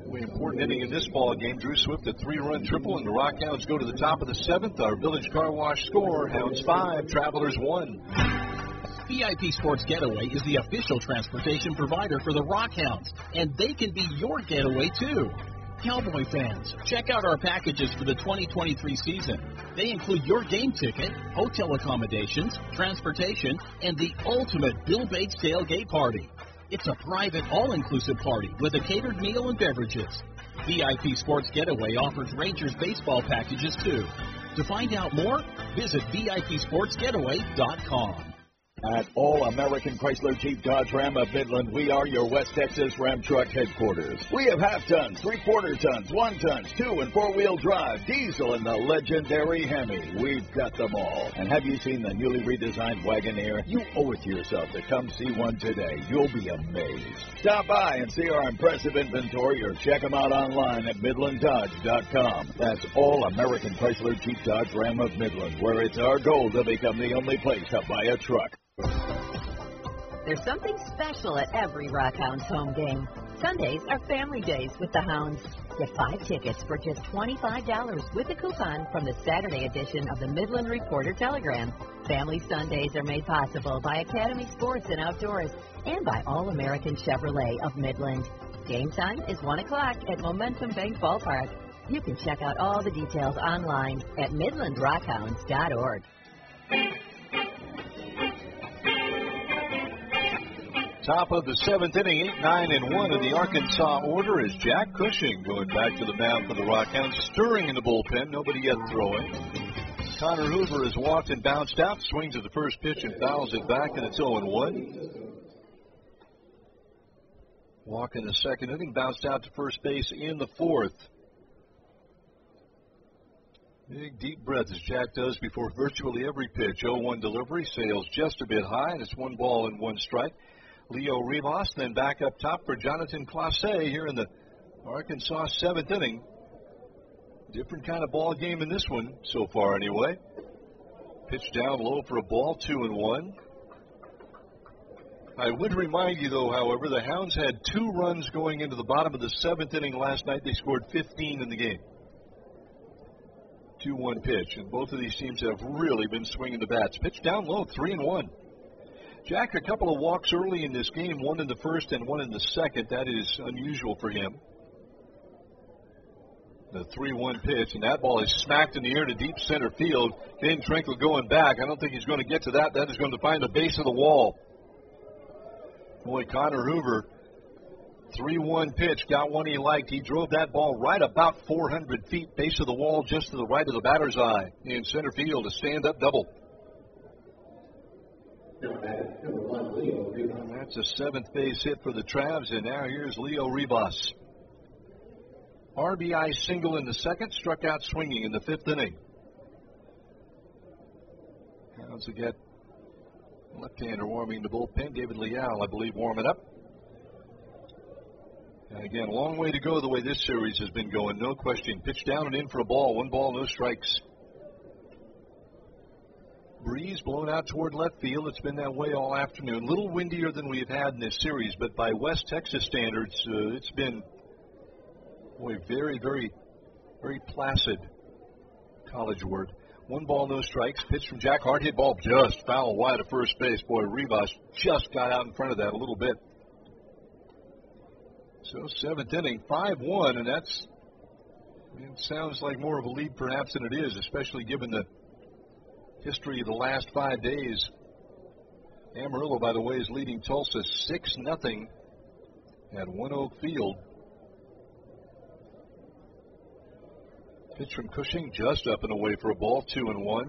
Really important inning in this ball game. Drew Swift a three-run triple, and the Rockhounds go to the top of the seventh. Our Village Car Wash score: Hounds five, Travelers one.
V I P Sports Getaway is the official transportation provider for the Rockhounds, and they can be your getaway too. Cowboy fans, check out our packages for the twenty twenty-three season. They include your game ticket, hotel accommodations, transportation, and the ultimate Bill Bates tailgate party. It's a private, all-inclusive party with a catered meal and beverages. V I P Sports Getaway offers Rangers baseball packages too. To find out more, visit V I P sports getaway dot com.
At All American Chrysler Jeep Dodge Ram of Midland, we are your West Texas Ram Truck headquarters. We have half tons, three quarter tons, one tons, two and four wheel drive, diesel, and the legendary Hemi. We've got them all. And have you seen the newly redesigned Wagoneer? You owe it to yourself to come see one today. You'll be amazed. Stop by and see our impressive inventory or check them out online at midland dodge dot com. That's All American Chrysler Jeep Dodge Ram of Midland, where it's our goal to become the only place to buy a truck.
There's something special at every Rockhounds home game. Sundays are family days with the Hounds. Get five tickets for just twenty-five dollars with a coupon from the Saturday edition of the Midland Reporter Telegram. Family Sundays are made possible by Academy Sports and Outdoors and by All American Chevrolet of Midland. Game time is one o'clock at Momentum Bank Ballpark. You can check out all the details online at midland rockhounds dot org.
Top of the seventh inning, eight, nine, and one in the Arkansas order is Jack Cushing going back to the mound for the Rockhounds, stirring in the bullpen, nobody yet throwing. Connor Hoover has walked and bounced out, swings at the first pitch and fouls it back, and it's oh and one. Walk in the second inning, bounced out to first base in the fourth. Big deep breath as Jack does before virtually every pitch. oh one delivery, sails just a bit high, and it's one ball and one strike. Leo Rivas then back up top for Jonathan Clase here in the Arkansas seventh inning. Different kind of ball game in this one so far anyway. Pitch down low for a ball, two and one. I would remind you though, however, the Hounds had two runs going into the bottom of the seventh inning last night. They scored fifteen in the game. two one pitch, and both of these teams have really been swinging the bats. Pitch down low, three and one. Jack, a couple of walks early in this game, one in the first and one in the second. That is unusual for him. The three one pitch, and that ball is smacked in the air to deep center field. Dane Trinkle going back. I don't think he's going to get to that. That is going to find the base of the wall. Boy, Connor Hoover, three one pitch, got one he liked. He drove that ball right about four hundred feet, base of the wall, just to the right of the batter's eye in center field, a stand-up double. That's a seventh base hit for the Travs, and now here's Leo Rivas. R B I single in the second, struck out swinging in the fifth inning. Hounds get left-hander warming the bullpen. David Leal, I believe, warming up. And again, long way to go the way this series has been going, no question. Pitch down and in for a ball, one ball, no strikes. Breeze blown out toward left field. It's been that way all afternoon. A little windier than we've had in this series, but by West Texas standards, uh, it's been, boy, very, very, very placid. College word. One ball, no strikes. Pitch from Jack Hart. Hit ball just foul wide of first base. Boy, Rivas just got out in front of that a little bit. So seventh inning, five one, and that's, it sounds like more of a lead perhaps than it is, especially given the history of the last five days. Amarillo, by the way, is leading Tulsa six nothing at One Oak Field. Pitch from Cushing, just up and away for a ball, two and one.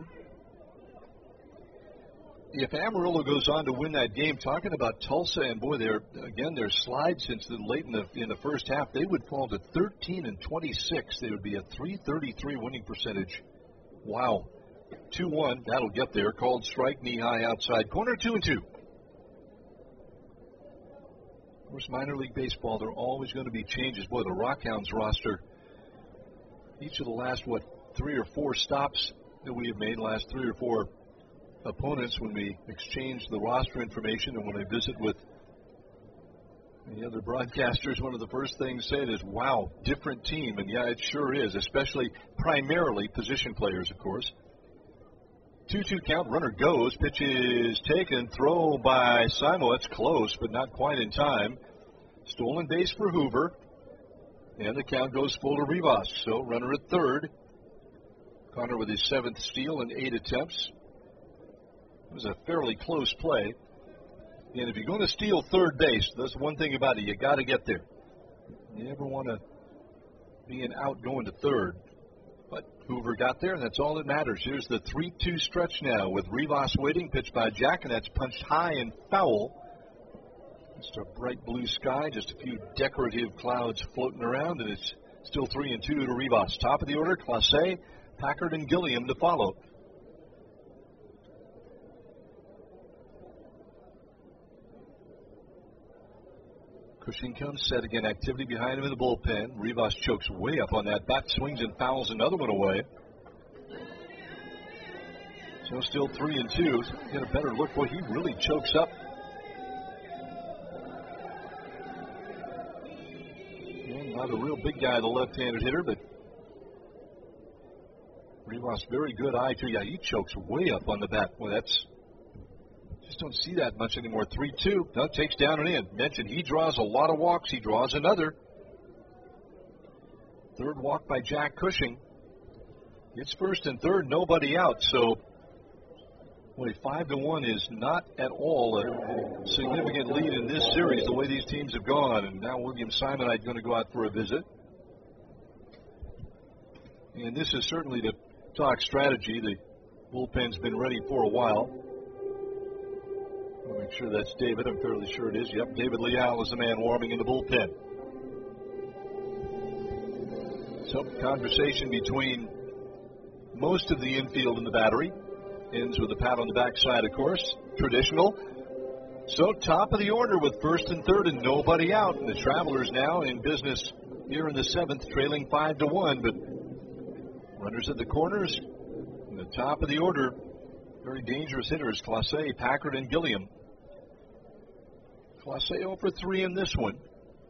If Amarillo goes on to win that game, talking about Tulsa, and boy, they're again their slide since the late in the in the first half, they would fall to thirteen and twenty-six. They would be a three thirty-three winning percentage. Wow. two one, that'll get there. Called strike, knee high outside corner, two and two. Of course, minor league baseball, there are always going to be changes. Boy, the Rockhounds roster, each of the last, what, three or four stops that we have made, last three or four opponents when we exchange the roster information and when I visit with The other broadcasters, one of the first things said is, wow, different team. And, yeah, it sure is, especially primarily position players, of course. two two count, runner goes, pitch is taken, throw by Simo. It's close, but not quite in time. Stolen base for Hoover. And the count goes full to Rivas. So runner at third. Connor with his seventh steal in eight attempts. It was a fairly close play. And if you're going to steal third base, that's one thing about it. You got to get there. You never want to be an out going to third. But Hoover got there, and that's all that matters. Here's the three two stretch now with Rivas waiting. Pitched by Jack, and that's punched high and foul. Just a bright blue sky, just a few decorative clouds floating around, and it's still three and two to Rivas. Top of the order, Clase, Packard, and Gilliam to follow. Cushing comes set again. Activity behind him in the bullpen. Rivas chokes way up on that bat, swings and fouls another one away. So still three and two. Get a better look. Boy, he really chokes up. And not a real big guy, the left-handed hitter, but Rivas very good eye too. Yeah, he chokes way up on the bat. Boy, that's. Just don't see that much anymore. three two. No, takes down and in. Mentioned he draws a lot of walks. He draws another. Third walk by Jack Cushing. It's first and third, nobody out. So, boy, five to one is not at all a significant lead in this series, the way these teams have gone. And now William Simonite going to go out for a visit. And this is certainly the talk strategy. The bullpen's been ready for a while. I'll make sure that's David. I'm fairly sure it is. Yep, David Leal is the man warming in the bullpen. So, conversation between most of the infield in the battery. Ends with a pat on the backside, of course. Traditional. So, top of the order with first and third and nobody out. And the Travelers now in business here in the seventh, trailing five to one. But runners at the corners. And the top of the order. Very dangerous hitters, Clase, Packard, and Gilliam. Clase oh for three in this one.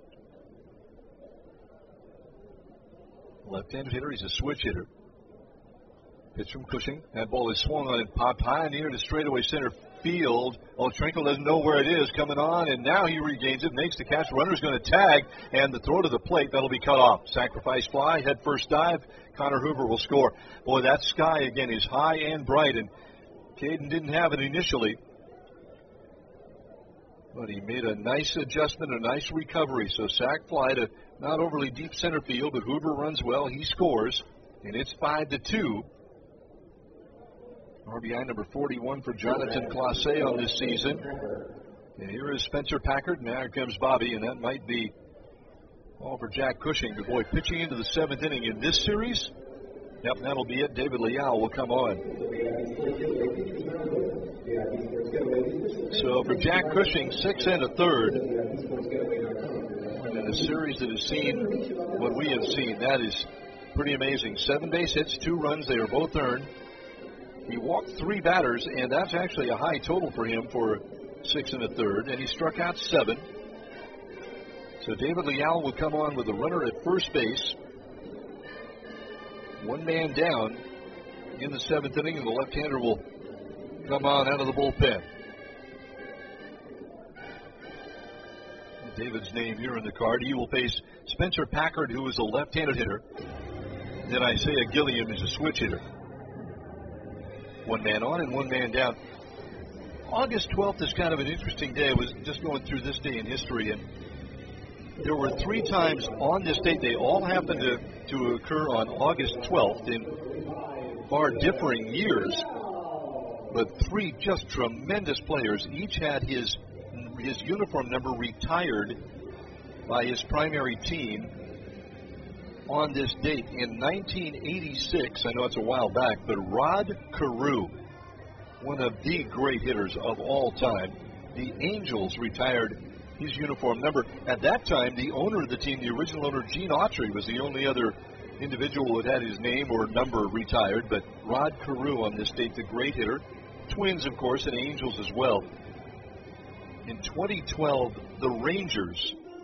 Left-handed hitter, he's a switch hitter. Pitch from Cushing. That ball is swung on and popped high in the air to straightaway center field. Oh, Trinkle doesn't know where it is coming on, and now he regains it, makes the catch. Runner's going to tag, and the throw to the plate, that'll be cut off. Sacrifice fly, head first dive. Connor Hoover will score. Boy, that sky, again, is high and bright, and Caden didn't have it initially, but he made a nice adjustment, a nice recovery. So sac fly to not overly deep center field, but Hoover runs well. He scores, and it's five to two. R B I number forty-one for Jonathan Clase on this season. And here is Spencer Packard. Now here comes Bobby, and that might be all for Jack Cushing. The boy pitching into the seventh inning in this series. Yep, that'll be it. David Leal will come on. So for Jack Cushing, six and a third. In a series that has seen what we have seen, that is pretty amazing. Seven base hits, two runs, they are both earned. He walked three batters, and that's actually a high total for him for six and a third, and he struck out seven. So David Leal will come on with a runner at first base. One man down in the seventh inning, and the left-hander will come on out of the bullpen. David's name here in the card. He will face Spencer Packard, who is a left-handed hitter. Then Isaiah Gilliam is a switch hitter. One man on and one man down. August twelfth is kind of an interesting day. I was just going through this day in history, and there were three times on this date. They all happened to, to occur on August twelfth in far differing years, but three just tremendous players. Each had his his uniform number retired by his primary team on this date. In nineteen eighty-six, I know it's a while back, but Rod Carew, one of the great hitters of all time, the Angels retired his uniform number. At that time, the owner of the team, the original owner, Gene Autry, was the only other individual who had his name or number retired, but Rod Carew on this date, the great hitter. Twins, of course, and Angels as well. In twenty twelve, the Rangers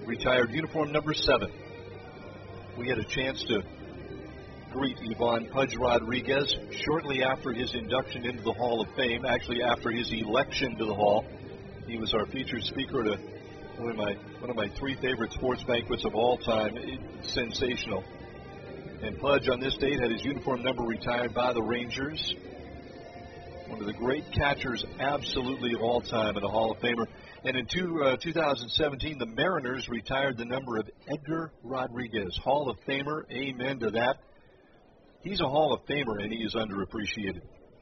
retired uniform number seven. We had a chance to greet Ivan Pudge Rodriguez shortly after his induction into the Hall of Fame, actually after his election to the Hall. He was our featured speaker at a, one, of my, one of my three favorite sports banquets of all time. It's sensational. And Pudge on this date had his uniform number retired by the Rangers. One of the great catchers absolutely of all time and a Hall of Famer. And in two, uh, two thousand seventeen, the Mariners retired the number of Edgar Rodriguez, Hall of Famer. Amen to that. He's a Hall of Famer, and he is underappreciated.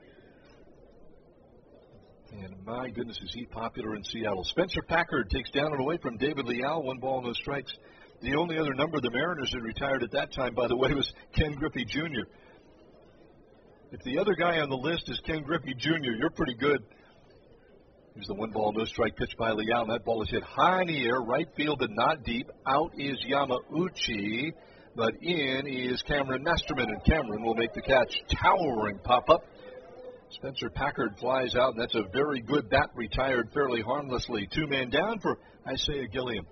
And my goodness, is he popular in Seattle. Spencer Packard takes down and away from David Leal, one ball, no strikes. The only other number the Mariners had retired at that time, by the way, was Ken Griffey Junior If the other guy on the list is Ken Griffey Junior, you're pretty good. Here's the one ball, no strike pitch by Leal, and that ball is hit high in the air, right field but not deep. Out is Yamauchi, but in is Cameron Masterman, and Cameron will make the catch. Towering pop-up. Spencer Packard flies out, and that's a very good bat, retired fairly harmlessly. Two man down for Isaiah Gilliam.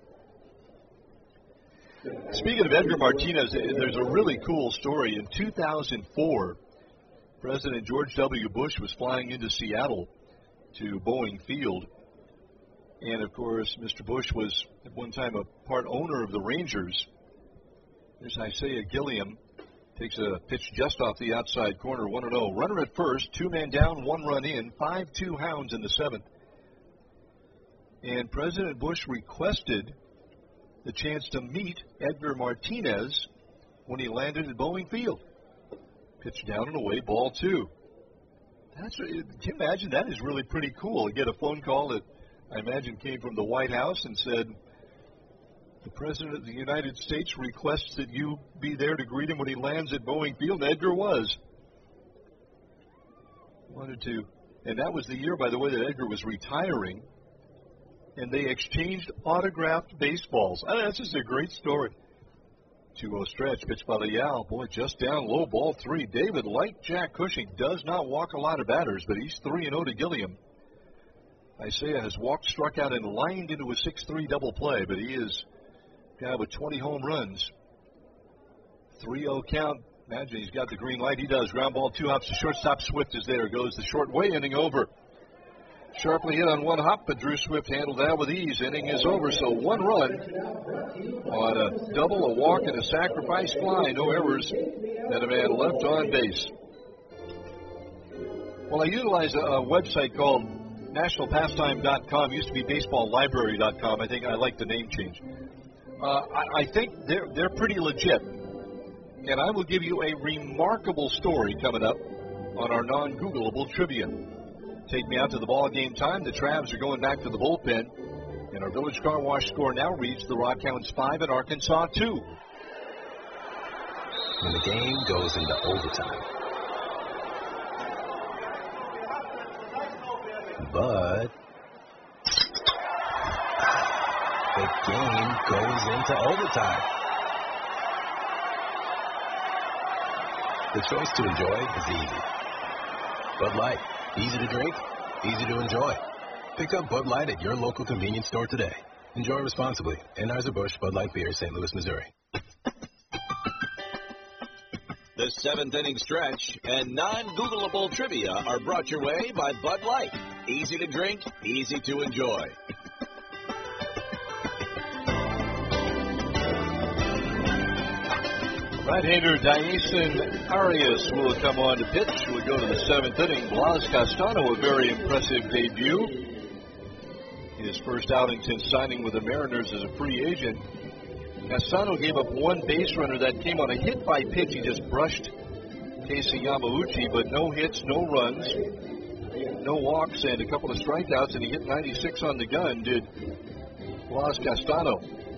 Speaking of Edgar Martinez, there's a really cool story. In two thousand four, President George W. Bush was flying into Seattle to Boeing Field. And, of course, Mister Bush was at one time a part owner of the Rangers. There's Isaiah Gilliam. Takes a pitch just off the outside corner, one and oh. Runner at first, two man down, one run in, five two Hounds in the seventh. And President Bush requested the chance to meet Edgar Martinez when he landed at Boeing Field. Pitch down and away, ball two. That's, can you imagine? That is really pretty cool. You get a phone call that I imagine came from the White House and said, the President of the United States requests that you be there to greet him when he lands at Boeing Field. Edgar was. Wanted to. And that was the year, by the way, that Edgar was retiring. And they exchanged autographed baseballs. I mean, that's just a great story. two oh stretch, pitch by Leal. Boy, just down low, ball three. David, like Jack Cushing, does not walk a lot of batters, but he's three and oh to Gilliam. Isaiah has walked, struck out, and lined into a six three double play, but he is a guy with twenty home runs. three oh count. Imagine he's got the green light. He does. Ground ball, two hops. The shortstop Swift is there. Goes the short way, inning over. Sharply hit on one hop, but Drew Swift handled that with ease. Inning is over, so one run on a double, a walk, and a sacrifice fly. No errors, and a man left on base. Well, I utilize a, a website called national pastime dot com. Used to be baseball library dot com. I think I like the name change. Uh, I, I think they're, they're pretty legit. And I will give you a remarkable story coming up on our non-Googleable trivia. Take me out to the ball game time. The Travs are going back to the bullpen. And our Village Car Wash score now reads the Rockhounds five and Arkansas two.
When the game goes into overtime. But the game goes into overtime. The choice to enjoy is easy. Bud Light. Easy to drink, easy to enjoy. Pick up Bud Light at your local convenience store today. Enjoy responsibly. Anheuser-Busch Bud Light Beer, Saint Louis, Missouri.
The seventh inning stretch and non-Googleable trivia are brought your way by Bud Light. Easy to drink, easy to enjoy.
Right-hander Dyson Arias will come on to pitch. We'll go to the seventh inning. Blas Castano, a very impressive debut. His first outing since signing with the Mariners as a free agent. Castano gave up one base runner that came on a hit by pitch. He just brushed Casey Yamauchi, but no hits, no runs, no walks, and a couple of strikeouts, and he hit ninety-six on the gun, did Blas Castano.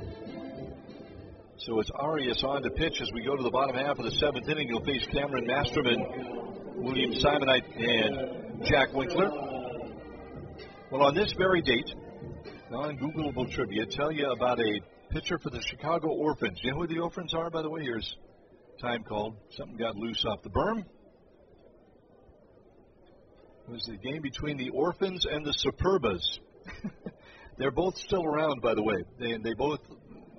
So it's Arias on to pitch as we go to the bottom half of the seventh inning. He'll face Cameron Masterman, William Simonite, and Jack Winkler. Well, on this very date, non-Googleable trivia tell you about a pitcher for the Chicago Orphans. You know who the Orphans are, by the way? Here's time called. Something got loose off the berm. It was the game between the Orphans and the Superbas. They're both still around, by the way. They, they both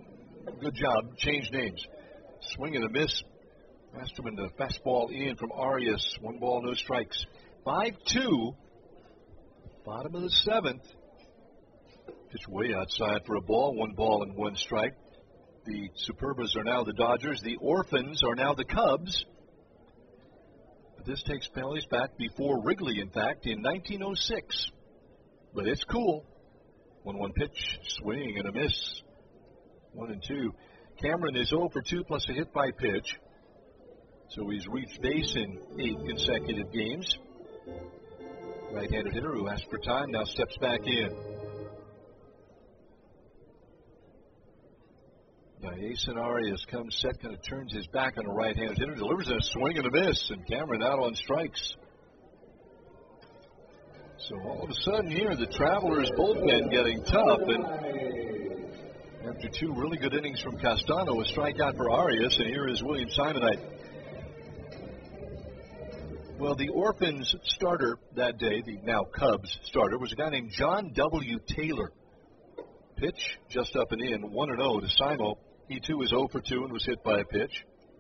Good job. Change names. Swing and a miss. Masterman, the fastball in from Arias. One ball, no strikes. five two. Bottom of the seventh. Pitch way outside for a ball. One ball and one strike. The Superbas are now the Dodgers. The Orphans are now the Cubs. But this takes Phillies back before Wrigley, in fact, in nineteen oh six. But it's cool. one one pitch. Swing and a miss. one and two. Cameron is oh for two plus a hit by pitch. So he's reached base in eight consecutive games. Right-handed hitter who asked for time now steps back in. Jason Arias comes set, kind of turns his back on a right-handed hitter, delivers a swing and a miss, and Cameron out on strikes. So all of a sudden here, the Travelers bullpen getting tough, and after two really good innings from Castano, a strikeout for Arias, and here is William Simonite. Well, the Orphans starter that day, the now Cubs starter, was a guy named John W. Taylor. Pitch just up and in, one and oh to Simo. He too is oh for two and was hit by a pitch.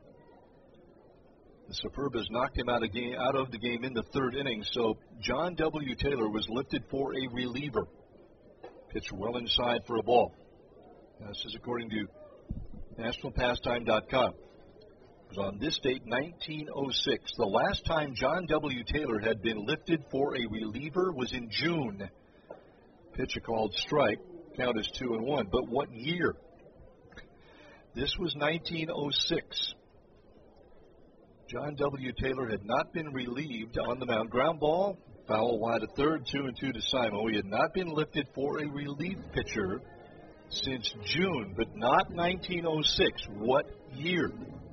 The Superbas knocked him out of, game, out of the game in the third inning, so John W. Taylor was lifted for a reliever. Pitch well inside for a ball. Now, this is according to National Pastime dot com. It was on this date, nineteen oh six. The last time John W. Taylor had been lifted for a reliever was in June. Pitch a called strike. Count is two and one. But what year? This was nineteen oh six. John W. Taylor had not been relieved on the mound. Ground ball, foul wide to third, two and two to Simo. He had not been lifted for a relief pitcher since June, but not nineteen oh six. What year?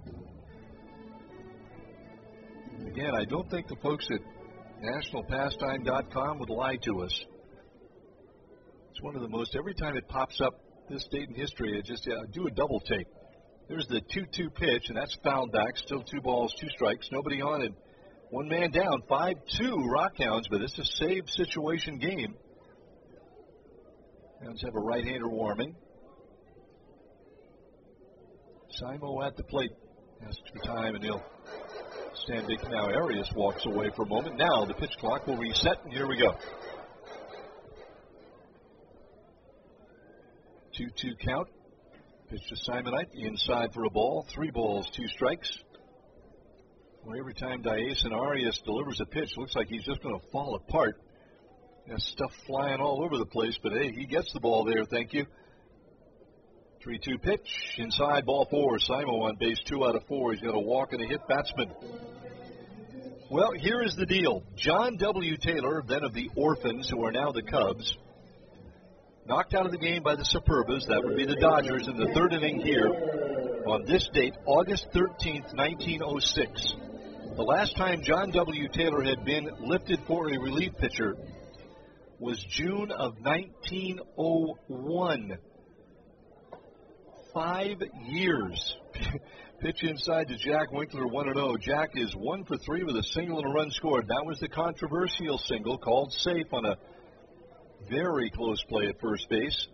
Again, I don't think the folks at National Pastime dot com would lie to us. It's one of the most, every time it pops up, this date in history, it just, yeah, do a double take. There's the two two pitch, and that's fouled back. Still two balls, two strikes, nobody on, and one man down. five two Rockhounds, but it's a save situation game. Hounds have a right-hander warming. Simo at the plate. Asks for time, and he'll stand big. Now Arias walks away for a moment. Now the pitch clock will reset, and here we go. two two count. Pitch to Simonite. Inside for a ball. Three balls, two strikes. Well, every time Diason Arias delivers a pitch, it looks like he's just going to fall apart. Got stuff flying all over the place, but hey, he gets the ball there. Thank you. three two pitch. Inside, ball four. Simo on base, two out of four. He's got a walk and a hit batsman. Well, here is the deal. John W. Taylor, then of the Orphans, who are now the Cubs, knocked out of the game by the Superbas. That would be the Dodgers in the third inning here on this date, August thirteenth, nineteen oh six. The last time John W. Taylor had been lifted for a relief pitcher was June of nineteen oh one. Five years. Pitch inside to Jack Winkler, one and oh. Jack is one for three with a single and a run scored. That was the controversial single called safe on a very close play at first base.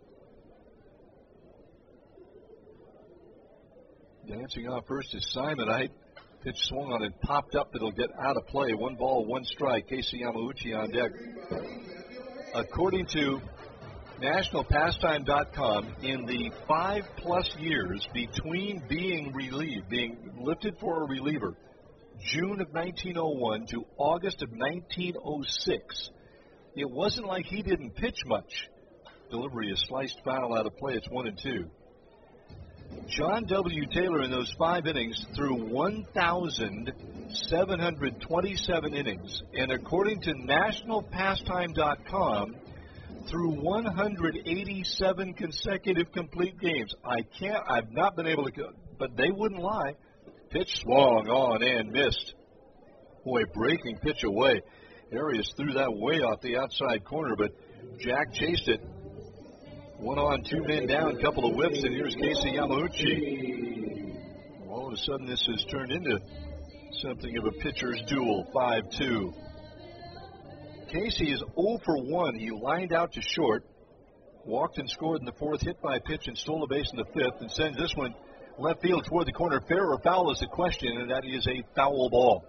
Dancing off first is Simonite. Pitch swung on and popped up. It'll get out of play. One ball, one strike. Casey Yamauchi on deck. According to National Pastime dot com, in the five-plus years between being relieved, being lifted for a reliever, June of nineteen oh one to August of nineteen oh six, it wasn't like he didn't pitch much. Delivery is sliced foul out of play. It's one and two. John W. Taylor in those five innings threw one thousand seven hundred twenty-seven innings, and according to National Pastime dot com, through one hundred eighty-seven consecutive complete games. I can't, I've not been able to, but they wouldn't lie. Pitch swung on and missed. Boy, breaking pitch away. Arias threw that way off the outside corner, but Jack chased it. One on, two men down, couple of whips, and here's Casey Yamauchi. All of a sudden, this has turned into something of a pitcher's duel, five two. Casey is oh for one. He lined out to short. walked and scored in the fourth, hit by a pitch and stole a base in the fifth, and sends this one left field toward the corner. Fair or foul is the question, and that is a foul ball.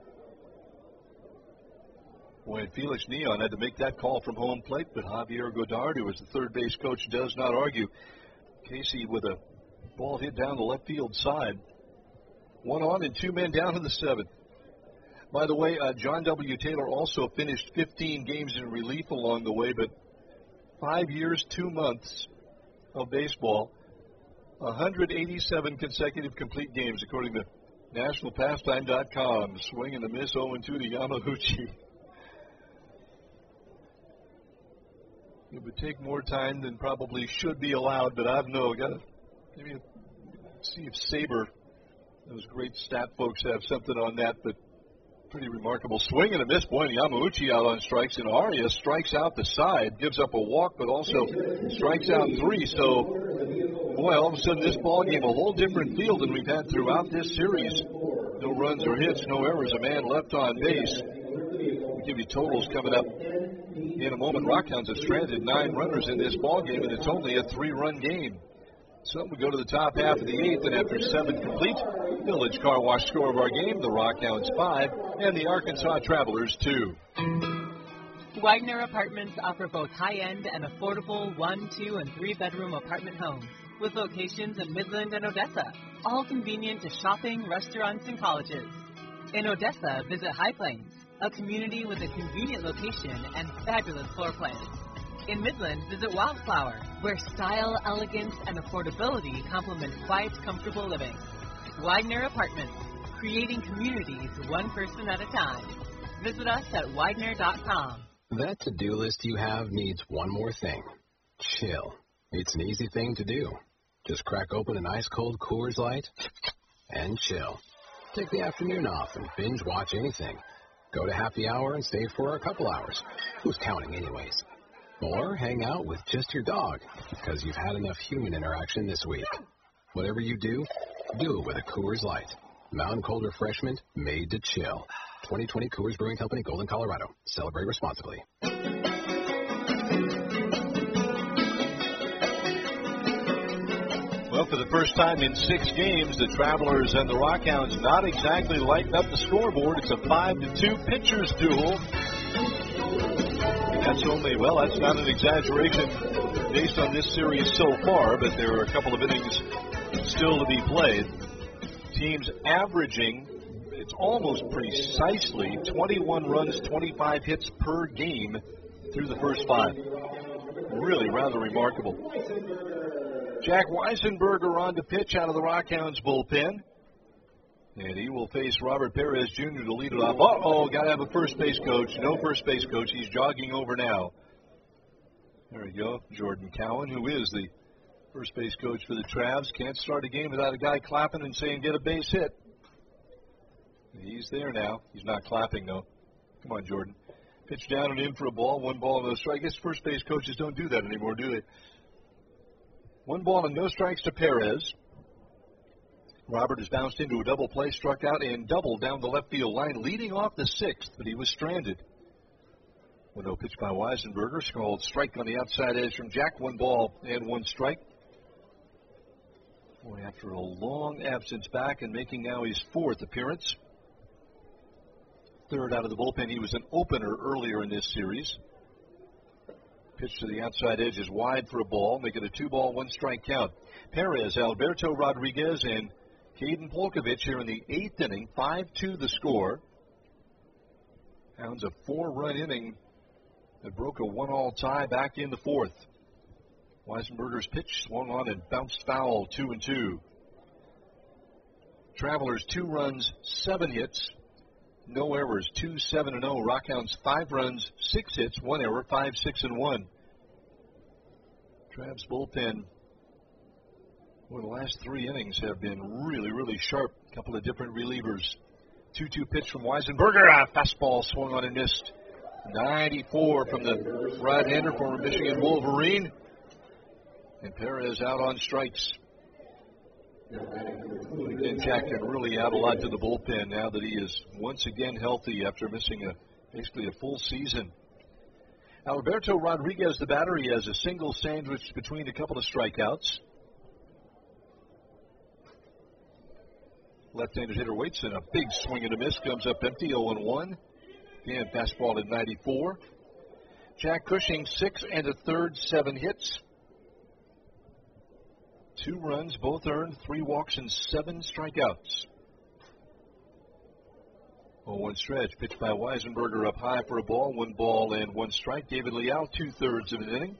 Boy, Felix Neon had to make that call from home plate, but Javier Godard, who was the third base coach, does not argue. Casey with a ball hit down the left field side. One on and two men down in the seventh. By the way, uh, John W. Taylor also finished fifteen games in relief along the way, but five years, two months of baseball, one hundred eighty-seven consecutive complete games, according to National Pastime dot com. Swing and a miss, oh and two to Yamauchi. It would take more time than probably should be allowed, but I don't know. Got to maybe see if Saber, those great stat folks, have something on that, but pretty remarkable. Swing and a miss. Boy, Yamauchi out on strikes, and Arias strikes out the side, gives up a walk, but also strikes out three. So, boy, all of a sudden this ball game, a whole different field than we've had throughout this series. No runs or hits, no errors, a man left on base. We'll give you totals coming up in a moment. Rockhounds have stranded nine runners in this ball game, and it's only a three-run game. So we go to the top half of the eighth, and after seven complete, Village Car Wash score of our game, the Rockhounds five, and the Arkansas Travelers two.
Wagner Apartments offer both high-end and affordable one, two, and three-bedroom apartment homes with locations in Midland and Odessa, all convenient to shopping, restaurants, and colleges. In Odessa, visit High Plains, a community with a convenient location and fabulous floor plans. In Midland, visit Wildflower, where style, elegance, and affordability complement quiet, comfortable living. Wagner Apartments, creating communities one person at a time. Visit us at Wagner dot com.
That to-do list you have needs one more thing. Chill. It's an easy thing to do. Just crack open an ice-cold Coors Light and chill. Take the afternoon off and binge watch anything. Go to happy hour and stay for a couple hours. Who's counting anyways? Or hang out with just your dog, because you've had enough human interaction this week. Whatever you do, do it with a Coors Light. Mountain cold refreshment made to chill. twenty twenty Coors Brewing Company, Golden, Colorado. Celebrate responsibly.
Well, for the first time in six games, the Travelers and the Rockhounds not exactly lighting up the scoreboard. It's a five to two pitchers duel. That's only, well, that's not an exaggeration based on this series so far, but there are a couple of innings still to be played. Teams averaging, it's almost precisely twenty-one runs, twenty-five hits per game through the first five. Really rather remarkable. Jack Weisenberger on to pitch out of the Rockhounds bullpen. And he will face Robert Perez Junior to lead it off. Uh-oh, got to have a first base coach. No first base coach. He's jogging over now. There we go. Jordan Cowan, who is the first base coach for the Travs, can't start a game without a guy clapping and saying, get a base hit. He's there now. He's not clapping, though. Come on, Jordan. Pitch down and in for a ball. One ball and no strike. I guess first base coaches don't do that anymore, do they? One ball and no strikes to Perez. Robert has bounced into a double play, struck out, and doubled down the left field line, leading off the sixth, but he was stranded. With no pitch by Weisenberger, called strike on the outside edge from Jack. One ball and one strike. Boy, after a long absence back and making now his fourth appearance. Third out of the bullpen. He was an opener earlier in this series. Pitch to the outside edge is wide for a ball, making a two-ball, one-strike count. Perez, Alberto Rodriguez, and Caden Polkovich here in the eighth inning. five two the score. Hounds a four-run inning that broke a one-all tie back in the fourth. Weisenberger's pitch swung on and bounced foul, two and two. Travelers, two runs, seven hits, no errors, two, seven, and oh. Rockhounds, five runs, six hits, one error, five, six, and one. Travs bullpen, well, the last three innings have been really, really sharp. A couple of different relievers. two two pitch from Weisenberger. Ah, fastball swung on and missed. ninety-four from the right-hander, former Michigan Wolverine. And Perez out on strikes. And Jack can really add a lot to the bullpen now that he is once again healthy after missing a basically a full season. Alberto Rodriguez, the batter, he has a single sandwiched between a couple of strikeouts. Left-handed hitter waits, and a big swing and a miss comes up empty, oh and one. Again, fastball at ninety-four. Jack Cushing, six and a third, seven hits. Two runs, both earned, three walks and seven strikeouts. oh one stretch, pitched by Weisenberger up high for a ball, one ball and one strike. David Leal, two-thirds of an inning.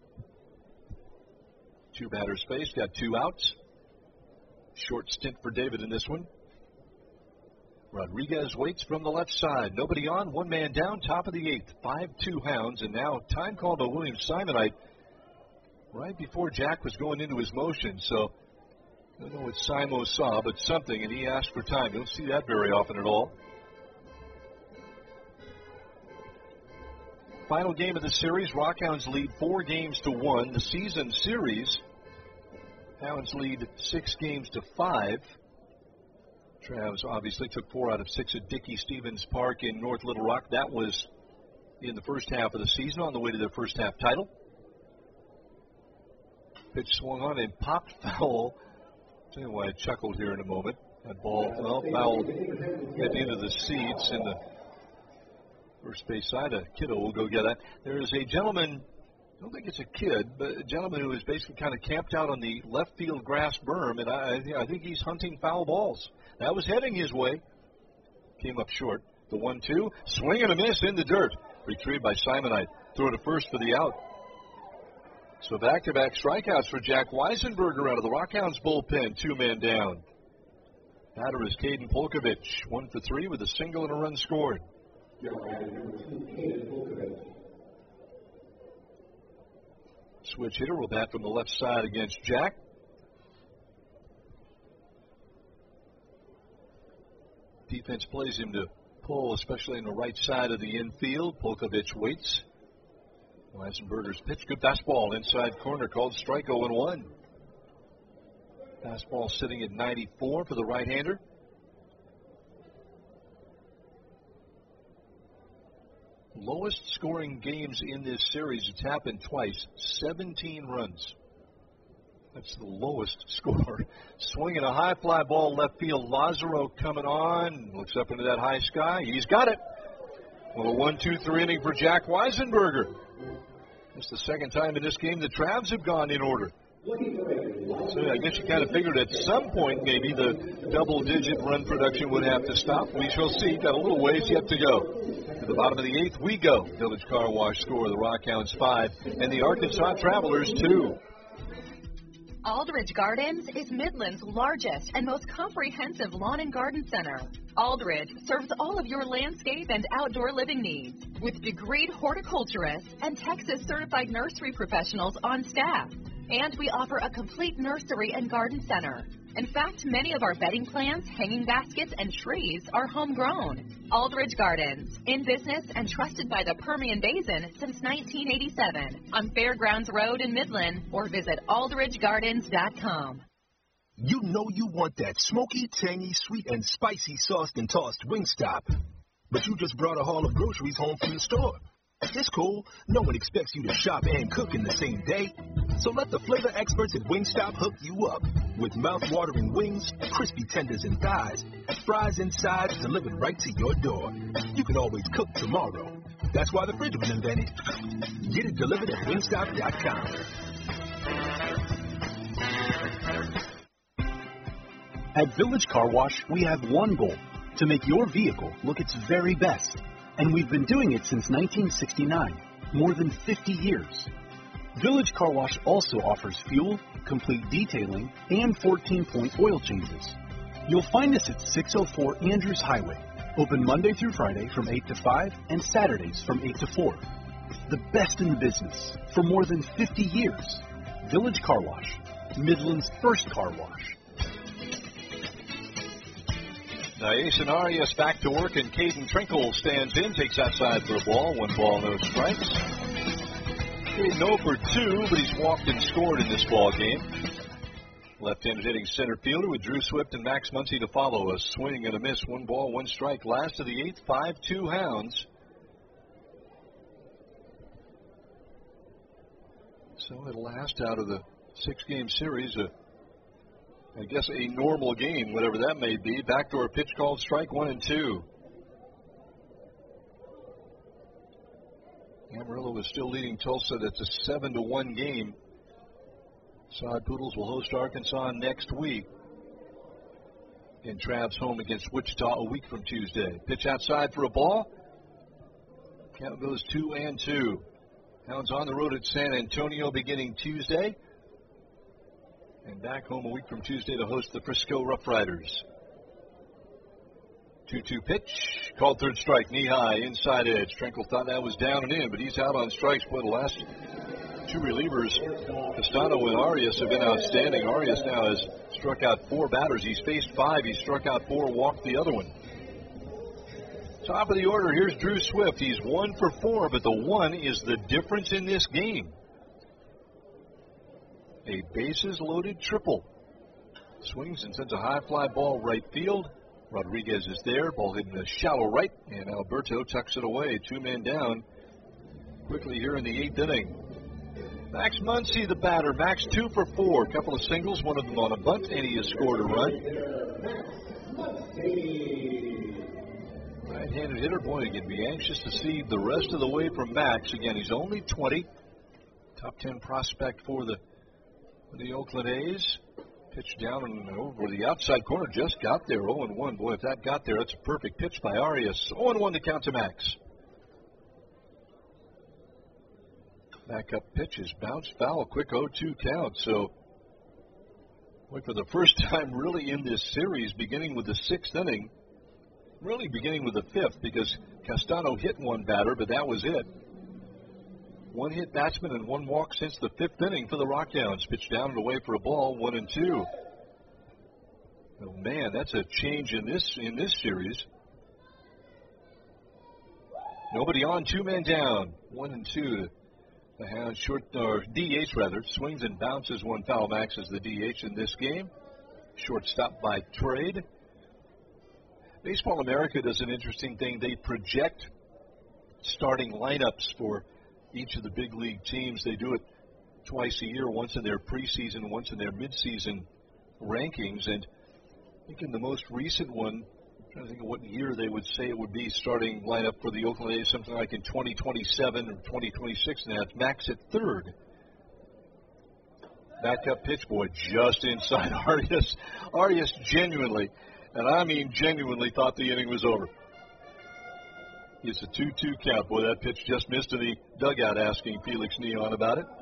Two batters faced, got two outs. Short stint for David in this one. Rodriguez waits from the left side. Nobody on, one man down, top of the eighth. five two Hounds, and now time called by William Simonite right before Jack was going into his motion. So I don't know what Simo saw, but something, and he asked for time. You don't see that very often at all. Final game of the series, Rockhounds lead four games to one. The season series, Hounds lead six games to five. Travs obviously took four out of six at Dickey Stevens Park in North Little Rock. That was in the first half of the season on the way to their first half title. Pitch swung on and popped foul. I'll tell you why I chuckled here in a moment. That ball, well, fouled at the end of the seats in the first base side. A kiddo will go get that. There is a gentleman, I don't think it's a kid, but a gentleman who is basically kind of camped out on the left field grass berm, and I, I think he's hunting foul balls. That was heading his way. Came up short. The one two. Swing and a miss in the dirt. Retrieved by Simonite. Throw to first for the out. So back-to-back strikeouts for Jack Weisenberger out of the Rockhounds bullpen. Two men down. Batter is Caden Polkovich. One for three with a single and a run scored. Switch hitter will bat from the left side against Jack. Defense plays him to pull, especially in the right side of the infield. Polkovich waits. Weisenberger's pitch, good fastball, inside corner, called strike, oh and one. Fastball sitting at ninety-four for the right-hander. Lowest scoring games in this series, it's happened twice, seventeen runs. That's the lowest score. Swinging a high fly ball left field. Lazaro coming on. Looks up into that high sky. He's got it. Well, a one two three inning for Jack Weisenberger. It's the second time in this game the Travs have gone in order. So I guess you kind of figured at some point maybe the double-digit run production would have to stop. We shall see. Got a little ways yet to go. To the bottom of the eighth we go. Village Car Wash score. The Rockhounds five and the Arkansas Travelers two.
Aldridge Gardens is Midland's largest and most comprehensive lawn and garden center. Aldridge serves all of your landscape and outdoor living needs with degreed horticulturists and Texas-certified nursery professionals on staff. And we offer a complete nursery and garden center. In fact, many of our bedding plants, hanging baskets, and trees are homegrown. Aldridge Gardens, in business and trusted by the Permian Basin since nineteen eighty-seven on Fairgrounds Road in Midland, or visit aldridge gardens dot com.
You know you want that smoky, tangy, sweet, and spicy sauced and tossed Wingstop, but you just brought a haul of groceries home from the store. It's cool. No one expects you to shop and cook in the same day. So let the flavor experts at Wingstop hook you up with mouth-watering wings, crispy tenders and thighs, fries and sides delivered right to your door. You can always cook tomorrow. That's why the fridge was invented. Get it delivered at wingstop dot com.
At Village Car Wash, we have one goal: to make your vehicle look its very best. And we've been doing it since nineteen sixty-nine, more than fifty years. Village Car Wash also offers fuel, complete detailing, and fourteen-point oil changes. You'll find us at six oh four Andrews Highway, open Monday through Friday from eight to five and Saturdays from eight to four. The best in the business for more than fifty years. Village Car Wash, Midland's first car wash.
Now, Asen Arias back to work, and Caden Trinkle stands in, takes outside for a ball. One ball, no strikes. Caden oh for two, but he's walked and scored in this ball game. Left-handed hitting center fielder with Drew Swift and Max Muncy to follow. A swing and a miss. One ball, one strike. Last of the eighth, five two Hounds. So at last, out of the six-game series, uh, I guess a normal game, whatever that may be. Backdoor pitch called, strike one and two. Amarillo is still leading Tulsa. That's a seven to one game. Sod Poodles will host Arkansas next week. And Trav's home against Wichita a week from Tuesday. Pitch outside for a ball. Count goes two and two. Hounds on the road at San Antonio beginning Tuesday. And back home a week from Tuesday to host the Frisco Rough Riders. two two pitch. Called third strike. Knee high. Inside edge. Trenkle thought that was down and in, but he's out on strikes. Boy, the last two relievers, Castano and Arias, have been outstanding. Arias now has struck out four batters. He's faced five. He struck out four, walked the other one. Top of the order, here's Drew Swift. He's one for four, but the one is the difference in this game. A bases-loaded triple. Swings and sends a high fly ball right field. Rodriguez is there. Ball hit in a shallow right, and Alberto tucks it away. Two men down quickly here in the eighth inning. Max Muncy, the batter. Max two for four. A couple of singles, one of them on a bunt, and he has scored a run. Right-handed hitter. Boy, you can be anxious to see the rest of the way from Max. Again, he's only twenty. Top ten prospect for the, for the Oakland A's. Pitch down and over the outside corner. Just got there. oh and one. Boy, if that got there, that's a perfect pitch by Arias. oh and one to count to Max. Backup pitch is bounced foul. Quick oh two count. So, boy, for the first time really in this series, beginning with the sixth inning, really beginning with the fifth, because Castano hit one batter, but that was it. One hit batsman and one walk since the fifth inning for the Rockhounds. Pitch down and away for a ball, one and two. Oh man, that's a change in this in this series. Nobody on, two men down, one and two. The Hounds short or D H rather swings and bounces one foul. Max is the D H in this game. Shortstop by trade. Baseball America does an interesting thing. They project starting lineups for each of the big league teams. They do it twice a year, once in their preseason, once in their midseason rankings. And I think in the most recent one, I'm trying to think of what year they would say it would be starting lineup for the Oakland A's, something like in twenty twenty-seven or twenty twenty-six. Now it's Max at third. Backup pitch, boy, just inside Arias. Arias genuinely, and I mean genuinely, thought the inning was over. It's a two two count. Boy, that pitch just missed in the dugout, asking Felix Neon about it.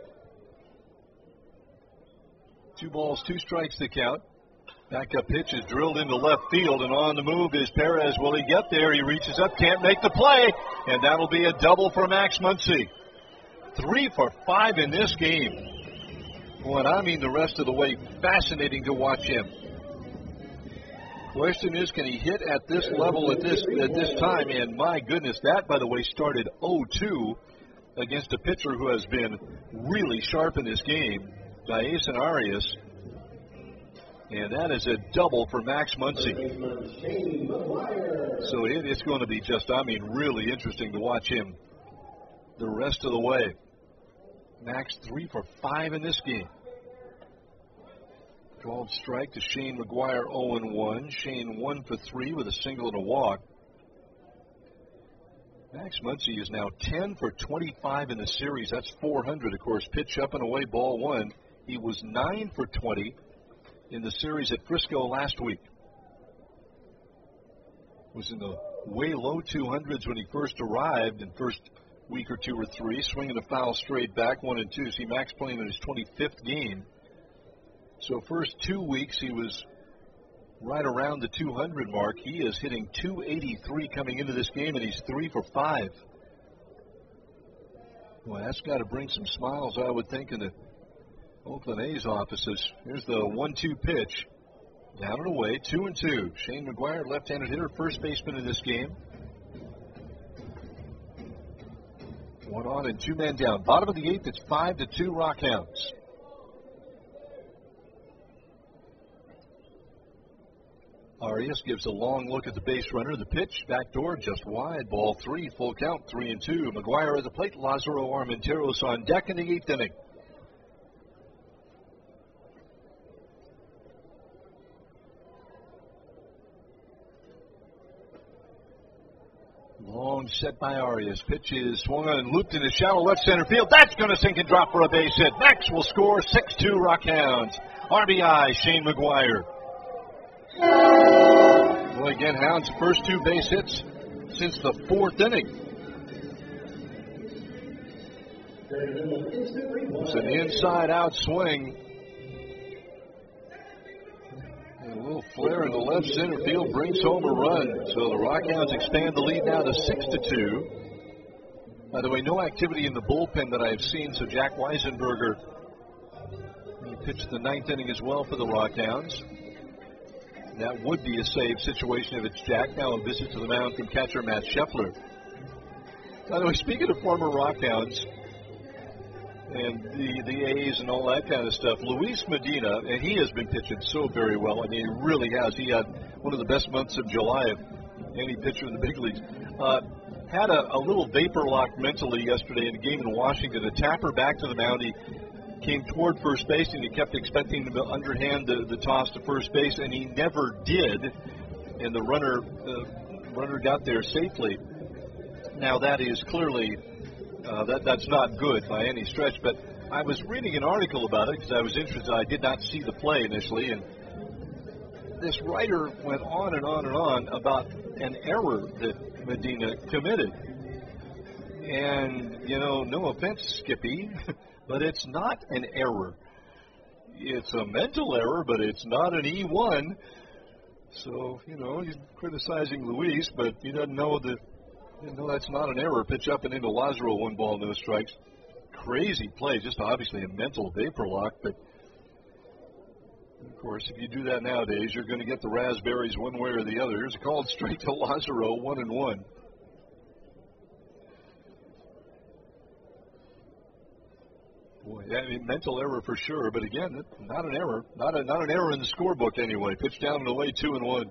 Two balls, two strikes to count. Backup pitch is drilled into left field, and on the move is Perez. Will he get there? He reaches up, can't make the play, and that'll be a double for Max Muncy. Three for five in this game. Boy, and I mean the rest of the way, fascinating to watch him. Question is, can he hit at this level at this at this time? And my goodness, that, by the way, started oh two against a pitcher who has been really sharp in this game, Daison Arias. And that is a double for Max Muncy. So it, it's going to be just, I mean, really interesting to watch him the rest of the way. Max three for five in this game. Called strike to Shane McGuire, oh and one. Shane one for three with a single and a walk. Max Muncy is now ten for twenty-five in the series. That's four hundred, of course. Pitch up and away, ball one. He was nine for twenty in the series at Frisco last week. Was in the way low two hundreds when he first arrived in first week or two or three. Swinging a foul straight back, one and two. See, Max playing in his twenty-fifth game. So first two weeks he was right around the two hundred mark. He is hitting two eighty-three coming into this game, and he's three for five. Well, that's got to bring some smiles, I would think, in the Oakland A's offices. Here's the one two pitch. Down and away, two and two. Shane McGuire, left-handed hitter, first baseman in this game. One on and two men down. Bottom of the eighth, it's five to two Rockhounds. Arias gives a long look at the base runner. The pitch, backdoor, just wide. Ball three, full count, three and two. McGuire at the plate. Lazaro Armenteros on deck in the eighth inning. Long set by Arias. Pitch is swung on and looped into shallow left center field. That's going to sink and drop for a base hit. Max will score six two Rockhounds. R B I, Shane McGuire. Well, again, Hounds' first two base hits since the fourth inning. It's an inside-out swing. And a little flare in the left center field brings home a run. So the Rockhounds expand the lead now to six to two. By the way, no activity in the bullpen that I've seen, so Jack Weisenberger, he pitched the ninth inning as well for the Rockhounds. That would be a save situation if it's Jack. Now a visit to the mound from catcher Matt Scheffler. By the way, speaking of former Rockhounds and the, the A's and all that kind of stuff, Luis Medina, and he has been pitching so very well. I mean, he really has. He had one of the best months of July of any pitcher in the big leagues. Uh, had a, a little vapor lock mentally yesterday in a game in Washington. A tapper back to the mound. He came toward first base, and he kept expecting to underhand the, the toss to first base, and he never did. And the runner, uh, runner got there safely. Now that is clearly uh, that that's not good by any stretch. But I was reading an article about it because I was interested. I did not see the play initially, and this writer went on and on and on about an error that Medina committed. And you know, no offense, Skippy. But it's not an error. It's a mental error, but it's not an E one. So, you know, he's criticizing Luis, but he doesn't know that, you know, that's not an error. Pitch up and into Lazaro, one ball, no strikes. Crazy play, just obviously a mental vapor lock. But, of course, if you do that nowadays, you're going to get the raspberries one way or the other. Here's a call straight to Lazaro, one and one. Boy, I mean, mental error for sure, but again, not an error. Not a, not an error in the scorebook anyway. Pitch down and away, two and one.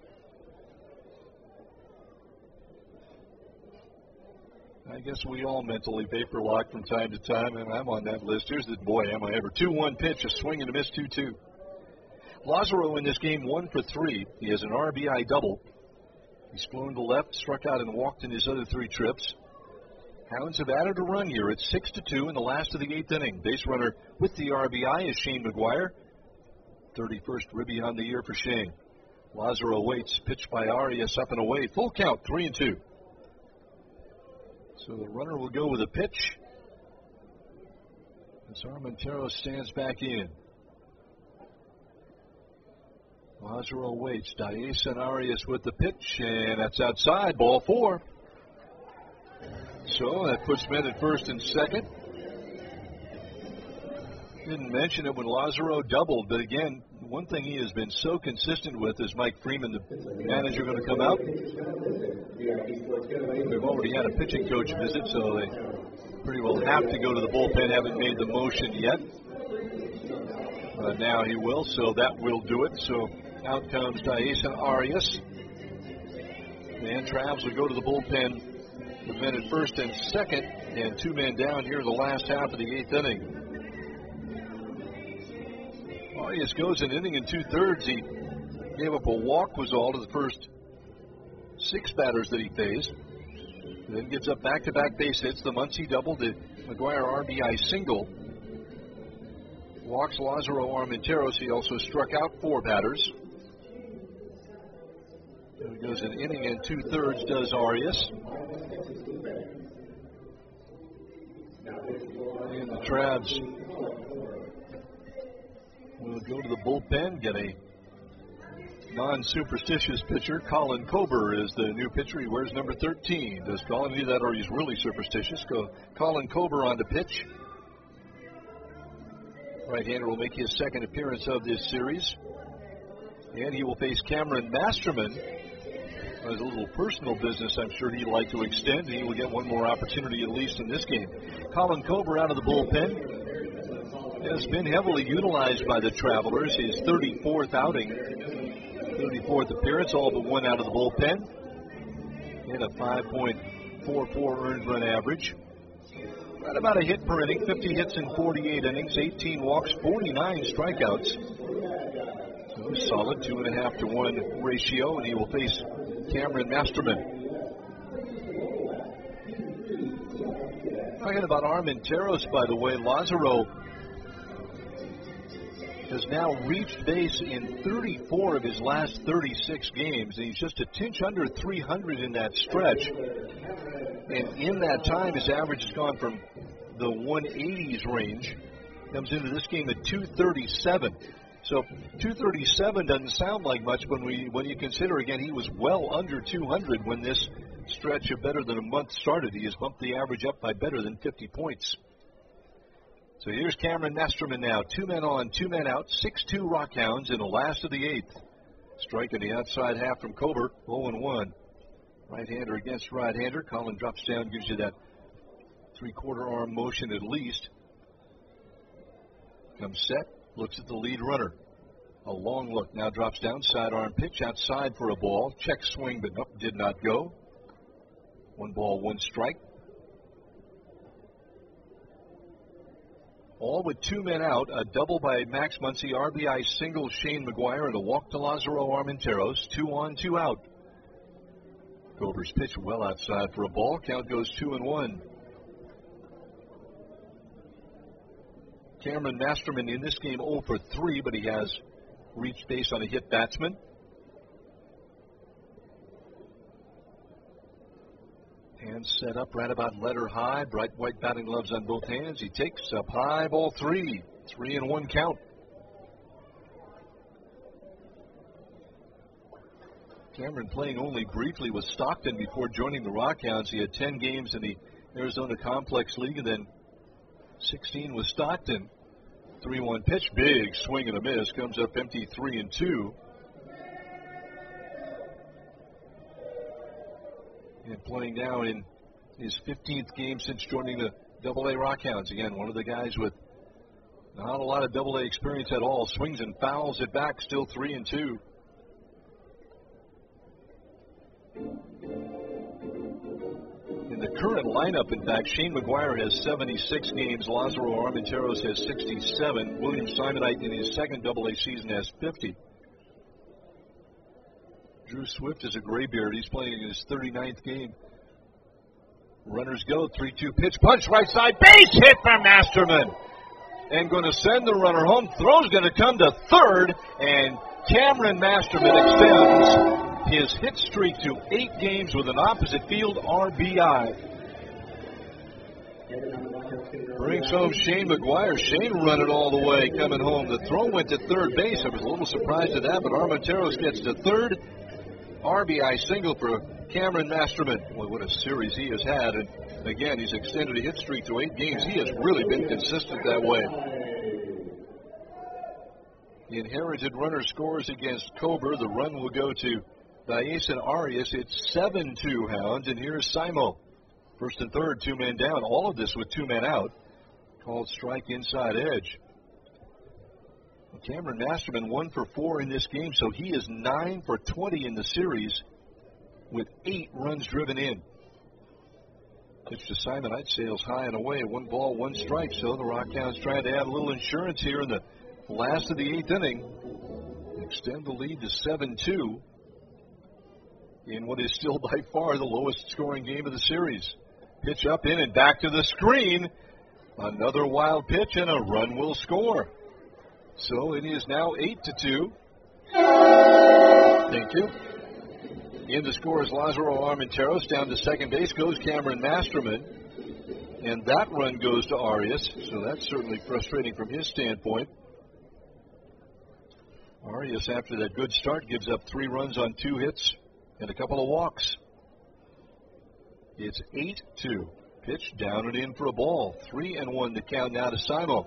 I guess we all mentally vapor lock from time to time, and I'm on that list. Here's the, boy, am I ever. two one pitch, a swing and a miss, two two. Lazaro in this game, one for three. He has an R B I double. He's flown to left, struck out, and walked in his other three trips. Hounds have added a run here. It's six to two in the last of the eighth inning. Base runner with the R B I is Shane McGuire. thirty-first ribby on the year for Shane. Lazaro waits. Pitch by Arias up and away. Full count, three and two. So the runner will go with a pitch as Armenteros stands back in. Lazaro waits. Diaz and Arias with the pitch, and that's outside. Ball four. So that puts men at first and second. Didn't mention it when Lazaro doubled, but again, one thing he has been so consistent with is Mike Freeman, the manager, going to come out. We've already had a pitching coach visit, so they pretty well have to go to the bullpen. Haven't made the motion yet. Uh, now he will, so that will do it. So out comes Diaz and Arias. And Travs will go to the bullpen with men at first and second, and two men down here in the last half of the eighth inning. Arias goes an inning and two-thirds. He gave up a walk, was all, to the first six batters that he faced. Then gives up back-to-back base hits. The Muncy double, the McGuire R B I single. Walks Lazaro Armenteros. He also struck out four batters. So he goes an inning and two-thirds, does Arias. And the Travs will go to the bullpen, get a non-superstitious pitcher. Colin Cober is the new pitcher. He wears number thirteen. Does Colin do that, or he's really superstitious? Go Colin Cober on the pitch. Right-hander will make his second appearance of this series. And he will face Cameron Masterman. There's a little personal business I'm sure he'd like to extend, and he will get one more opportunity at least in this game. Colin Cober out of the bullpen has been heavily utilized by the Travelers. His thirty-fourth outing, thirty-fourth appearance, all but one out of the bullpen. And a five point four four earned run average. Right about a hit per inning, fifty hits in forty-eight innings, eighteen walks, forty-nine strikeouts. So solid two and a half to one ratio, and he will face Cameron Masterman. Talking about Armenteros, by the way, Lazaro has now reached base in thirty-four of his last thirty-six games, and he's just a tinge under three hundred in that stretch. And in that time, his average has gone from the one eighties range, comes into this game at two thirty-seven. So two thirty-seven doesn't sound like much when we when you consider, again, he was well under two hundred when this stretch of better than a month started. He has bumped the average up by better than fifty points. So here's Cameron Masterman now. Two men on, two men out, six two Rockhounds in the last of the eighth. Strike in the outside half from Kober, oh and one. Right-hander against right-hander. Colin drops down, gives you that three-quarter arm motion at least. Comes set, looks at the lead runner. A long look, now drops down, sidearm pitch outside for a ball. Check swing, but nope, did not go. One ball, one strike. All with two men out, a double by Max Muncy, R B I single Shane McGuire, and a walk to Lazaro Armenteros. Two on, two out. Kober's pitch well outside for a ball. Count goes two and one. Cameron Masterman in this game oh for three, but he has reached base on a hit batsman. Hands set up right about letter high. Bright white batting gloves on both hands. He takes up high, ball three. Three and one count. Cameron playing only briefly with Stockton before joining the Rockhounds. He had ten games in the Arizona Complex League and then sixteen with Stockton. three one pitch. Big swing and a miss. Comes up empty three and two. And playing now in his fifteenth game since joining the Double A Rockhounds. Again, one of the guys with not a lot of Double A experience at all. Swings and fouls it back, still three and two. In the current lineup, in fact, Shane McGuire has seventy-six games. Lazaro Armenteros has sixty-seven. William Simonite in his second Double A season has fifty. Drew Swift is a graybeard. He's playing in his thirty-ninth game. Runners go. three two pitch. Punch right side. Base hit for Masterman. And going to send the runner home. Throw's going to come to third. And Cameron Masterman extends his hit streak to eight games with an opposite field R B I. Brings home Shane McGuire. Shane run it all the way coming home. The throw went to third base. I was a little surprised at that, but Armenteros gets to third. R B I single for Cameron Masterman. Boy, what a series he has had. And again, he's extended a hit streak to eight games. He has really been consistent that way. The inherited runner scores against Kober. The run will go to Dayeson Arias. It's seven two Hounds, and here's Simo. First and third, two men down. All of this with two men out. Called strike inside edge. Cameron Masterman one for four in this game, so he is nine for twenty in the series with eight runs driven in. Pitch to Simonite, sails high and away. One ball, one strike. So the Rockhounds trying to add a little insurance here in the last of the eighth inning. Extend the lead to seven two in what is still by far the lowest scoring game of the series. Pitch up in and back to the screen. Another wild pitch and a run will score. So it is now eight to two. Thank you. In to score is Lazaro Armenteros. Down to second base goes Cameron Masterman. And that run goes to Arias. So that's certainly frustrating from his standpoint. Arias, after that good start, gives up three runs on two hits and a couple of walks. It's eight two. Pitch down and in for a ball. Three and one to count now to Simo.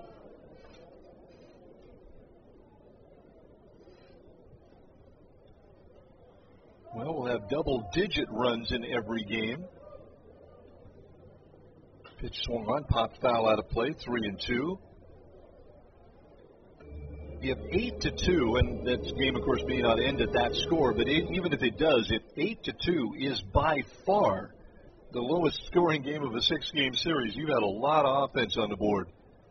Well, we'll have double-digit runs in every game. Pitch swung on, popped foul out of play, three and two. If eight to two, and that game, of course, may not end at that score, but it, even if it does, if eight to two is by far the lowest scoring game of a six-game series, you've had a lot of offense on the board.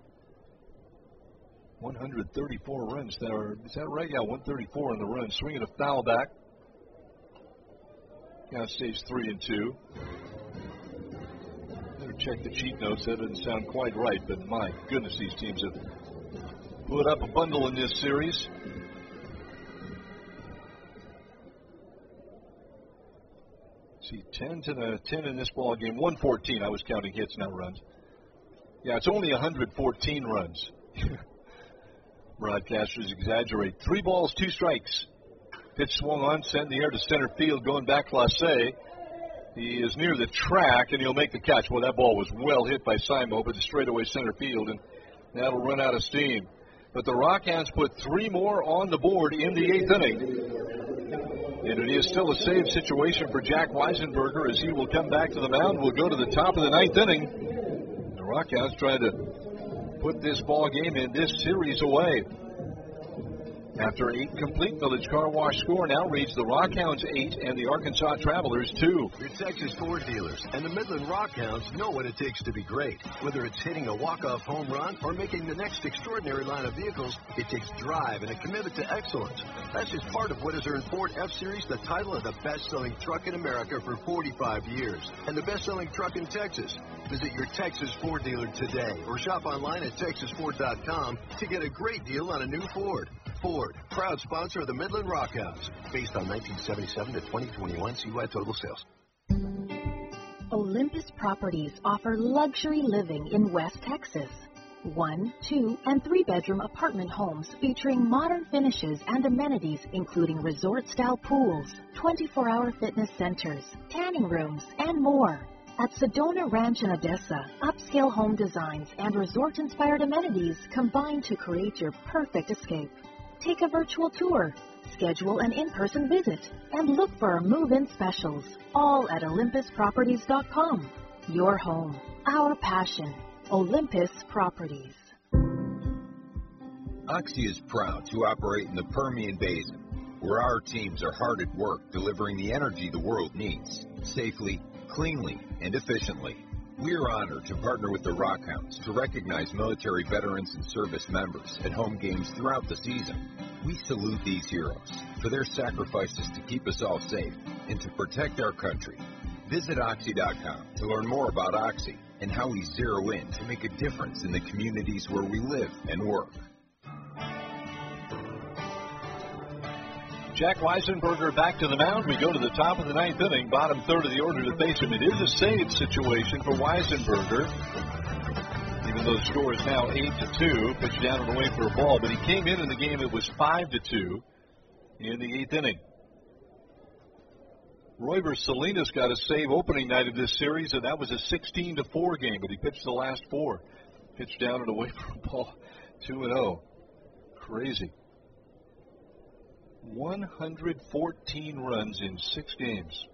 one hundred thirty-four runs there. Is that right? Yeah, one thirty-four on the run. Swinging a foul back. Count stays three and two. Another check the cheat notes. That doesn't sound quite right, but my goodness, these teams have put up a bundle in this series. See, ten to the ten in this ball game. one fourteen. I was counting hits, not runs. Yeah, it's only one hundred fourteen runs. Broadcasters exaggerate. Three balls, two strikes. Pitch swung on, sent in the air to center field, going back Clase. He is near the track, and he'll make the catch. Well, that ball was well hit by Simo, but the straightaway center field, and that'll run out of steam. But the Rockhounds put three more on the board in the eighth inning. And it is still a save situation for Jack Weisenberger as he will come back to the mound. We'll go to the top of the ninth inning. The Rockhounds trying to put this ball game in this series away. After eight complete, Village Car Wash score now reads the Rockhounds eight and the Arkansas Travelers two.
Your Texas Ford dealers and the Midland Rockhounds know what it takes to be great. Whether it's hitting a walk-off home run or making the next extraordinary line of vehicles, it takes drive and a commitment to excellence. That's just part of what has earned Ford F-Series the title of the best-selling truck in America for forty-five years and the best-selling truck in Texas. Visit your Texas Ford dealer today or shop online at texas ford dot com to get a great deal on a new Ford. Ford, proud sponsor of the Midland Rockhounds, based on nineteen seventy-seven to twenty twenty-one C Y total sales.
Olympus Properties offer luxury living in West Texas. One, two, and three-bedroom apartment homes featuring modern finishes and amenities including resort-style pools, twenty-four hour fitness centers, tanning rooms, and more. At Sedona Ranch in Odessa, upscale home designs and resort-inspired amenities combine to create your perfect escape. Take a virtual tour, schedule an in-person visit, and look for our move-in specials, all at olympus properties dot com. Your home, our passion, Olympus Properties.
Oxy is proud to operate in the Permian Basin, where our teams are hard at work delivering the energy the world needs, safely, cleanly, and efficiently. We are honored to partner with the Rockhounds to recognize military veterans and service members at home games throughout the season. We salute these heroes for their sacrifices to keep us all safe and to protect our country. Visit oxy dot com to learn more about Oxy and how we zero in to make a difference in the communities where we live and work.
Jack Weisenberger back to the mound. We go to the top of the ninth inning, bottom third of the order to face him. It is a save situation for Weisenberger, even though the score is now eight to two. Pitched down and away for a ball, but he came in in the game. It was five to two in the eighth inning. Royber Salinas got a save opening night of this series, and that was a sixteen to four game, but he pitched the last four. Pitched down and away for a ball, two and oh. Crazy. one hundred fourteen runs in six games.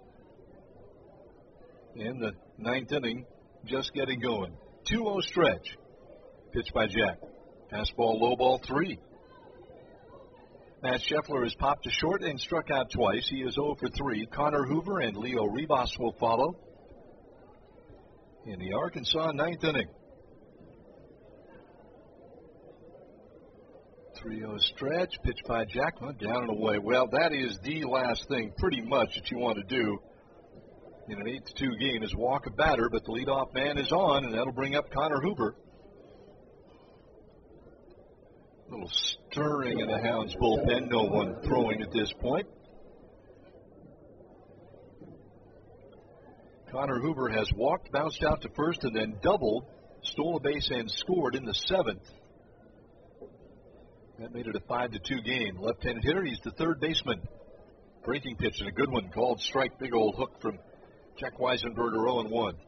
And the ninth inning just getting going. two oh stretch. Pitched by Jack. Fastball, low ball, three. Matt Scheffler has popped to short and struck out twice. He is oh for three. Connor Hoover and Leo Ribas will follow in the Arkansas ninth inning. three oh stretch, pitched by Jackman, down and away. Well, that is the last thing pretty much that you want to do in an eight to two game is walk a batter, but the leadoff man is on, and that'll bring up Connor Hoover. A little stirring in the Hounds bullpen, no one throwing at this point. Connor Hoover has walked, bounced out to first, and then doubled, stole a base, and scored in the seventh. That made it a five to two game. Left-handed hitter, he's the third baseman. Breaking pitch and a good one called strike. Big old hook from Jack Weisenberger, oh and one.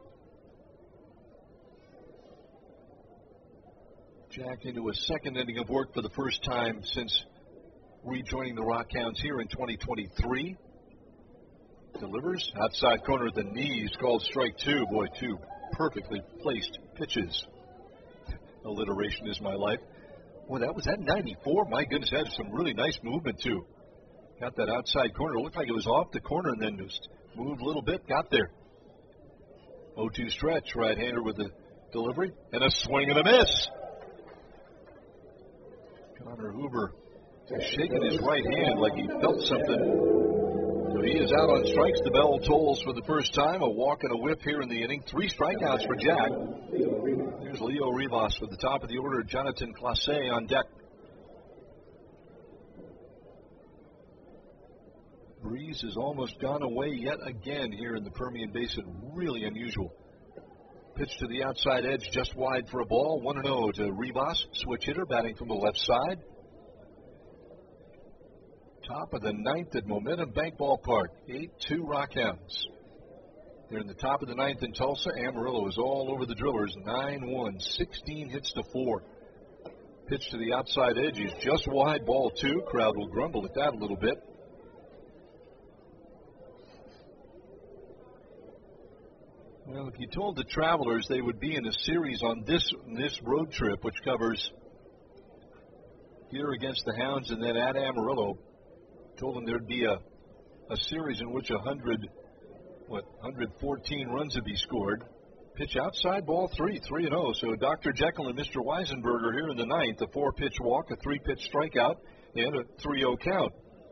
Jack into a second inning of work for the first time since rejoining the Rockhounds here in twenty twenty-three. Delivers outside corner of the knees, called strike two. Boy, two perfectly placed pitches. Alliteration is my life. Boy, that was that ninety-four. My goodness, that is some really nice movement, too. Got that outside corner. It looked like it was off the corner and then just moved a little bit, got there. oh two stretch, right-hander with the delivery, and a swing and a miss. Connor Hoover shaking his right hand like he felt something So he is out on strikes. The bell tolls for the first time. A walk and a whip here in the inning. Three strikeouts for Jack. Here's Leo Rivas for the top of the order. Jonathan Clase on deck. Breeze has almost gone away yet again here in the Permian Basin. Really unusual. Pitch to the outside edge, just wide for a ball. one and oh to Rivas, switch hitter, batting from the left side. Top of the ninth at Momentum Bank Ballpark. eight two Rockhounds. They're in the top of the ninth in Tulsa. Amarillo is all over the Drillers. nine one, sixteen hits to four. Pitch to the outside edge. He's just wide, ball two. Crowd will grumble at that a little bit. Well, if you told the Travelers they would be in a series on this this road trip, which covers here against the Hounds and then at Amarillo, told them there'd be a, a series in which one hundred, what, one hundred fourteen runs would be scored. Pitch outside, ball three, three and oh. So Doctor Jekyll and Mister Weisenberger here in the ninth, a four-pitch walk, a three-pitch strikeout, and a three oh count.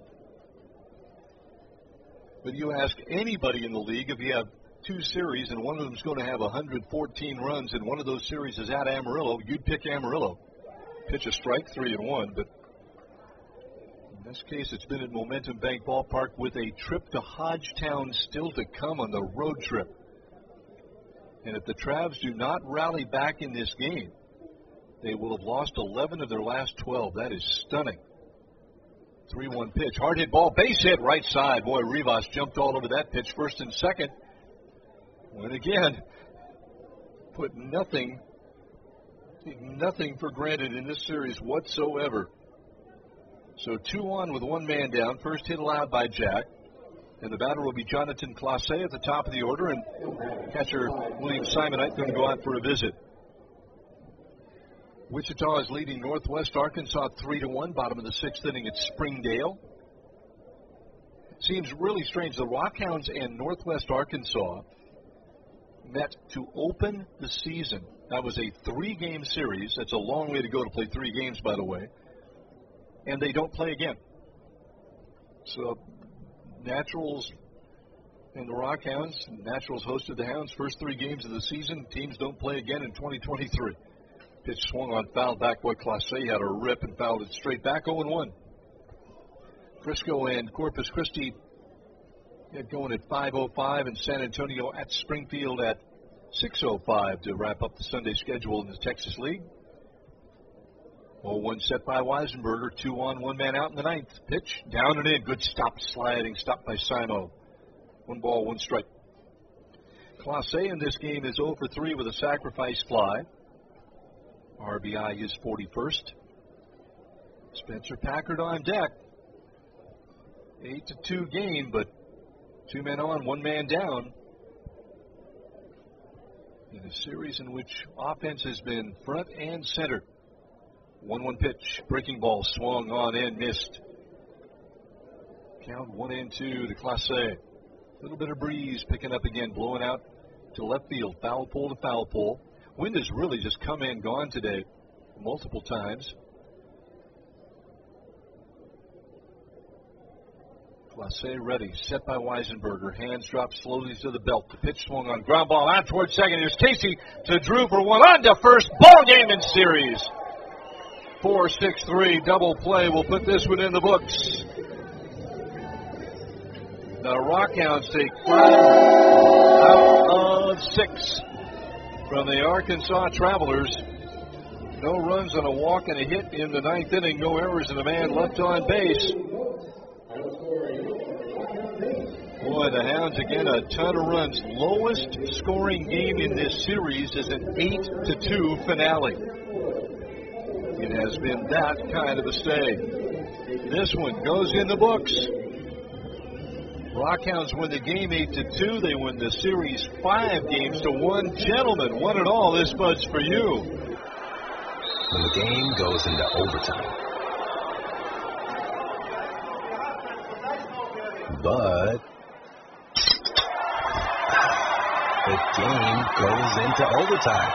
But you ask anybody in the league if you have two series and one of them is going to have one hundred fourteen runs and one of those series is at Amarillo, you'd pick Amarillo. Pitch a strike, three and one, but in this case it's been at Momentum Bank Ballpark with a trip to Hodgetown still to come on the road trip. And if the Travs do not rally back in this game, they will have lost eleven of their last twelve. That is stunning. three one pitch, hard hit ball, base hit, right side. Boy, Rivas jumped all over that pitch, first and second. And again, put nothing, nothing for granted in this series whatsoever. So two on with one man down. First hit allowed by Jack. And the batter will be Jonathan Clase at the top of the order. And catcher William Simonite going to go out for a visit. Wichita is leading Northwest Arkansas three to one. Bottom of the sixth inning at Springdale. Seems really strange. The Rockhounds and Northwest Arkansas met to open the season. That was a three-game series. That's a long way to go to play three games, by the way. And they don't play again. So Naturals and the Rockhounds, Naturals hosted the Hounds first three games of the season. Teams don't play again in twenty twenty-three. Pitch swung on foul back. Boy, Clase had a rip and fouled it straight back. oh and one. Frisco and Corpus Christi get going at five oh five, and San Antonio at Springfield at six oh five to wrap up the Sunday schedule in the Texas League. oh one set by Weisenberger, two on, one man out in the ninth. Pitch, down and in, good stop, sliding, stopped by Simo. One ball, one strike. Clase in this game is oh for three with a sacrifice fly. R B I his forty-first. Spencer Packard on deck. eight to two game, but two men on, one man down. In a series in which offense has been front and center. one one pitch, breaking ball, swung on and missed. Count one and two to Clase. A little bit of breeze picking up again, blowing out to left field. Foul pole to foul pole. Wind has really just come and gone today multiple times. Clase ready, set by Weisenberger. Hands drop slowly to the belt. The pitch swung on, ground ball out towards second. Here's Casey to Drew for one on to first. Ball game in series. four six three double play will put this one in the books. The Rockhounds take five out of six from the Arkansas Travelers. No runs on a walk and a hit in the ninth inning. No errors and a man left on base. Boy, the Hounds again, a ton of runs. Lowest scoring game in this series is an eight to two finale. It has been that kind of a stay. This one goes in the books. Rockhounds win the game eight to two. They win the series five games to one. Gentlemen, one and all, this bud's for you.
When the game goes into overtime. But the game goes into overtime.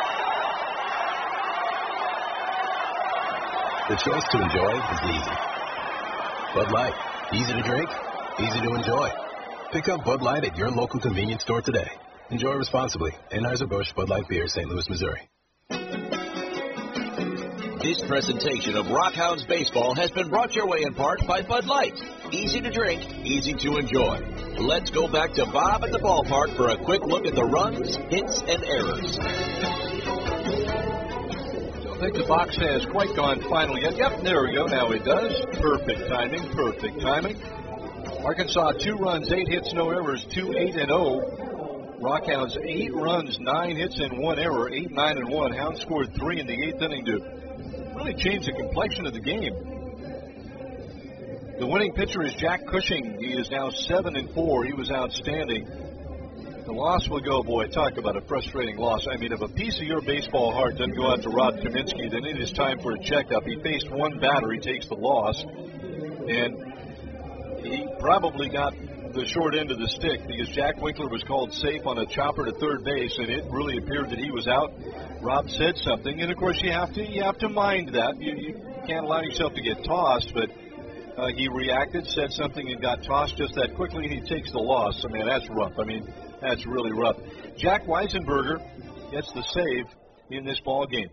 The choice to enjoy is easy. Bud Light, easy to drink, easy to enjoy. Pick up Bud Light at your local convenience store today. Enjoy responsibly. Anheuser-Busch Bud Light Beer, Saint Louis, Missouri.
This presentation of Rockhounds Baseball has been brought your way in part by Bud Light. Easy to drink, easy to enjoy. Let's go back to Bob at the ballpark for a quick look at the runs, hits, and errors.
I think the box has quite gone final yet. Yep, there we go. Now it does. Perfect timing, perfect timing. Arkansas, two runs, eight hits, no errors, two, eight, and oh. Rockhounds, eight runs, nine hits, and one error, eight, nine, and one. Hounds scored three in the eighth inning to really change the complexion of the game. The winning pitcher is Jack Cushing. He is now seven and four. He was outstanding. The loss will go, boy, talk about a frustrating loss. I mean, if a piece of your baseball heart doesn't go out to Rob Kaminsky, then it is time for a checkup. He faced one batter. He takes the loss. And he probably got the short end of the stick because Jack Winkler was called safe on a chopper to third base, and it really appeared that he was out. Rob said something, and of course you have to you have to mind that. You, you can't allow yourself to get tossed, but uh, he reacted, said something, and got tossed just that quickly, and he takes the loss. I mean, that's rough. I mean, that's really rough. Jack Weisenberger gets the save in this ball game.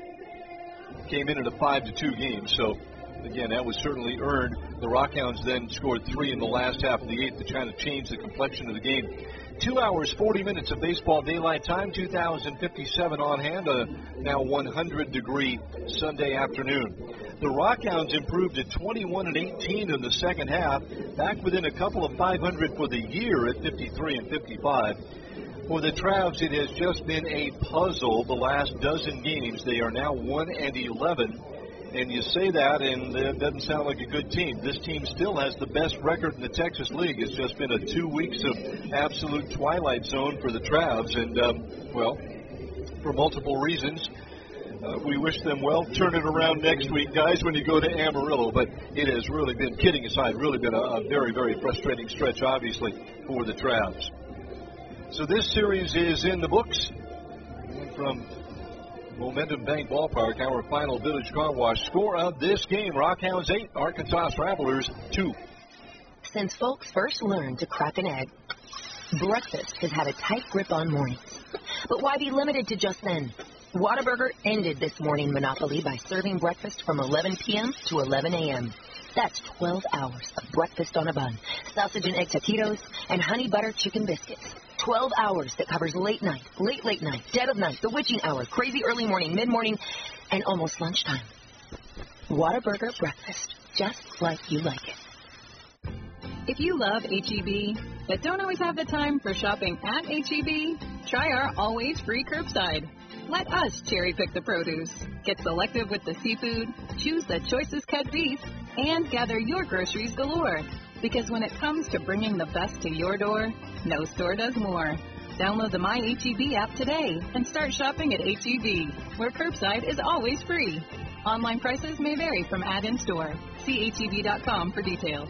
Came in at a five to two game, so again, that was certainly earned. The Rockhounds then scored three in the last half of the eighth to try to change the complexion of the game. Two hours, forty minutes of baseball daylight time, two thousand fifty-seven on hand, a now one hundred degree Sunday afternoon. The Rockhounds improved to twenty-one and eighteen in the second half, back within a couple of five hundred for the year at fifty-three and fifty-five. For the Travs, it has just been a puzzle the last dozen games. They are now one and eleven. And you say that, and it doesn't sound like a good team. This team still has the best record in the Texas League. It's just been a two weeks of absolute twilight zone for the Travs. And, um, well, for multiple reasons, uh, we wish them well. Turn it around next week, guys, when you go to Amarillo. But it has really been, kidding aside, really been a, a very, very frustrating stretch, obviously, for the Travs. So this series is in the books. From Momentum Bank Ballpark, our final Village Car Wash score of this game: Rockhounds eight, Arkansas Travelers two.
Since folks first learned to crack an egg, breakfast has had a tight grip on mornings. But why be limited to just then? Whataburger ended this morning monopoly by serving breakfast from eleven p.m. to eleven a.m. That's twelve hours of breakfast on a bun, sausage and egg taquitos, and honey butter chicken biscuits. twelve hours that covers late night, late, late night, dead of night, the witching hour, crazy early morning, mid-morning, and almost lunchtime. Whataburger breakfast, just like you like it.
If you love H E B, but don't always have the time for shopping at H E B, try our always free curbside. Let us cherry pick the produce, get selective with the seafood, choose the choicest cut beef, and gather your groceries galore. Because when it comes to bringing the best to your door, no store does more. Download the My H E B app today and start shopping at H E B, where curbside is always free. Online prices may vary from ad-in store. See H E B dot com for details.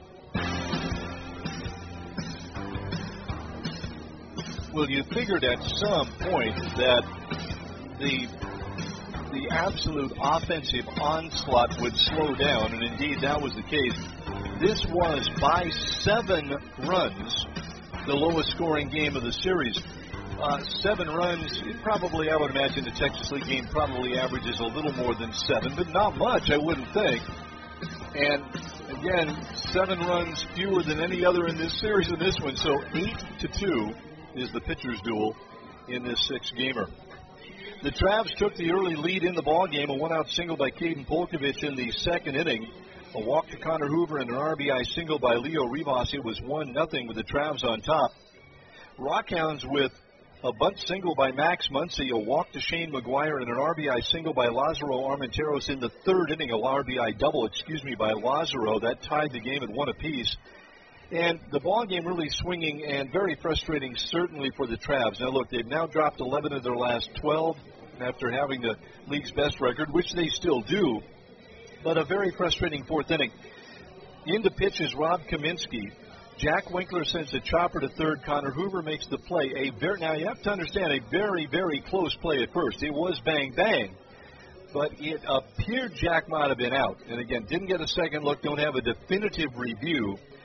Well, you figured at some point that the the absolute offensive onslaught would slow down, and indeed that was the case. This was, by seven runs, the lowest scoring game of the series. Uh, seven runs, probably, I would imagine the Texas League game probably averages a little more than seven, but not much, I wouldn't think. And, again, seven runs fewer than any other in this series in this one, so eight to two is the pitcher's duel in this six-gamer. The Travs took the early lead in the ballgame, a one-out single by Caden Polkovich in the second inning. A walk to Connor Hoover and an R B I single by Leo Rivas. It was one nothing with the Travs on top. Rockhounds with a bunt single by Max Muncy, a walk to Shane McGuire, and an R B I single by Lazaro Armenteros in the third inning. A R B I double, excuse me, by Lazaro. That tied the game at one apiece. And the ball game really swinging and very frustrating, certainly for the Travs. Now, look, they've now dropped eleven of their last twelve after having the league's best record, which they still do. But a very frustrating fourth inning. Into pitch is Rob Kaminsky. Jack Winkler sends a chopper to third. Connor Hoover makes the play. A very, now, you have to understand, a very, very close play at first. It was bang, bang. But it appeared Jack might have been out. And, again, didn't get a second look, don't have a definitive review.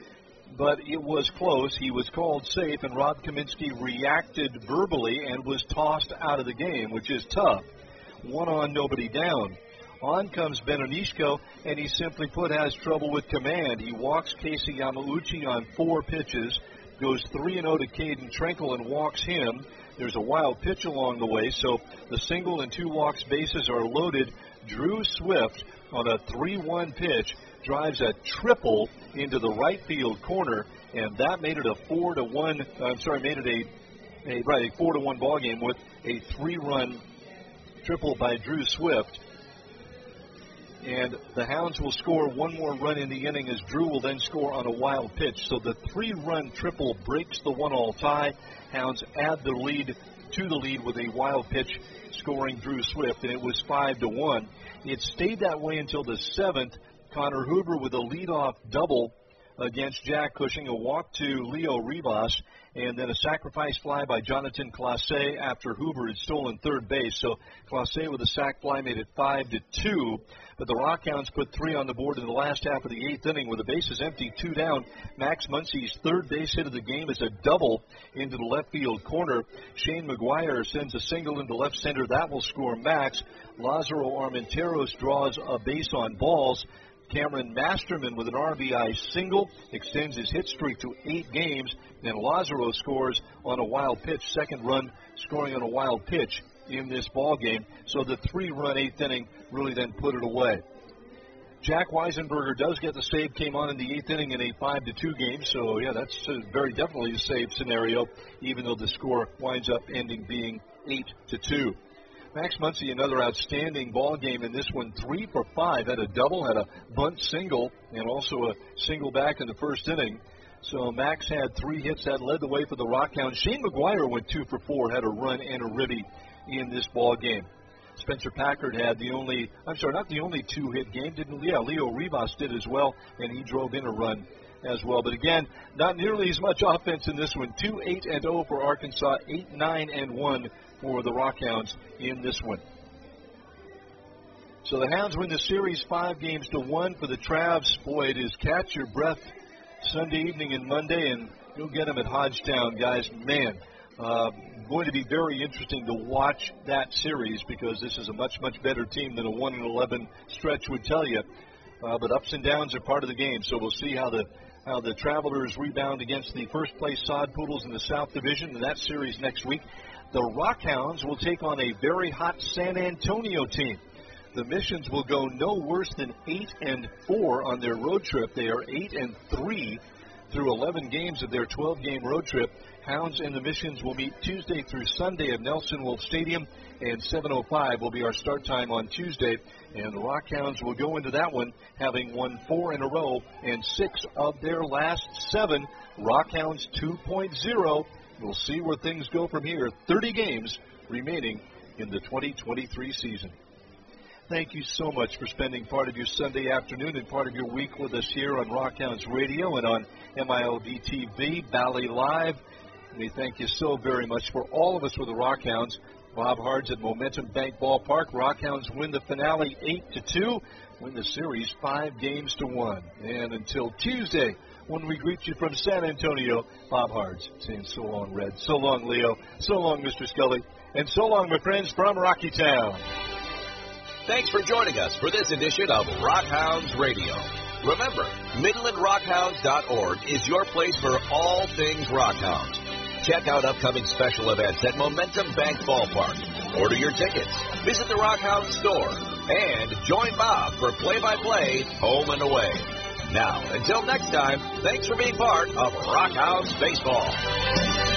but it was close. He was called safe, and Rob Kaminsky reacted verbally and was tossed out of the game, which is tough. One on, nobody down. On comes Benonishko, and he simply put has trouble with command. He walks Casey Yamauchi on four pitches, goes three and oh to Caden Trenkle and walks him. There's a wild pitch along the way, so the single and two walks bases are loaded. Drew Swift on a three one pitch drives a triple into the right field corner, and that made it a four to one. I'm sorry, made it a, a right a four to one ball game with a three-run triple by Drew Swift. And the Hounds will score one more run in the inning as Drew will then score on a wild pitch. So the three-run triple breaks the one-all tie. Hounds add the lead to the lead with a wild pitch scoring Drew Swift, and it was five to one. It stayed that way until the seventh. Connor Hoover with a leadoff double against Jack Cushing, a walk to Leo Rivas, and then a sacrifice fly by Jonathan Clase after Hoover had stolen third base. So Clase with a sac fly made it five to two. But the Rockhounds put three on the board in the last half of the eighth inning with the bases empty, two down. Max Muncy's third base hit of the game is a double into the left field corner. Shane McGuire sends a single into left center. That will score Max. Lazaro Armenteros draws a base on balls. Cameron Masterman with an R B I single extends his hit streak to eight games, and Lazaro scores on a wild pitch, second run scoring on a wild pitch in this ball game. So the three-run eighth inning really then put it away. Jack Weisenberger does get the save, came on in the eighth inning in a five to two game, so yeah, that's uh, very definitely a save scenario, even though the score winds up ending being eight to two. Max Muncy, another outstanding ball game in this one, three for five, had a double, had a bunt single, and also a single back in the first inning. So Max had three hits that led the way for the Rockhounds. Shane McGuire went two for four, had a run and a ribby in this ball game. Spencer Packard had the only, I'm sorry, not the only two-hit game, didn't, yeah, Leo Rivas did as well, and he drove in a run as well. But again, not nearly as much offense in this one. two eight and oh for Arkansas, eight nine and one for the Rockhounds in this one. So the Hounds win the series five games to one for the Travs. Boy, it is catch your breath Sunday evening and Monday, and you'll get them at Hodgetown, guys. Man, uh, going to be very interesting to watch that series because this is a much, much better team than a one and eleven stretch would tell you. Uh, but ups and downs are part of the game, so we'll see how the how the Travelers rebound against the first-place Sod Poodles in the South Division in that series next week. The Rockhounds will take on a very hot San Antonio team. The Missions will go no worse than eight and four on their road trip. They are eight and three through eleven games of their twelve-game road trip. Hounds and the Missions will meet Tuesday through Sunday at Nelson Wolf Stadium, and seven oh five will be our start time on Tuesday. And the Rockhounds will go into that one having won four in a row and six of their last seven. Rockhounds two point oh. We'll see where things go from here. thirty games remaining in the twenty twenty-three season. Thank you so much for spending part of your Sunday afternoon and part of your week with us here on Rockhounds Radio and on M I L D T V, Valley Live. We thank you so very much for all of us with the Rockhounds. Bob Hards at Momentum Bank Ballpark. Rockhounds win the finale eight to two, win the series five games to one. And until Tuesday, when we greet you from San Antonio, Bob Hards saying so long, Red. So long, Leo. So long, Mister Scully. And so long, my friends from Rocky Town.
Thanks for joining us for this edition of Rockhounds Radio. Remember, Midland Rockhounds dot org is your place for all things Rockhounds. Check out upcoming special events at Momentum Bank Ballpark. Order your tickets, visit the Rockhounds store, and join Bob for play-by-play home and away. Now, until next time, thanks for being part of Rockhounds Baseball.